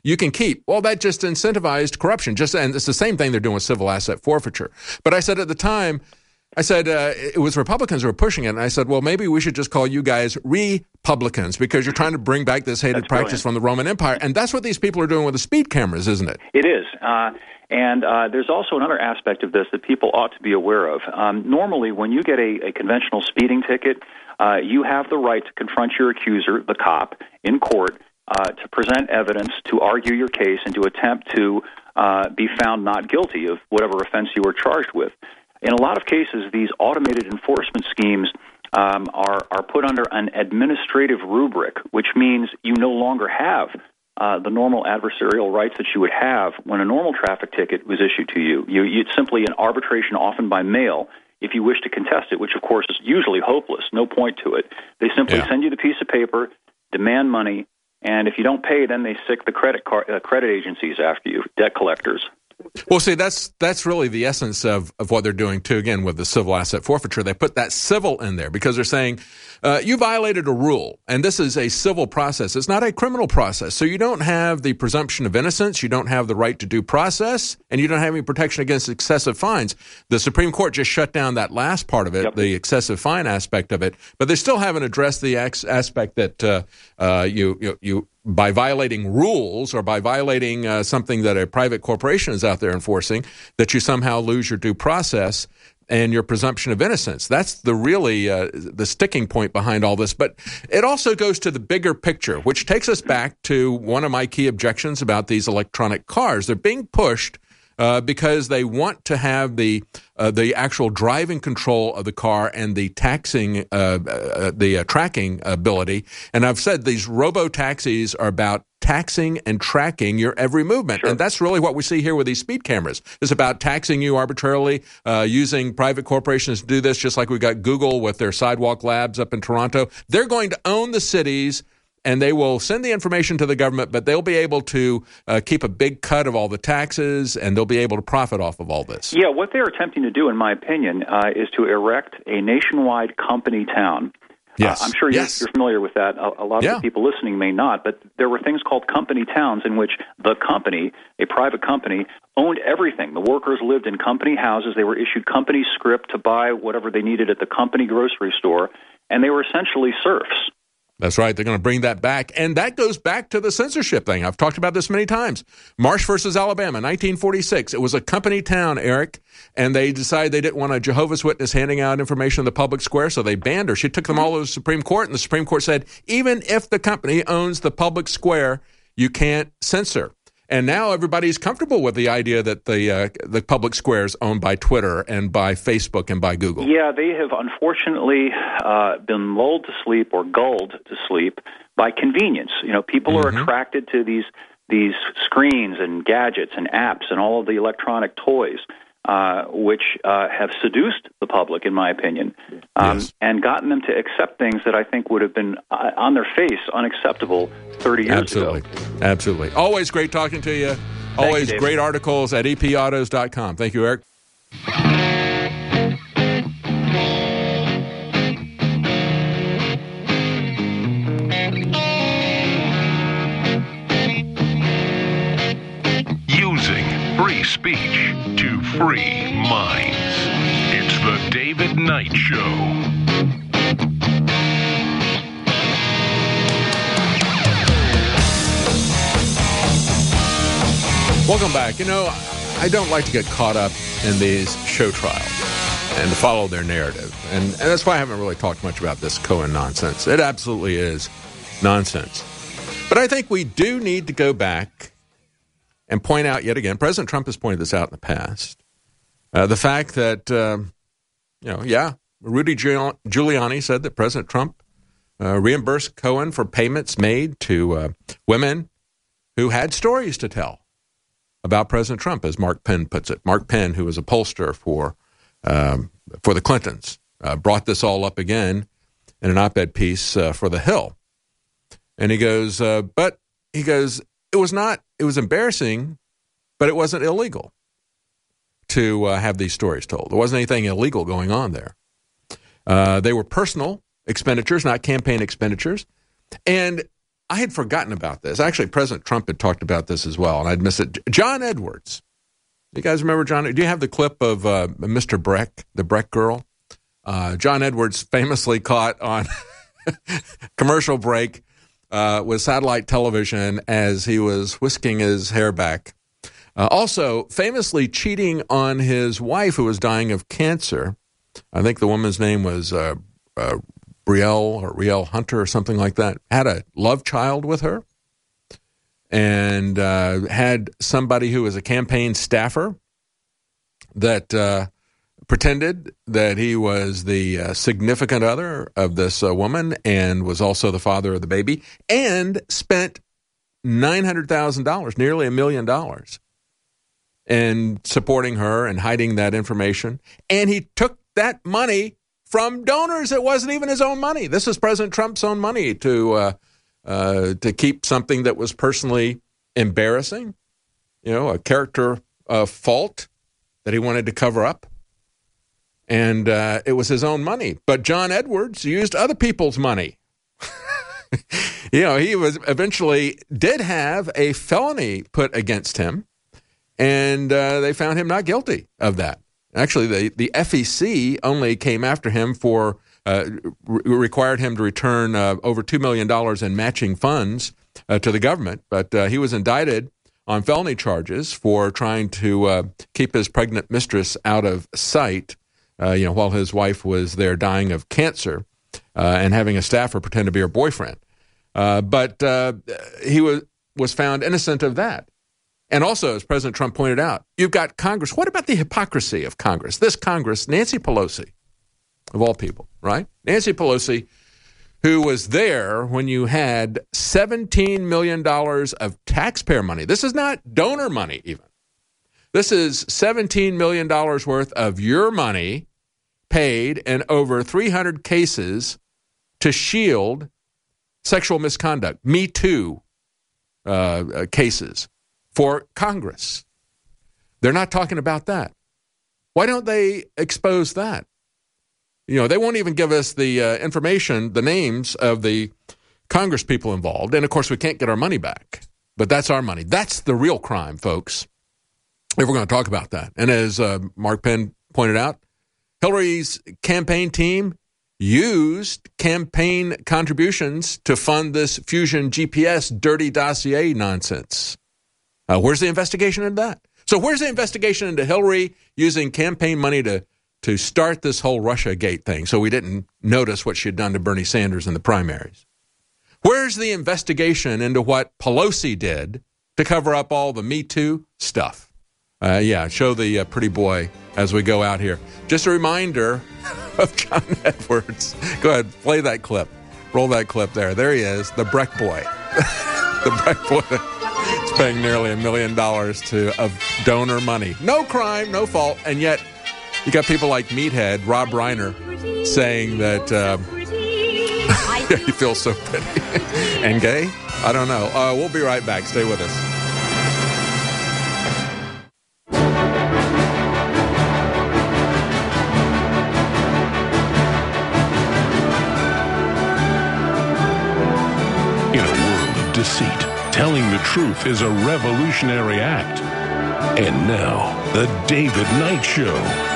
you can keep. Well, that just incentivized corruption. Just and it's the same thing they're doing with civil asset forfeiture. But I said at the time, I said uh, it was Republicans who were pushing it, and I said, well, maybe we should just call you guys Republicans because you're trying to bring back this hated
That's
practice
brilliant.
from the Roman Empire. And that's what these people are doing with the speed cameras, isn't it?
It is. Uh, and uh, there's also another aspect of this that people ought to be aware of. Um, normally, when you get a, a conventional speeding ticket, uh, you have the right to confront your accuser, the cop, in court uh, to present evidence, to argue your case, and to attempt to uh, be found not guilty of whatever offense you were charged with. In a lot of cases, these automated enforcement schemes um, are, are put under an administrative rubric, which means you no longer have uh, the normal adversarial rights that you would have when a normal traffic ticket was issued to you. you. It's simply an arbitration, often by mail, if you wish to contest it, which, of course, is usually hopeless, no point to it. They simply
Yeah.
send you the piece of paper, demand money, and if you don't pay, then they sick the credit car- uh, credit agencies after you, debt collectors.
Well, see, that's that's really the essence of, of what they're doing, too, again, with the civil asset forfeiture. They put that civil in there because they're saying, uh, you violated a rule, and this is a civil process. It's not a criminal process. So you don't have the presumption of innocence, you don't have the right to due process, and you don't have any protection against excessive fines. The Supreme Court just shut down that last part of it,
Yep.
the excessive fine aspect of it, but they still haven't addressed the ex- aspect that uh, uh, you, you you by violating rules or by violating uh, something that a private corporation is out there enforcing, that you somehow lose your due process and your presumption of innocence. That's the really uh, the sticking point behind all this. But it also goes to the bigger picture, which takes us back to one of my key objections about these electronic cars. They're being pushed Uh, because they want to have the uh, the actual driving control of the car and the taxing, uh, uh, the uh, tracking ability. And I've said these robo-taxis are about taxing and tracking your every movement.
Sure.
And that's really what we see here with these speed cameras. It's about taxing you arbitrarily, uh, using private corporations to do this, just like we got Google with their Sidewalk Labs up in Toronto. They're going to own the cities, and they will send the information to the government, but they'll be able to uh, keep a big cut of all the taxes, and they'll be able to profit off of all this.
Yeah, what they're attempting to do, in my opinion, uh, is to erect a nationwide company town.
Yes.
Uh, I'm sure you're,
Yes.
you're familiar with that. A, a lot
Yeah.
of the people listening may not, but there were things called company towns in which the company, a private company, owned everything. The workers lived in company houses. They were issued company script to buy whatever they needed at the company grocery store, and they were essentially serfs.
That's right. They're going to bring that back. And that goes back to the censorship thing. I've talked about this many times. Marsh versus Alabama, nineteen forty-six. It was a company town, Eric, and they decided they didn't want a Jehovah's Witness handing out information in the public square, so they banned her. She took them all to the Supreme Court, and the Supreme Court said, even if the company owns the public square, you can't censor. And now everybody's comfortable with the idea that the uh, the public square is owned by Twitter and by Facebook and by Google.
Yeah, they have unfortunately uh, been lulled to sleep or gulled to sleep by convenience. You know, people
Mm-hmm.
are attracted to these these screens and gadgets and apps and all of the electronic toys, uh, which uh, have seduced the public, in my opinion, um,
Yes.
and gotten them to accept things that I think would have been uh, on their face unacceptable thirty years
Absolutely.
ago.
Absolutely. Always great talking to you. Always
David.
great articles at e p autos dot com. Thank you, Eric.
Using free speech to free minds. It's the David Knight Show.
Welcome back. You know, I don't like to get caught up in these show trials and to follow their narrative. And, and that's why I haven't really talked much about this Cohen nonsense. It absolutely is nonsense. But I think we do need to go back and point out yet again, President Trump has pointed this out in the past, uh, the fact that, um, you know, yeah, Rudy Giuliani said that President Trump uh, reimbursed Cohen for payments made to uh, women who had stories to tell about President Trump, as Mark Penn puts it. Mark Penn, who was a pollster for um, for the Clintons, uh, brought this all up again in an op-ed piece uh, for The Hill. And he goes, uh, but he goes, it was not, it was embarrassing, but it wasn't illegal to uh, have these stories told. There wasn't anything illegal going on there. Uh, they were personal expenditures, not campaign expenditures. And I had forgotten about this. Actually, President Trump had talked about this as well, and I'd missed it. John Edwards. You guys remember John? Do you have the clip of uh, Mister Breck, the Breck girl? Uh, John Edwards famously caught on commercial break uh, with satellite television as he was whisking his hair back. Uh, also, famously cheating on his wife who was dying of cancer. I think the woman's name was uh, uh, Brielle or Rielle Hunter or something like that. Had a love child with her and uh, had somebody who was a campaign staffer that uh, pretended that he was the uh, significant other of this uh, woman and was also the father of the baby, and spent nine hundred thousand dollars, nearly a million dollars, in supporting her and hiding that information. And he took that money from donors. It wasn't even his own money. This is President Trump's own money to uh, uh, to keep something that was personally embarrassing, you know, a character uh, fault that he wanted to cover up. And uh, it was his own money. But John Edwards used other people's money. You know, he was eventually did have a felony put against him, and uh, they found him not guilty of that. Actually, the, the F E C only came after him for, uh, re- required him to return uh, over two million dollars in matching funds uh, to the government. But uh, he was indicted on felony charges for trying to uh, keep his pregnant mistress out of sight, uh, you know, while his wife was there dying of cancer, uh, and having a staffer pretend to be her boyfriend. Uh, but uh, he was, was found innocent of that. And also, as President Trump pointed out, you've got Congress. What about the hypocrisy of Congress? This Congress, Nancy Pelosi, of all people, right? Nancy Pelosi, who was there when you had seventeen million dollars of taxpayer money. This is not donor money even. This is seventeen million dollars worth of your money paid in over three hundred cases to shield sexual misconduct, Me Too uh, uh, cases for Congress. They're not talking about that. Why don't they expose that? You know, they won't even give us the uh, information, the names of the Congress people involved. And, of course, we can't get our money back. But that's our money. That's the real crime, folks, if we're going to talk about that. And as uh, Mark Penn pointed out, Hillary's campaign team used campaign contributions to fund this Fusion G P S dirty dossier nonsense. Uh, where's the investigation into that? So where's the investigation into Hillary using campaign money to, to start this whole Russiagate thing so we didn't notice what she had done to Bernie Sanders in the primaries? Where's the investigation into what Pelosi did to cover up all the Me Too stuff? Uh, yeah, show the uh, pretty boy as we go out here. Just a reminder of John Edwards. Go ahead, play that clip. Roll that clip there. There he is, the Breck boy. The Breck boy is paying nearly a million dollars to of donor money. No crime, no fault, and yet you got people like Meathead, Rob Reiner, saying that uh, he feels so pretty and gay. I don't know. Uh, we'll be right back. Stay with us.
Deceit. Telling the truth is a revolutionary act. And now, the David Knight Show.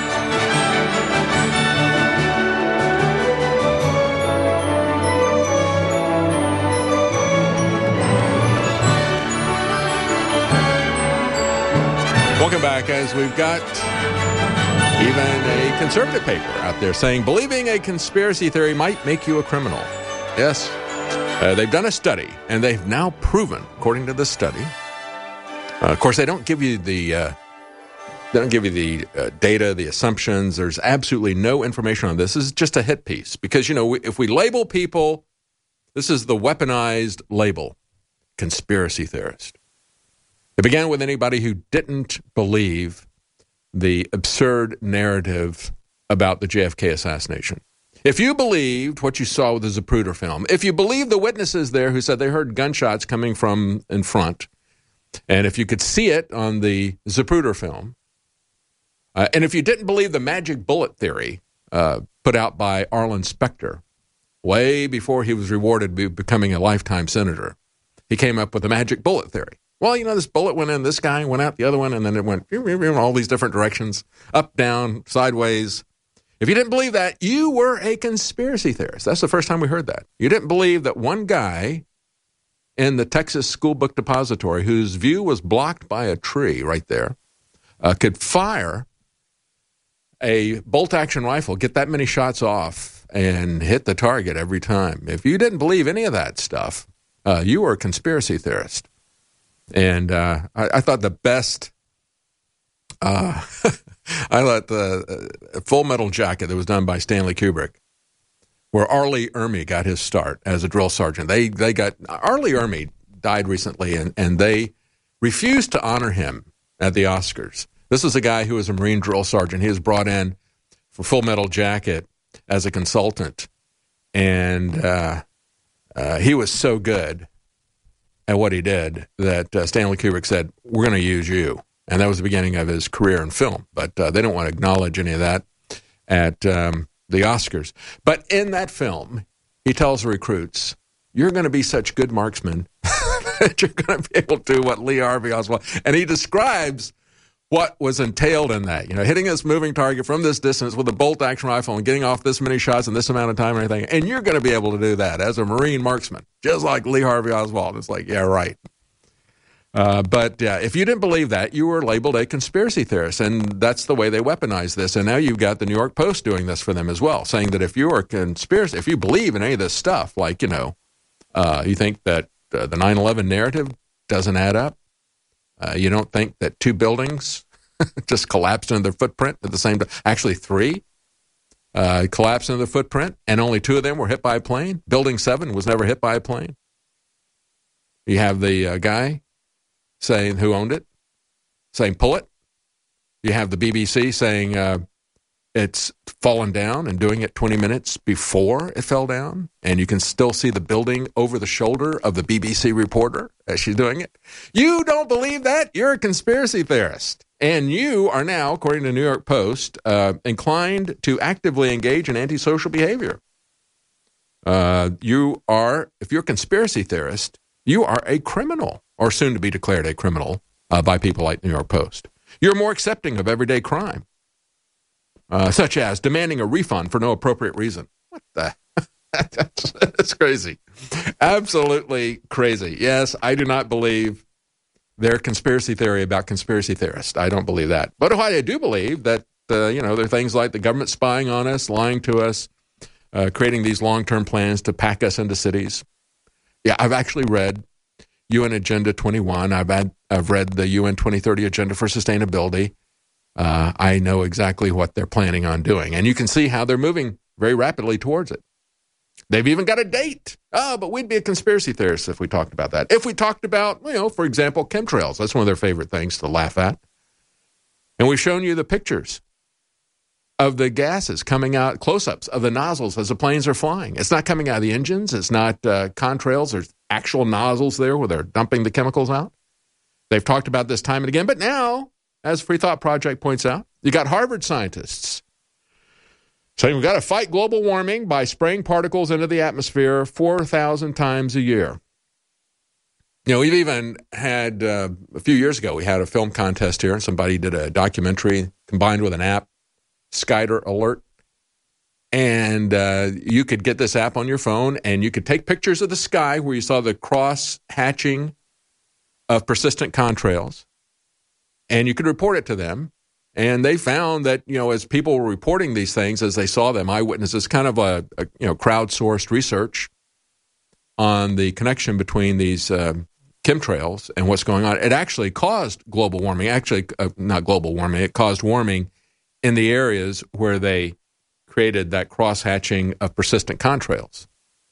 Welcome back, as we've got even a conservative paper out there saying believing a conspiracy theory might make you a criminal. Yes. Uh, they've done a study, and they've now proven, according to the study, uh, of course, they don't give you the uh, they don't give you the uh, data, the assumptions. There's absolutely no information on this. This is just a hit piece because, you know, we, if we label people, this is the weaponized label, conspiracy theorist. It began with anybody who didn't believe the absurd narrative about the J F K assassination. If you believed what you saw with the Zapruder film, if you believed the witnesses there who said they heard gunshots coming from in front, and if you could see it on the Zapruder film, uh, and if you didn't believe the magic bullet theory uh, put out by Arlen Specter way before he was rewarded by becoming a lifetime senator, he came up with the magic bullet theory. Well, you know, this bullet went in, this guy went out the other one, and then it went in all these different directions, up, down, sideways. If you didn't believe that, you were a conspiracy theorist. That's the first time we heard that. You didn't believe that one guy in the Texas School Book Depository, whose view was blocked by a tree right there, uh, could fire a bolt-action rifle, get that many shots off, and hit the target every time. If you didn't believe any of that stuff, uh, you were a conspiracy theorist. And uh, I, I thought the best, uh, I thought the uh, Full Metal Jacket that was done by Stanley Kubrick, where R. Lee Ermey got his start as a drill sergeant. They they got R. Lee Ermey died recently, and, and they refused to honor him at the Oscars. This is a guy who was a Marine drill sergeant. He was brought in for Full Metal Jacket as a consultant, and uh, uh, he was so good at what he did that uh, Stanley Kubrick said, "We're going to use you." And that was the beginning of his career in film. But uh, they don't want to acknowledge any of that at um, the Oscars. But in that film, he tells the recruits, "You're going to be such good marksmen that you're going to be able to do what Lee Harvey Oswald." And he describes what was entailed in that. You know, hitting this moving target from this distance with a bolt-action rifle and getting off this many shots in this amount of time and everything. And you're going to be able to do that as a Marine marksman, just like Lee Harvey Oswald. It's like, yeah, right. Uh, but uh, if you didn't believe that, you were labeled a conspiracy theorist, and that's the way they weaponized this. And now you've got the New York Post doing this for them as well, saying that if you are a conspiracy, if you believe in any of this stuff, like, you know, uh, you think that uh, the nine eleven narrative doesn't add up, uh, you don't think that two buildings just collapsed into their footprint at the same time, actually three uh, collapsed into their footprint, and only two of them were hit by a plane. Building seven was never hit by a plane. You have the uh, guy saying who owned it, saying pull it. You have the B B C saying uh, it's fallen down and doing it twenty minutes before it fell down, and you can still see the building over the shoulder of the B B C reporter as she's doing it. You don't believe that? You're a conspiracy theorist. And you are now, according to the New York Post, uh, inclined to actively engage in antisocial behavior. Uh, you are, if you're a conspiracy theorist, you are a criminal, or soon to be declared a criminal uh, by people like the New York Post. You're more accepting of everyday crime, uh, such as demanding a refund for no appropriate reason. What the? that's, that's crazy. Absolutely crazy. Yes, I do not believe their conspiracy theory about conspiracy theorists. I don't believe that. But I do believe that, uh, you know, there are things like the government spying on us, lying to us, uh, creating these long-term plans to pack us into cities. Yeah, I've actually read U N Agenda twenty-one. I've had, I've read the U N twenty thirty Agenda for Sustainability. Uh, I know exactly what they're planning on doing. And you can see how they're moving very rapidly towards it. They've even got a date. Oh, but we'd be a conspiracy theorist if we talked about that. If we talked about, you know, for example, chemtrails. That's one of their favorite things to laugh at. And we've shown you the pictures of the gases coming out, close-ups of the nozzles as the planes are flying. It's not coming out of the engines. It's not uh, contrails. There's actual nozzles there where they're dumping the chemicals out. They've talked about this time and again. But now, as Free Thought Project points out, you got Harvard scientists saying we've got to fight global warming by spraying particles into the atmosphere four thousand times a year. You know, we've even had, uh, a few years ago, we had a film contest here, and somebody did a documentary combined with an app, Skyder Alert. And uh, you could get this app on your phone, and you could take pictures of the sky where you saw the cross-hatching of persistent contrails, and you could report it to them. And they found that, you know, as people were reporting these things, as they saw them, eyewitnesses, kind of a, a you know, crowdsourced research on the connection between these uh, chemtrails and what's going on. It actually caused global warming. Actually, uh, not global warming. It caused warming in the areas where they created that cross-hatching of persistent contrails.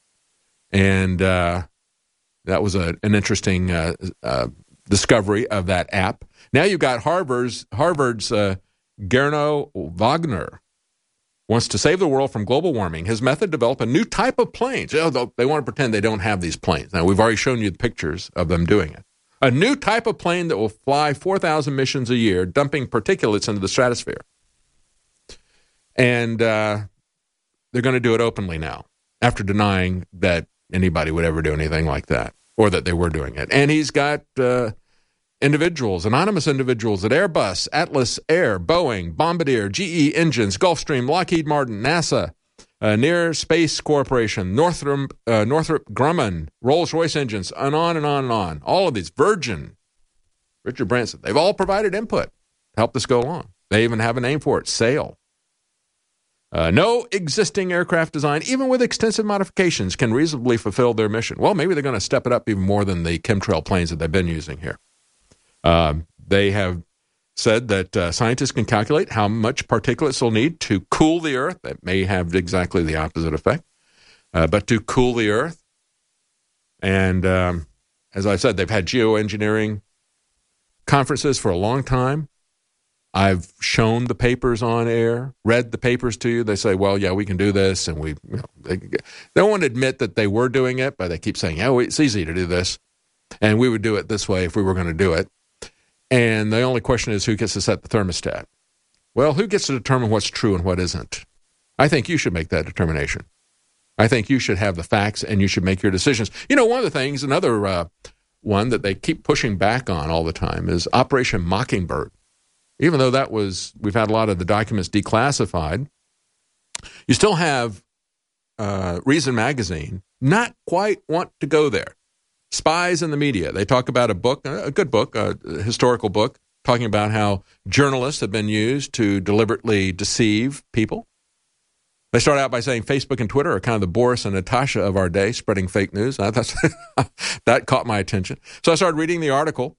And uh, that was a, an interesting uh, uh, discovery of that app. Now you've got Harvard's, Harvard's uh, Gernot Wagner wants to save the world from global warming. His method developed a new type of planes. You know, they want to pretend they don't have these planes. Now, we've already shown you the pictures of them doing it. A new type of plane that will fly four thousand missions a year, dumping particulates into the stratosphere. And uh, they're going to do it openly now, after denying that anybody would ever do anything like that. or that they were doing it. And he's got uh, individuals, anonymous individuals at Airbus, Atlas Air, Boeing, Bombardier, G E Engines, Gulfstream, Lockheed Martin, NASA, uh, Near Space Corporation, Northrop, uh, Northrop Grumman, Rolls-Royce Engines, and on and on and on. All of these, Virgin, Richard Branson, they've all provided input to help this go along. They even have a name for it, SAIL. Uh, no existing aircraft design, even with extensive modifications, can reasonably fulfill their mission. Well, maybe they're going to step it up even more than the chemtrail planes that they've been using here. Um, they have said that uh, scientists can calculate how much particulates they'll need to cool the Earth. That may have exactly the opposite effect, uh, but to cool the Earth. And um, as I said, they've had geoengineering conferences for a long time. I've shown the papers on air, read the papers to you. They say, well, yeah, we can do this. And we, you know, they, they don't want to admit that they were doing it, but they keep saying, oh, it's easy to do this. And we would do it this way if we were going to do it. And the only question is who gets to set the thermostat? Well, who gets to determine what's true and what isn't? I think you should make that determination. I think you should have the facts and you should make your decisions. You know, one of the things, another uh, one that they keep pushing back on all the time is Operation Mockingbird. Even though that was, we've had a lot of the documents declassified, you still have uh, Reason Magazine not quite want to go there. Spies in the media. They talk about a book, a good book, a historical book, talking about how journalists have been used to deliberately deceive people. They start out by saying Facebook and Twitter are kind of the Boris and Natasha of our day, spreading fake news. That's, that caught my attention. So I started reading the article.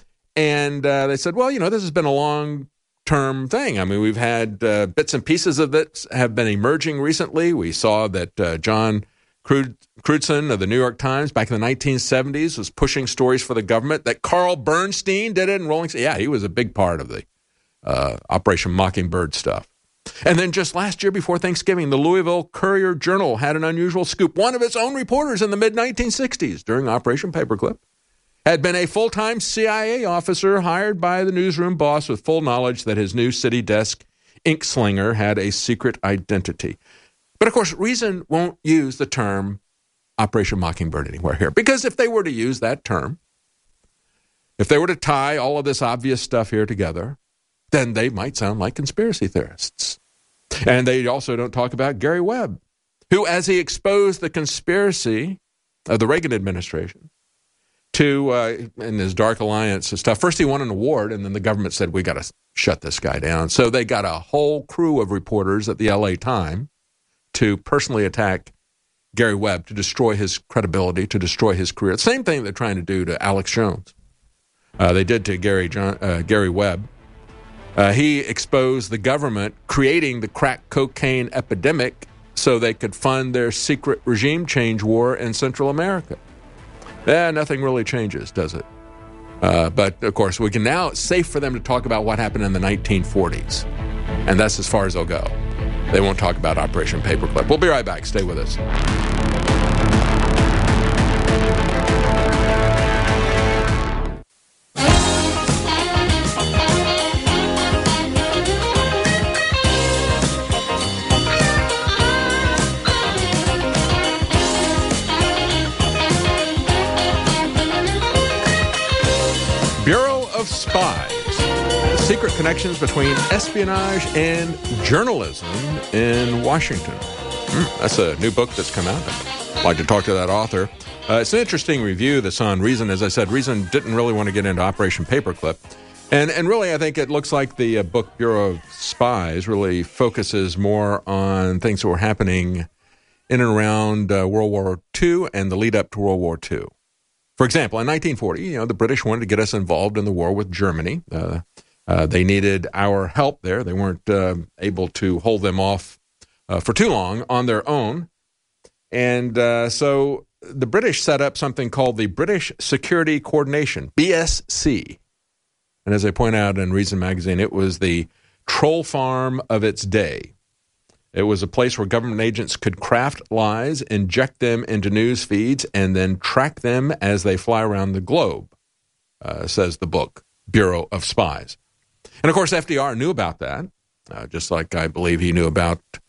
And uh, they said, well, you know, this has been a long-term thing. I mean, we've had uh, bits and pieces of it have been emerging recently. We saw that uh, John Crewdson of the New York Times back in the nineteen seventies was pushing stories for the government, that Carl Bernstein did it in Rolling Stone. Yeah, he was a big part of the uh, Operation Mockingbird stuff. And then just last year before Thanksgiving, the Louisville Courier-Journal had an unusual scoop. One of its own reporters in the mid nineteen sixties during Operation Paperclip had been a full-time C I A officer hired by the newsroom boss with full knowledge that his new city desk ink slinger had a secret identity. But, of course, Reason won't use the term Operation Mockingbird anywhere here, because if they were to use that term, if they were to tie all of this obvious stuff here together, then they might sound like conspiracy theorists. And they also don't talk about Gary Webb, who, as he exposed the conspiracy of the Reagan administration, to, uh, in his Dark Alliance stuff. First he won an award, and then the government said, we got to shut this guy down. So they got a whole crew of reporters at the L A Times to personally attack Gary Webb, to destroy his credibility, to destroy his career. The same thing they're trying to do to Alex Jones. Uh, they did to Gary, John, uh, Gary Webb. Uh, he exposed the government creating the crack cocaine epidemic so they could fund their secret regime change war in Central America. Eh, nothing really changes, does it? Uh, but, of course, we can now, it's safe for them to talk about what happened in the nineteen forties. And that's as far as they'll go. They won't talk about Operation Paperclip. We'll be right back. Stay with us. Bureau of Spies, the secret connections between espionage and journalism in Washington. Mm, that's a new book that's come out. I'd like to talk to that author. Uh, it's an interesting review that's on Reason. As I said, Reason didn't really want to get into Operation Paperclip. And and really, I think it looks like the uh, book Bureau of Spies really focuses more on things that were happening in and around uh, World War Two and the lead up to World War Two. For example, in nineteen forty, you know, the British wanted to get us involved in the war with Germany. Uh, uh, they needed our help there. They weren't uh, able to hold them off uh, for too long on their own. And uh, so the British set up something called the British Security Coordination, B S C. And as I point out in Reason Magazine, it was the troll farm of its day. It was a place where government agents could craft lies, inject them into news feeds, and then track them as they fly around the globe, uh, says the book, Bureau of Spies. And, of course, F D R knew about that, uh, just like I believe he knew about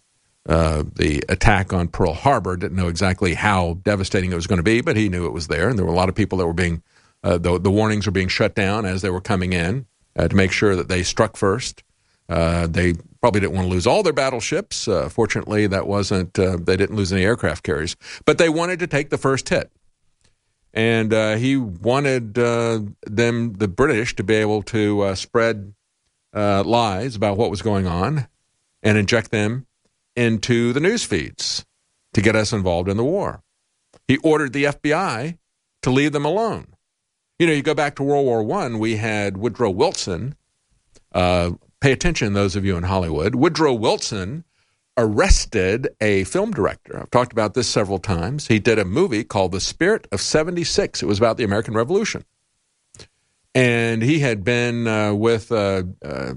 uh, the attack on Pearl Harbor. Didn't know exactly how devastating it was going to be, but he knew it was there, and there were a lot of people that were being, uh, the, the warnings were being shut down as they were coming in uh, to make sure that they struck first. Uh, they probably didn't want to lose all their battleships. Uh, fortunately, that wasn't, uh, they didn't lose any aircraft carriers, but they wanted to take the first hit. And uh, he wanted uh, them, the British, to be able to uh, spread uh, lies about what was going on and inject them into the news feeds to get us involved in the war. He ordered the F B I to leave them alone. You know, you go back to World War One, we had Woodrow Wilson. Uh, pay attention, those of you in Hollywood. Woodrow Wilson arrested a film director. I've talked about this several times. He did a movie called The Spirit of seventy-six. It was about the American Revolution. And he had been uh, with uh, uh,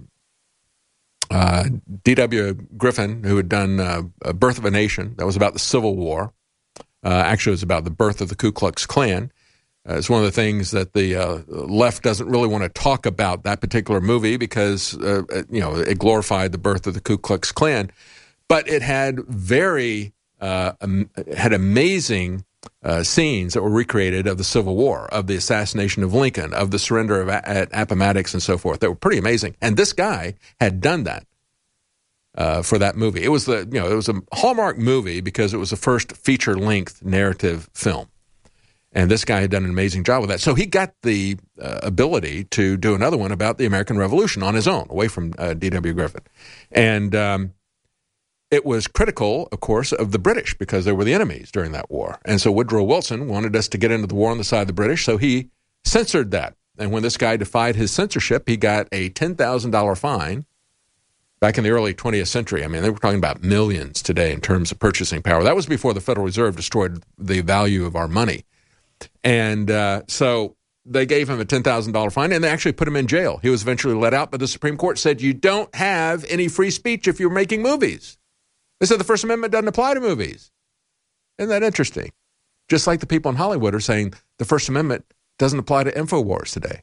uh, D W Griffin, who had done uh, Birth of a Nation. That was about the Civil War. Uh, actually, it was about the birth of the Ku Klux Klan. Uh, it's one of the things that the uh, left doesn't really want to talk about, that particular movie, because uh, you know it glorified the birth of the Ku Klux Klan. But it had very uh, um, had amazing uh, scenes that were recreated of the Civil War, of the assassination of Lincoln, of the surrender of a- at Appomattox, and so forth. They were pretty amazing. And this guy had done that uh, for that movie. It was the you know it was a Hallmark movie because it was the first feature length narrative film. And this guy had done an amazing job with that. So he got the uh, ability to do another one about the American Revolution on his own, away from uh, D W Griffin. And um, it was critical, of course, of the British because they were the enemies during that war. And so Woodrow Wilson wanted us to get into the war on the side of the British, so he censored that. And when this guy defied his censorship, he got a ten thousand dollars fine back in the early twentieth century. I mean, they were talking about millions today in terms of purchasing power. That was before the Federal Reserve destroyed the value of our money. And uh, so they gave him a ten thousand dollars fine, and they actually put him in jail. He was eventually let out, but the Supreme Court said you don't have any free speech if you're making movies. They said the First Amendment doesn't apply to movies. Isn't that interesting? Just like the people in Hollywood are saying the First Amendment doesn't apply to InfoWars today.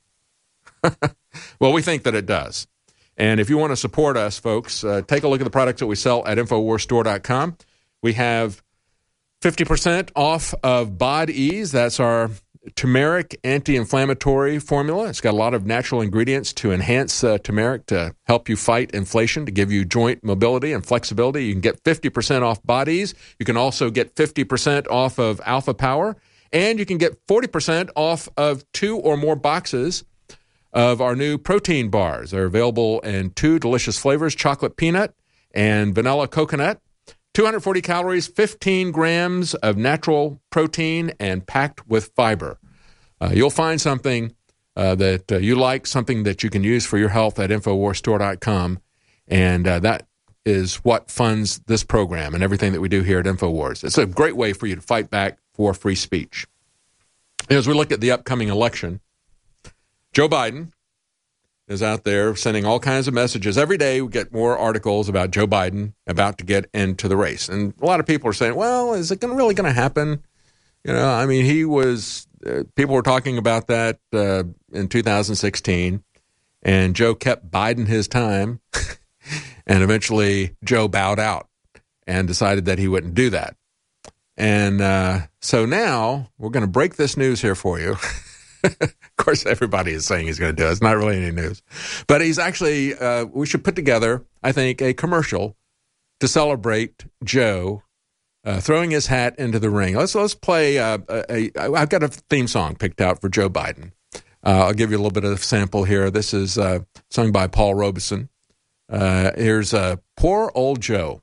Well, we think that it does. And if you want to support us, folks, uh, take a look at the products that we sell at InfoWars Store dot com. We have fifty percent off of Bod Ease. That's our turmeric anti-inflammatory formula. It's got a lot of natural ingredients to enhance uh, turmeric to help you fight inflation, to give you joint mobility and flexibility. You can get fifty percent off Bod Ease. You can also get fifty percent off of Alpha Power. And you can get forty percent off of two or more boxes of our new protein bars. They're available in two delicious flavors, chocolate peanut and vanilla coconut. two hundred forty calories, fifteen grams of natural protein, and packed with fiber. Uh, you'll find something uh, that uh, you like, something that you can use for your health at InfoWars Store dot com, and uh, that is what funds this program and everything that we do here at InfoWars. It's a great way for you to fight back for free speech. As we look at the upcoming election, Joe Biden is out there sending all kinds of messages. Every day we get more articles about Joe Biden about to get into the race. And a lot of people are saying, well, is it gonna, really going to happen? You know, I mean, he was, uh, people were talking about that uh, in two thousand sixteen, and Joe kept biding his time, and eventually Joe bowed out and decided that he wouldn't do that. And uh, so now we're going to break this news here for you. Of course, everybody is saying he's going to do it. It's not really any news. But he's actually, uh, we should put together, I think, a commercial to celebrate Joe uh, throwing his hat into the ring. Let's let's play, uh, a, a, I've got a theme song picked out for Joe Biden. Uh, I'll give you a little bit of a sample here. This is uh, sung by Paul Robeson. Uh, here's uh, Poor Old Joe.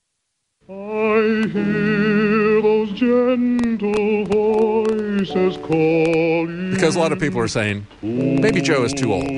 I hear those gentle voices calling.
Because a lot of people are saying, maybe Joe is too old.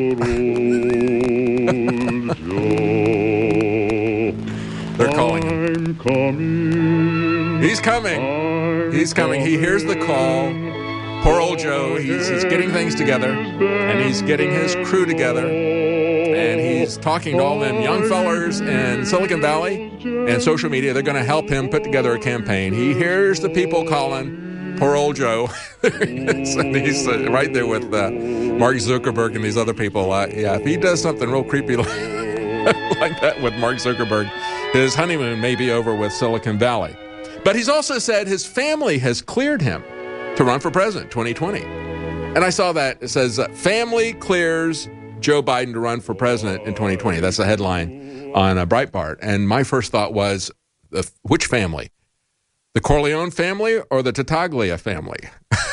They're calling him.
Coming.
He's coming.
I'm
He's coming. He hears the call. Poor old Joe. He's, he's getting things together. And he's getting his crew together. And he's talking to all them young fellers in Silicon Valley and social media. They're going to help him put together a campaign. He hears the people calling, poor old Joe. And he's uh, right there with uh, Mark Zuckerberg and these other people. Uh, yeah, if he does something real creepy like, like that with Mark Zuckerberg, His honeymoon may be over with Silicon Valley. But he's also said his family has cleared him to run for president twenty twenty. And I saw that. It says, uh, family clears Joe Biden to run for president in twenty twenty. That's the headline on uh, Breitbart. And my first thought was, uh, which family? The Corleone family or the Tattaglia family?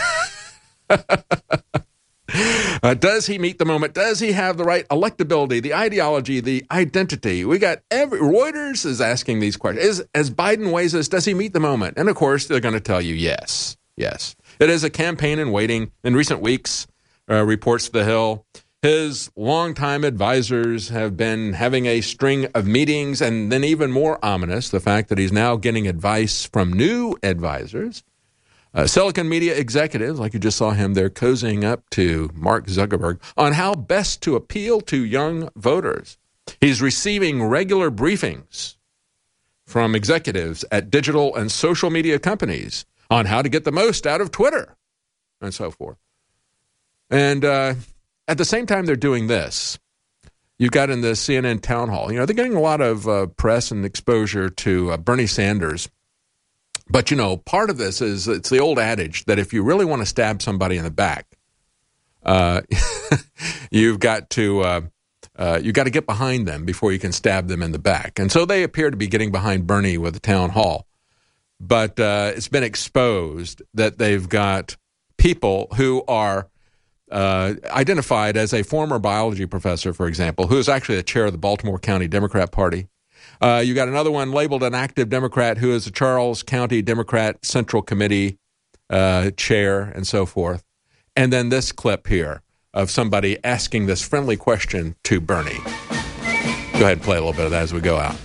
Uh, does he meet the moment? Does he have the right electability, the ideology, the identity? We got every Reuters is asking these questions. Is, as Biden weighs this, does he meet the moment? And of course, they're going to tell you yes, yes. It is a campaign in waiting. In recent weeks, uh, reports The Hill, his longtime advisors have been having a string of meetings, and then even more ominous, the fact that he's now getting advice from new advisors. Uh, Silicon Media executives, like you just saw him there, cozying up to Mark Zuckerberg on how best to appeal to young voters. He's receiving regular briefings from executives at digital and social media companies on how to get the most out of Twitter and so forth. And uh, at the same time they're doing this, you've got in the C N N town hall, you know, they're getting a lot of uh, press and exposure to uh, Bernie Sanders. But, you know, part of this is it's the old adage that if you really want to stab somebody in the back, uh, you've got to uh, uh, you've got to get behind them before you can stab them in the back. And so they appear to be getting behind Bernie with the town hall. But uh, it's been exposed that they've got people who are uh, identified as a former biology professor, for example, who is actually the chair of the Baltimore County Democrat Party. Uh, you got another one labeled an active Democrat who is the Charles County Democrat Central Committee uh, chair and so forth. And then this clip here of somebody asking this friendly question to Bernie. Go ahead and play a little bit of that as we go out.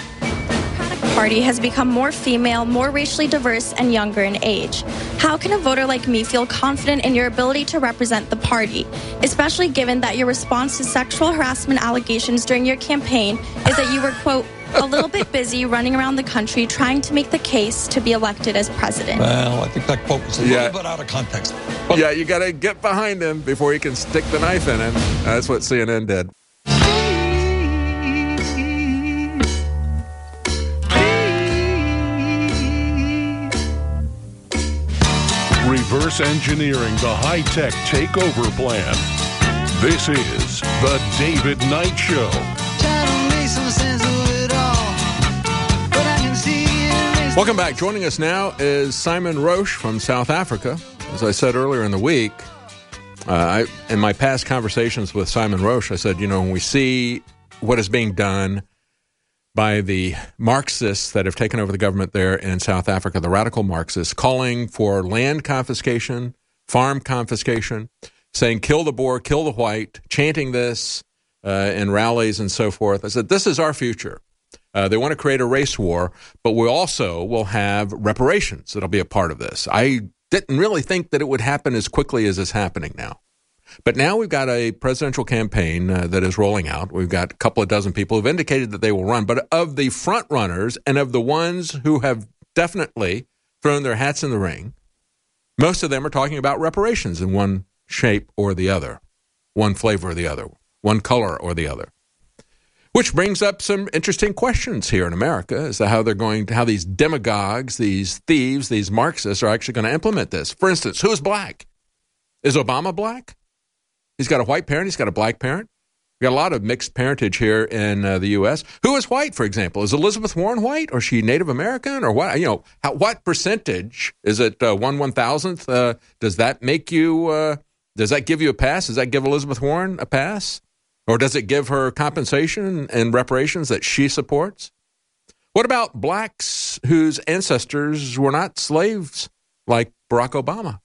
Party has become more female, more racially diverse, and younger in age. How can a voter like me feel confident in your ability to represent the party, especially given that your response to sexual harassment allegations during your campaign is that you were, quote, a little bit busy running around the country trying to make the case to be elected as president?
Well, I think that quote was a
yeah.
little bit out of context.
But yeah, you got to get behind him before you can stick the knife in him. That's what C N N did.
Reverse engineering the high-tech takeover plan. This is the David Knight Show.
Welcome back. Joining us now is Simon Roche from South Africa. As I said earlier in the week, uh, I, in my past conversations with Simon Roche, I said, you know, when we see what is being done by the Marxists that have taken over the government there in South Africa, the radical Marxists, calling for land confiscation, farm confiscation, saying kill the Boer, kill the white, chanting this uh, in rallies and so forth. I said, this is our future. Uh, they want to create a race war, but we also will have reparations that'll be a part of this. I didn't really think that it would happen as quickly as it's happening now. But now we've got a presidential campaign uh, that is rolling out. We've got a couple of dozen people who've indicated that they will run. But of the front runners and of the ones who have definitely thrown their hats in the ring, most of them are talking about reparations in one shape or the other, one flavor or the other, one color or the other. Which brings up some interesting questions here in America as to how they're going to, how these demagogues, these thieves, these Marxists are actually going to implement this. For instance, who is black? Is Obama black? He's got a white parent. He's got a black parent. We've got a lot of mixed parentage here in uh, the U S. Who is white, for example? Is Elizabeth Warren white? Or is she Native American? Or what? You know, how, what percentage? Is it uh, one one thousandth? Uh, does that make you, uh, does that give you a pass? Does that give Elizabeth Warren a pass? Or does it give her compensation and reparations that she supports? What about blacks whose ancestors were not slaves like Barack Obama?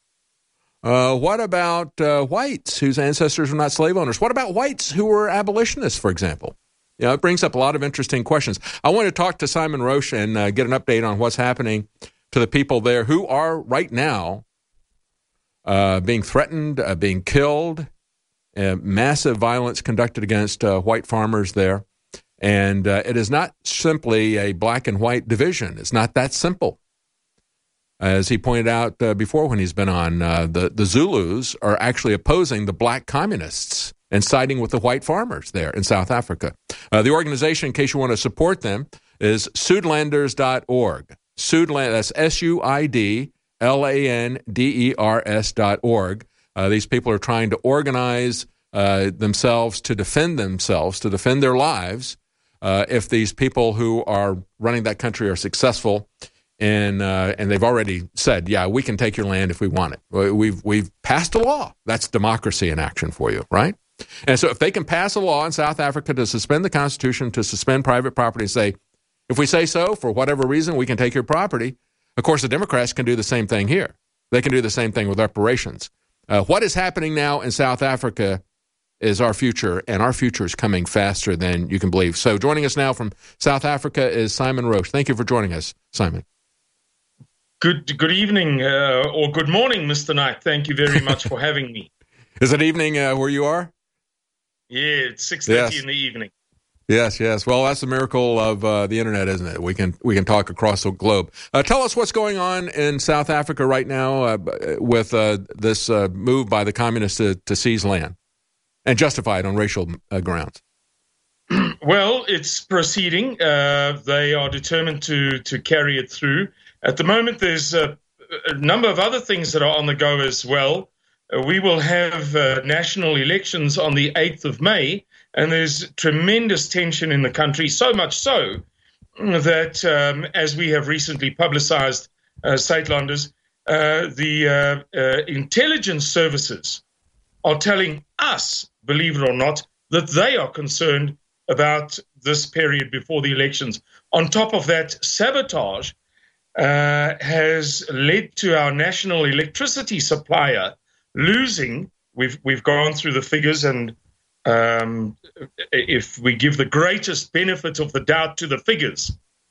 Uh, what about uh, whites whose ancestors were not slave owners? What about whites who were abolitionists, for example? You know, it brings up a lot of interesting questions. I want to talk to Simon Roche and uh, get an update on what's happening to the people there who are right now uh, being threatened, uh, being killed, uh, massive violence conducted against uh, white farmers there. And uh, it is not simply a black and white division. It's not that simple. As he pointed out uh, before when he's been on, uh, the, the Zulus are actually opposing the black communists and siding with the white farmers there in South Africa. Uh, the organization, in case you want to support them, is Suidlanders dot org. Suidland, that's S U I D L A N D E R S dot org. Uh, these people are trying to organize uh, themselves to defend themselves, to defend their lives, uh, if these people who are running that country are successful. And uh, and they've already said, yeah, we can take your land if we want it. We've we've passed a law. That's democracy in action for you, right? And so if they can pass a law in South Africa to suspend the Constitution, to suspend private property, and say, if we say so, for whatever reason, we can take your property. Of course, the Democrats can do the same thing here. They can do the same thing with reparations. Uh, what is happening now in South Africa is our future, and our future is coming faster than you can believe. So joining us now from South Africa is Simon Roche. Thank you for joining us, Simon.
Good good evening, uh, or good morning, Mister Knight. Thank you very much for having me.
Is it evening uh, where you are?
Yeah, it's six thirty
yes.
in the evening.
Yes, yes. Well, that's the miracle of uh, the internet, isn't it? We can we can talk across the globe. Uh, tell us what's going on in South Africa right now uh, with uh, this uh, move by the communists to, to seize land and justify it on racial uh, grounds.
Well, it's proceeding. Uh, they are determined to to carry it through. At the moment, there's a, a number of other things that are on the go as well. Uh, we will have uh, national elections on the eighth of May, and there's tremendous tension in the country, so much so that, um, as we have recently publicized, uh, Suidlanders, uh, the uh, uh, intelligence services are telling us, believe it or not, that they are concerned about this period before the elections. On top of that, sabotage Uh, has led to our national electricity supplier losing. We've we've gone through the figures, and um, if we give the greatest benefit of the doubt to the figures,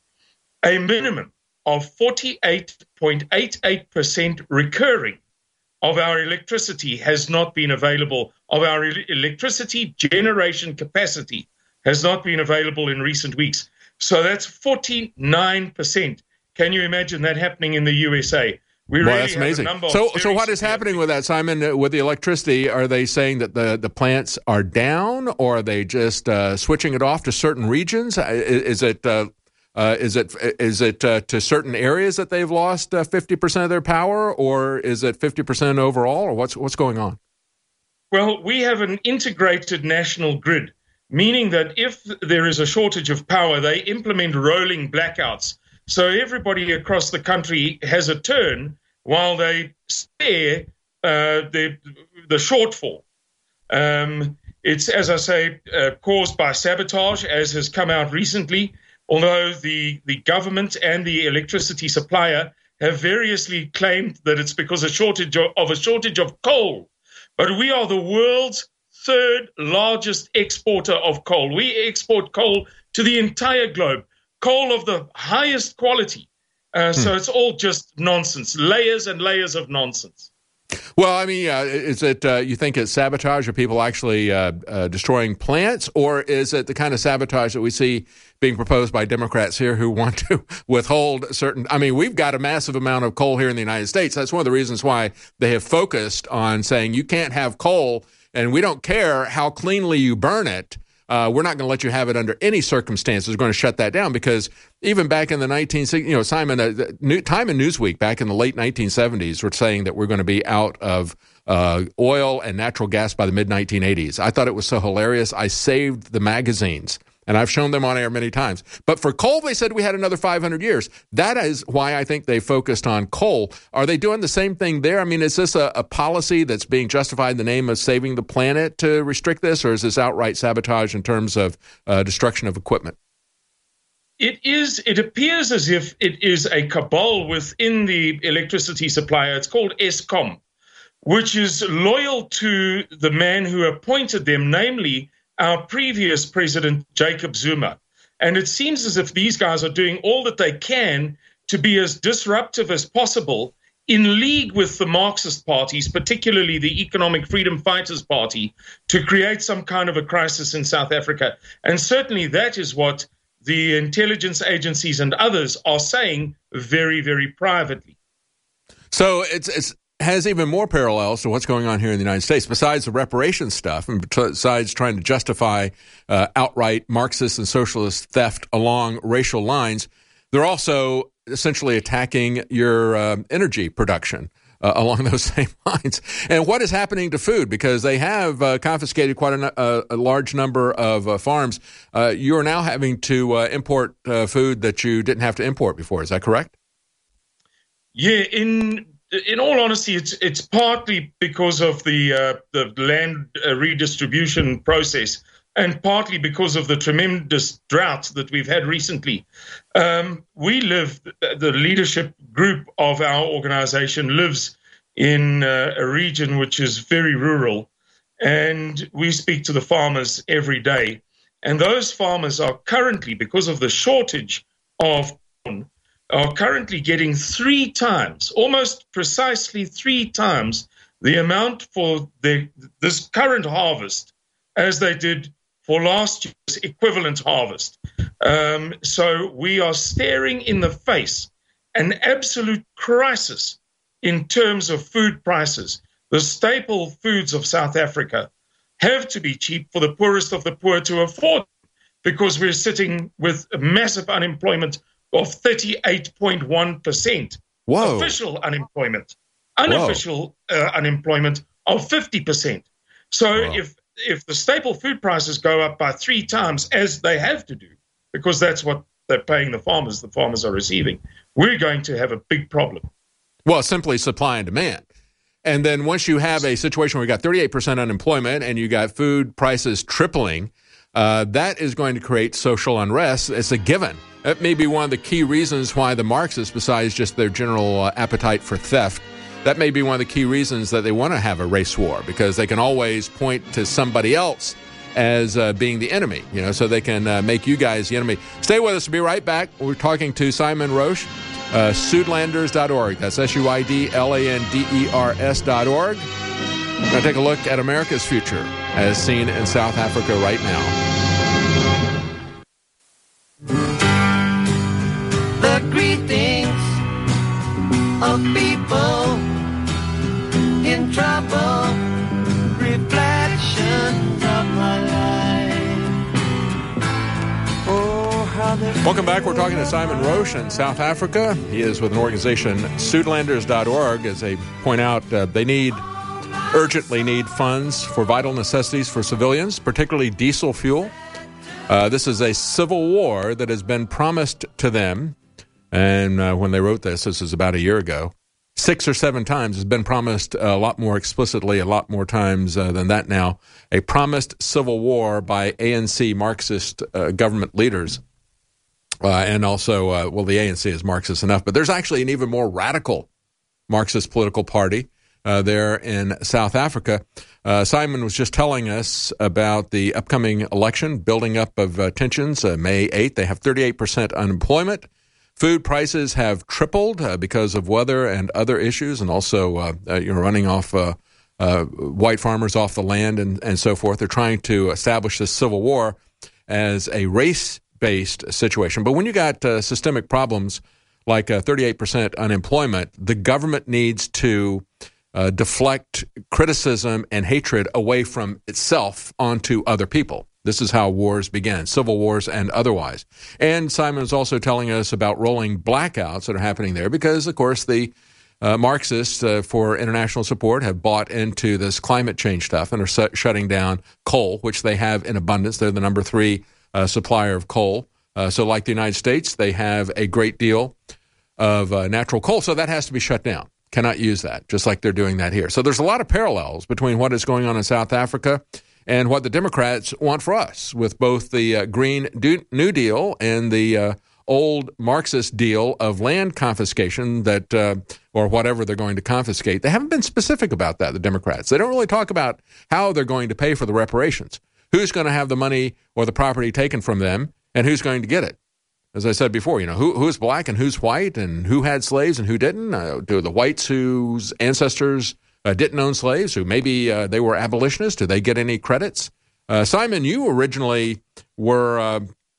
a minimum of forty-eight point eight eight percent recurring of our electricity has not been available, of our electricity generation capacity has not been available in recent weeks. So that's forty-nine percent. Can you imagine that happening in the U S A? We
well,
really
that's amazing.
Have a number
so,
of
so what is happening with that, Simon? Uh, with the electricity, are they saying that the, the plants are down, or are they just uh, switching it off to certain regions? Uh, is it uh, uh, is it is it uh, to certain areas that they've lost uh, fifty percent of their power, or is it fifty percent overall, or what's what's going on?
Well, we have an integrated national grid, meaning that if there is a shortage of power, they implement rolling blackouts. So everybody across the country has a turn while they spare uh, the the shortfall. Um, it's, as I say, uh, caused by sabotage, as has come out recently, although the, the government and the electricity supplier have variously claimed that it's because of, shortage of, of a shortage of coal. But we are the world's third largest exporter of coal. We export coal to the entire globe. Coal of the highest quality. Uh, hmm. So it's all just nonsense, layers and layers of nonsense.
Well, I mean, uh, is it, uh, you think it's sabotage? Are people actually uh, uh, destroying plants? Or is it the kind of sabotage that we see being proposed by Democrats here who want to withhold certain, I mean, we've got a massive amount of coal here in the United States. That's one of the reasons why they have focused on saying you can't have coal, and we don't care how cleanly you burn it. Uh, we're not going to let you have it under any circumstances. We're going to shut that down because even back in the nineteen sixties, you know, Simon, uh, New, Time and Newsweek back in the late nineteen seventies were saying that we're going to be out of uh, oil and natural gas by the mid nineteen eighties. I thought it was so hilarious. I saved the magazines, and I've shown them on air many times. But for coal, they said we had another five hundred years. That is why I think they focused on coal. Are they doing the same thing there? I mean, is this a, a policy that's being justified in the name of saving the planet to restrict this, or is this outright sabotage in terms of uh, destruction of equipment?
It is. It appears as if it is a cabal within the electricity supplier. It's called Eskom, which is loyal to the man who appointed them, namely our previous president, Jacob Zuma. And it seems as if these guys are doing all that they can to be as disruptive as possible in league with the Marxist parties, particularly the Economic Freedom Fighters Party, to create some kind of a crisis in South Africa. And certainly that is what the intelligence agencies and others are saying very, very privately.
So it's it's has even more parallels to what's going on here in the United States. Besides the reparations stuff, and besides trying to justify uh, outright Marxist and socialist theft along racial lines, they're also essentially attacking your uh, energy production uh, along those same lines. And what is happening to food? Because they have uh, confiscated quite a, a, a large number of uh, farms. Uh, you're now having to uh, import uh, food that you didn't have to import before. Is that correct?
Yeah, in in all honesty, it's it's partly because of the uh, the land uh, redistribution process, and partly because of the tremendous drought that we've had recently. Um, we live, the leadership group of our organization lives in uh, a region which is very rural, and we speak to the farmers every day. And those farmers are currently, because of the shortage of corn, are currently getting three times, almost precisely three times, the amount for the, this current harvest as they did for last year's equivalent harvest. Um, so we are staring in the face an absolute crisis in terms of food prices. The staple foods of South Africa have to be cheap for the poorest of the poor to afford, because we're sitting with a massive unemployment of thirty-eight point one percent.
Whoa.
Official unemployment. Unofficial uh, unemployment of fifty percent. So
Whoa.
if if the staple food prices go up by three times, as they have to do, because that's what they're paying the farmers, the farmers are receiving, we're going to have a big problem.
Well, simply supply and demand. And then once you have a situation where you got thirty-eight percent unemployment and you got food prices tripling, uh, that is going to create social unrest. It's a given. That may be one of the key reasons why the Marxists, besides just their general uh, appetite for theft, that may be one of the key reasons that they want to have a race war, because they can always point to somebody else as uh, being the enemy, you know, so they can uh, make you guys the enemy. Stay with us. We'll be right back. We're talking to Simon Roche, uh, Suidlanders dot org. That's S U I D L A N D E R S dot org. We're going to take a look at America's future as seen in South Africa right now.
The greetings of people in trouble, reflections of my life. Oh, how they
Welcome back. We're talking to Simon Roche in South Africa. He is with an organization, Suidlanders dot org. As they point out, uh, they need, urgently need funds for vital necessities for civilians, particularly diesel fuel. Uh, this is a civil war that has been promised to them. And uh, when they wrote this, this is about a year ago, six or seven times has been promised a lot more explicitly, a lot more times uh, than that now, a promised civil war by A N C Marxist uh, government leaders. Uh, and also, uh, well, the A N C is Marxist enough, but there's actually an even more radical Marxist political party uh, there in South Africa. Uh, Simon was just telling us about the upcoming election, building up of uh, tensions. Uh, May eighth, they have thirty-eight percent unemployment. Food prices have tripled uh, because of weather and other issues, and also uh, uh, you're running off uh, uh, white farmers off the land and, and so forth. They're trying to establish this civil war as a race-based situation. But when you got uh, systemic problems like uh, thirty-eight percent unemployment, the government needs to uh, deflect criticism and hatred away from itself onto other people. This is how wars begin, civil wars and otherwise. And Simon is also telling us about rolling blackouts that are happening there because, of course, the uh, Marxists, uh, for international support, have bought into this climate change stuff and are su- shutting down coal, which they have in abundance. They're the number three uh, supplier of coal. Uh, so like the United States, they have a great deal of uh, natural coal, so that has to be shut down. Cannot use that, just like they're doing that here. So there's a lot of parallels between what is going on in South Africa and what the Democrats want for us, with both the uh, Green New Deal and the uh, old Marxist deal of land confiscation that, uh, or whatever they're going to confiscate. They haven't been specific about that, the Democrats. They don't really talk about how they're going to pay for the reparations, who's going to have the money or the property taken from them, and who's going to get it. As I said before, you know, who who's black and who's white, and who had slaves and who didn't. Uh, do the whites whose ancestors Uh, didn't own slaves, who maybe uh, they were abolitionists, do they get any credits? Uh, Simon, you originally were uh,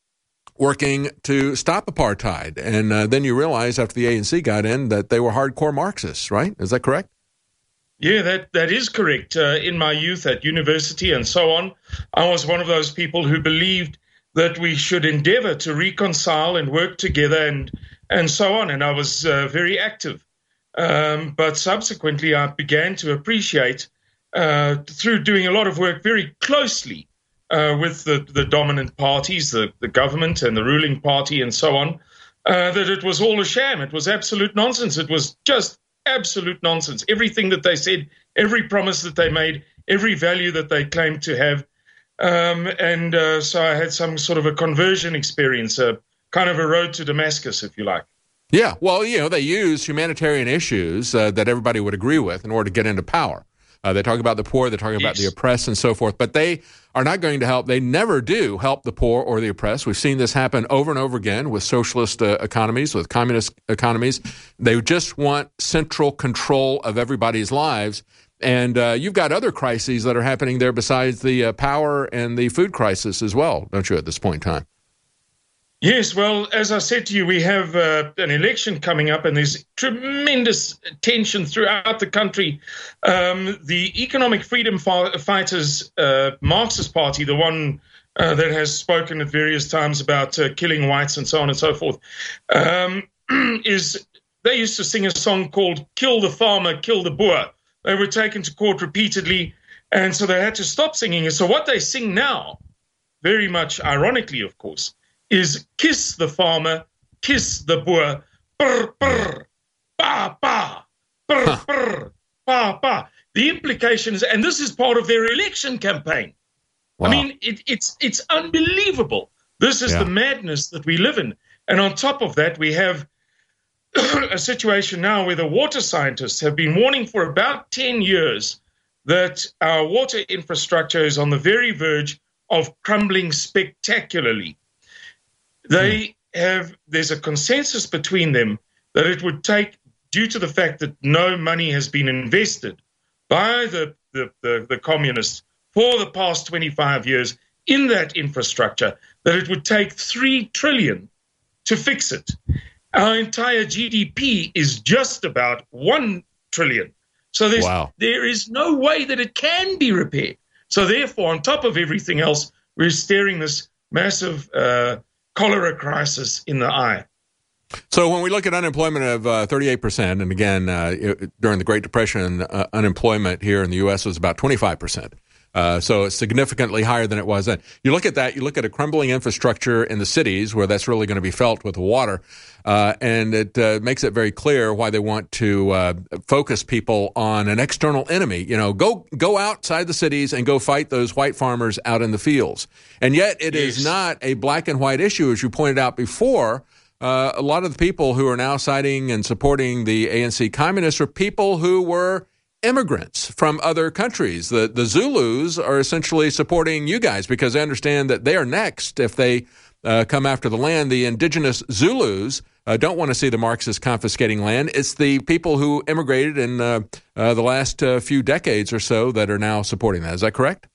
working to stop apartheid, and uh, then you realized after the A N C got in that they were hardcore Marxists, right? Is that correct?
Yeah, that, that is correct. Uh, in my youth at university and so on, I was one of those people who believed that we should endeavor to reconcile and work together and, and so on. And I was uh, very active. Um, but subsequently, I began to appreciate, uh, through doing a lot of work very closely uh, with the, the dominant parties, the, the government and the ruling party and so on, uh, that it was all a sham. It was absolute nonsense. It was just absolute nonsense. Everything that they said, every promise that they made, every value that they claimed to have. Um, and uh, so I had some sort of a conversion experience, a kind of a road to Damascus, if you like.
Yeah, well, you know, they use humanitarian issues uh, that everybody would agree with in order to get into power. Uh, they talk about the poor, they're talking about yes. the oppressed and so forth, but they are not going to help. They never do help the poor or the oppressed. We've seen this happen over and over again with socialist uh, economies, with communist economies. They just want central control of everybody's lives. And uh, you've got other crises that are happening there besides the uh, power and the food crisis as well, don't you, at this point in time?
Yes, well, as I said to you, we have uh, an election coming up, and there's tremendous tension throughout the country. Um, the Economic Freedom Fighters uh, Marxist Party, the one uh, that has spoken at various times about uh, killing whites and so on and so forth, um, is they used to sing a song called "Kill the Farmer, Kill the Boer." They were taken to court repeatedly, and so they had to stop singing it. So what they sing now, very much ironically, of course, is kiss the farmer, kiss the Boer, brr, brr, ba, ba, brr, huh. brr, ba, ba. The implications, and this is part of their election campaign. Wow. I mean, it, it's it's unbelievable. This is yeah. the madness that we live in. And on top of that, we have a situation now where the water scientists have been warning for about ten years that our water infrastructure is on the very verge of crumbling spectacularly. They have, there's a consensus between them that it would take, due to the fact that no money has been invested by the, the, the, the communists for the past twenty-five years in that infrastructure, that it would take three trillion dollars to fix it. Our entire G D P is just about one trillion dollars. So there's, wow. there is no way that it can be repaired. So therefore, on top of everything else, we're staring this massive uh, cholera crisis in the eye.
So when we look at unemployment of uh, thirty-eight percent, and again, uh, it, during the Great Depression, uh, unemployment here in the U S was about twenty-five percent. Uh, so it's significantly higher than it was then. You look at that, you look at a crumbling infrastructure in the cities where that's really going to be felt with the water, uh, and it uh, makes it very clear why they want to uh, focus people on an external enemy. You know, go go outside the cities and go fight those white farmers out in the fields. And yet it yes. is not a black and white issue, as you pointed out before. Uh, a lot of the people who are now citing and supporting the A N C communists are people who were immigrants from other countries. The the Zulus are essentially supporting you guys because they understand that they are next if they uh, come after the land. The indigenous Zulus uh, don't want to see the Marxists confiscating land. It's the people who immigrated in uh, uh, the last uh, few decades or so that are now supporting that. Is that correct?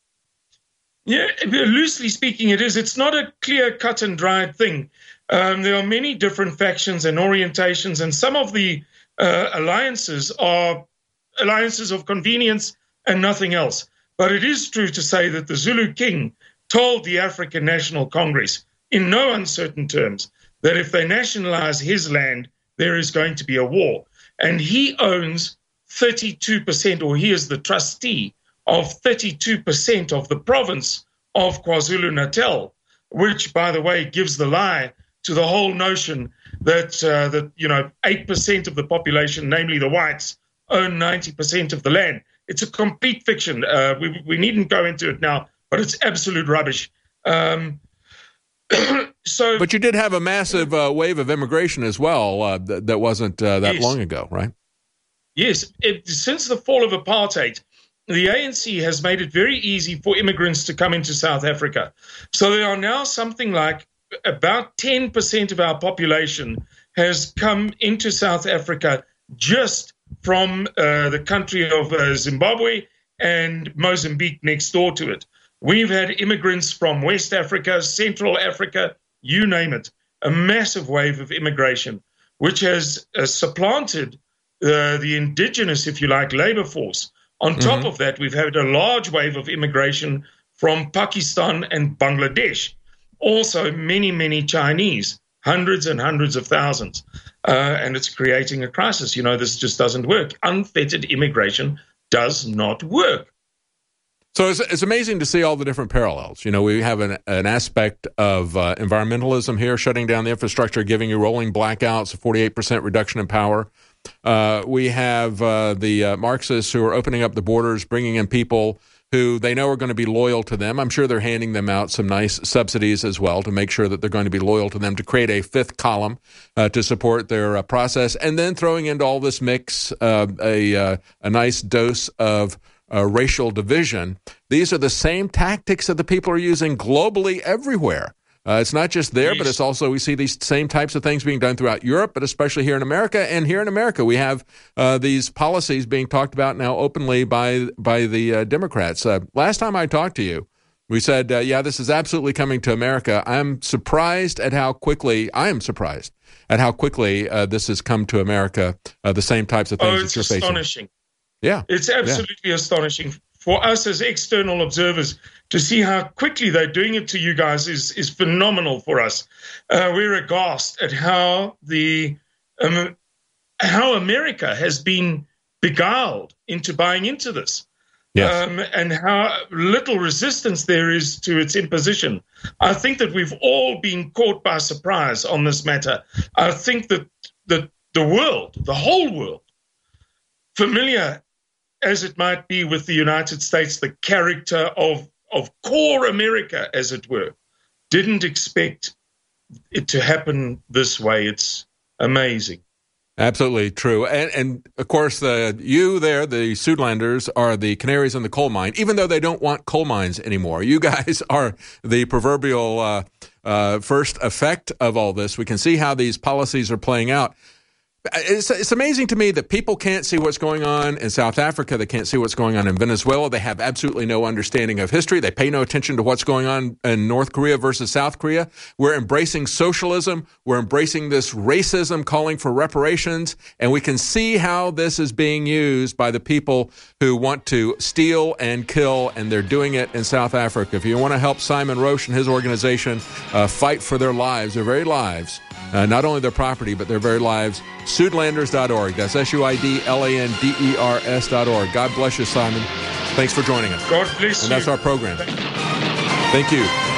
Yeah, loosely speaking, it is. It's not a clear cut and dried thing. Um, there are many different factions and orientations, and some of the uh, alliances are alliances of convenience and nothing else. But it is true to say that the Zulu king told the African National Congress in no uncertain terms that if they nationalize his land, there is going to be a war. And he owns thirty-two percent, or he is the trustee of thirty-two percent of the province of KwaZulu-Natal, which, by the way, gives the lie to the whole notion that, uh, that you know, eight percent of the population, namely the whites, own ninety percent of the land. It's a complete fiction. Uh, we, we needn't go into it now, but it's absolute rubbish. Um, so,
but you did have a massive uh, wave of immigration as well uh, th- that wasn't uh, that yes. long ago, right?
Yes. It, since the fall of apartheid, the A N C has made it very easy for immigrants to come into South Africa. So there are now something like about ten percent of our population has come into South Africa just from uh, the country of uh, Zimbabwe and Mozambique next door to it. We've had immigrants from West Africa, Central Africa, you name it, a massive wave of immigration, which has uh, supplanted uh, the indigenous, if you like, labor force On top
Mm-hmm.
of that, we've had a large wave of immigration from Pakistan and Bangladesh. Also, many, many Chinese, hundreds and hundreds of thousands. Uh, and it's creating a crisis. You know, this just doesn't work. Unfettered immigration does not work.
So it's, it's amazing to see all the different parallels. You know, we have an, an aspect of uh, environmentalism here, shutting down the infrastructure, giving you rolling blackouts, a forty-eight percent reduction in power. Uh, we have uh, the uh, Marxists who are opening up the borders, bringing in people who they know are going to be loyal to them. I'm sure they're handing them out some nice subsidies as well to make sure that they're going to be loyal to them, to create a fifth column uh, to support their uh, process, and then throwing into all this mix uh, a, uh, a nice dose of uh, racial division. These are the same tactics that the people are using globally everywhere. Uh, it's not just there, but it's also, we see these same types of things being done throughout Europe, but especially here in America. And here in America, we have uh, these policies being talked about now openly by by the uh, Democrats. Uh, last time I talked to you, we said, uh, yeah, this is absolutely coming to America. I'm surprised at how quickly, I am surprised at how quickly uh, this has come to America, uh, the same types of things
oh,
that you're facing.
It's astonishing.
Yeah.
It's absolutely yeah. astonishing. For us as external observers, to see how quickly they're doing it to you guys is is phenomenal for us. Uh, we're aghast at how the um, how America has been beguiled into buying into this,
yes.
um, and how little resistance there is to its imposition. I think that we've all been caught by surprise on this matter. I think that the the world, the whole world, familiar as it might be with the United States, the character of, of core America, as it were, didn't expect it to happen this way. It's amazing.
Absolutely true. And, and of course, the you there, the Soodlanders, are the canaries in the coal mine, even though they don't want coal mines anymore. You guys are the proverbial uh, uh, first effect of all this. We can see how these policies are playing out. It's, it's amazing to me that people can't see what's going on in South Africa. They can't see what's going on in Venezuela. They have absolutely no understanding of history. They pay no attention to what's going on in North Korea versus South Korea. We're embracing socialism. We're embracing this racism, calling for reparations. And we can see how this is being used by the people who want to steal and kill, and they're doing it in South Africa. If you want to help Simon Roche and his organization uh, fight for their lives, their very lives, uh, not only their property, but their very lives, Soodlanders dot org. That's S U I D L A N D E R S dot org. God bless you, Simon. Thanks for joining us.
God bless you.
And that's our program. Thank you.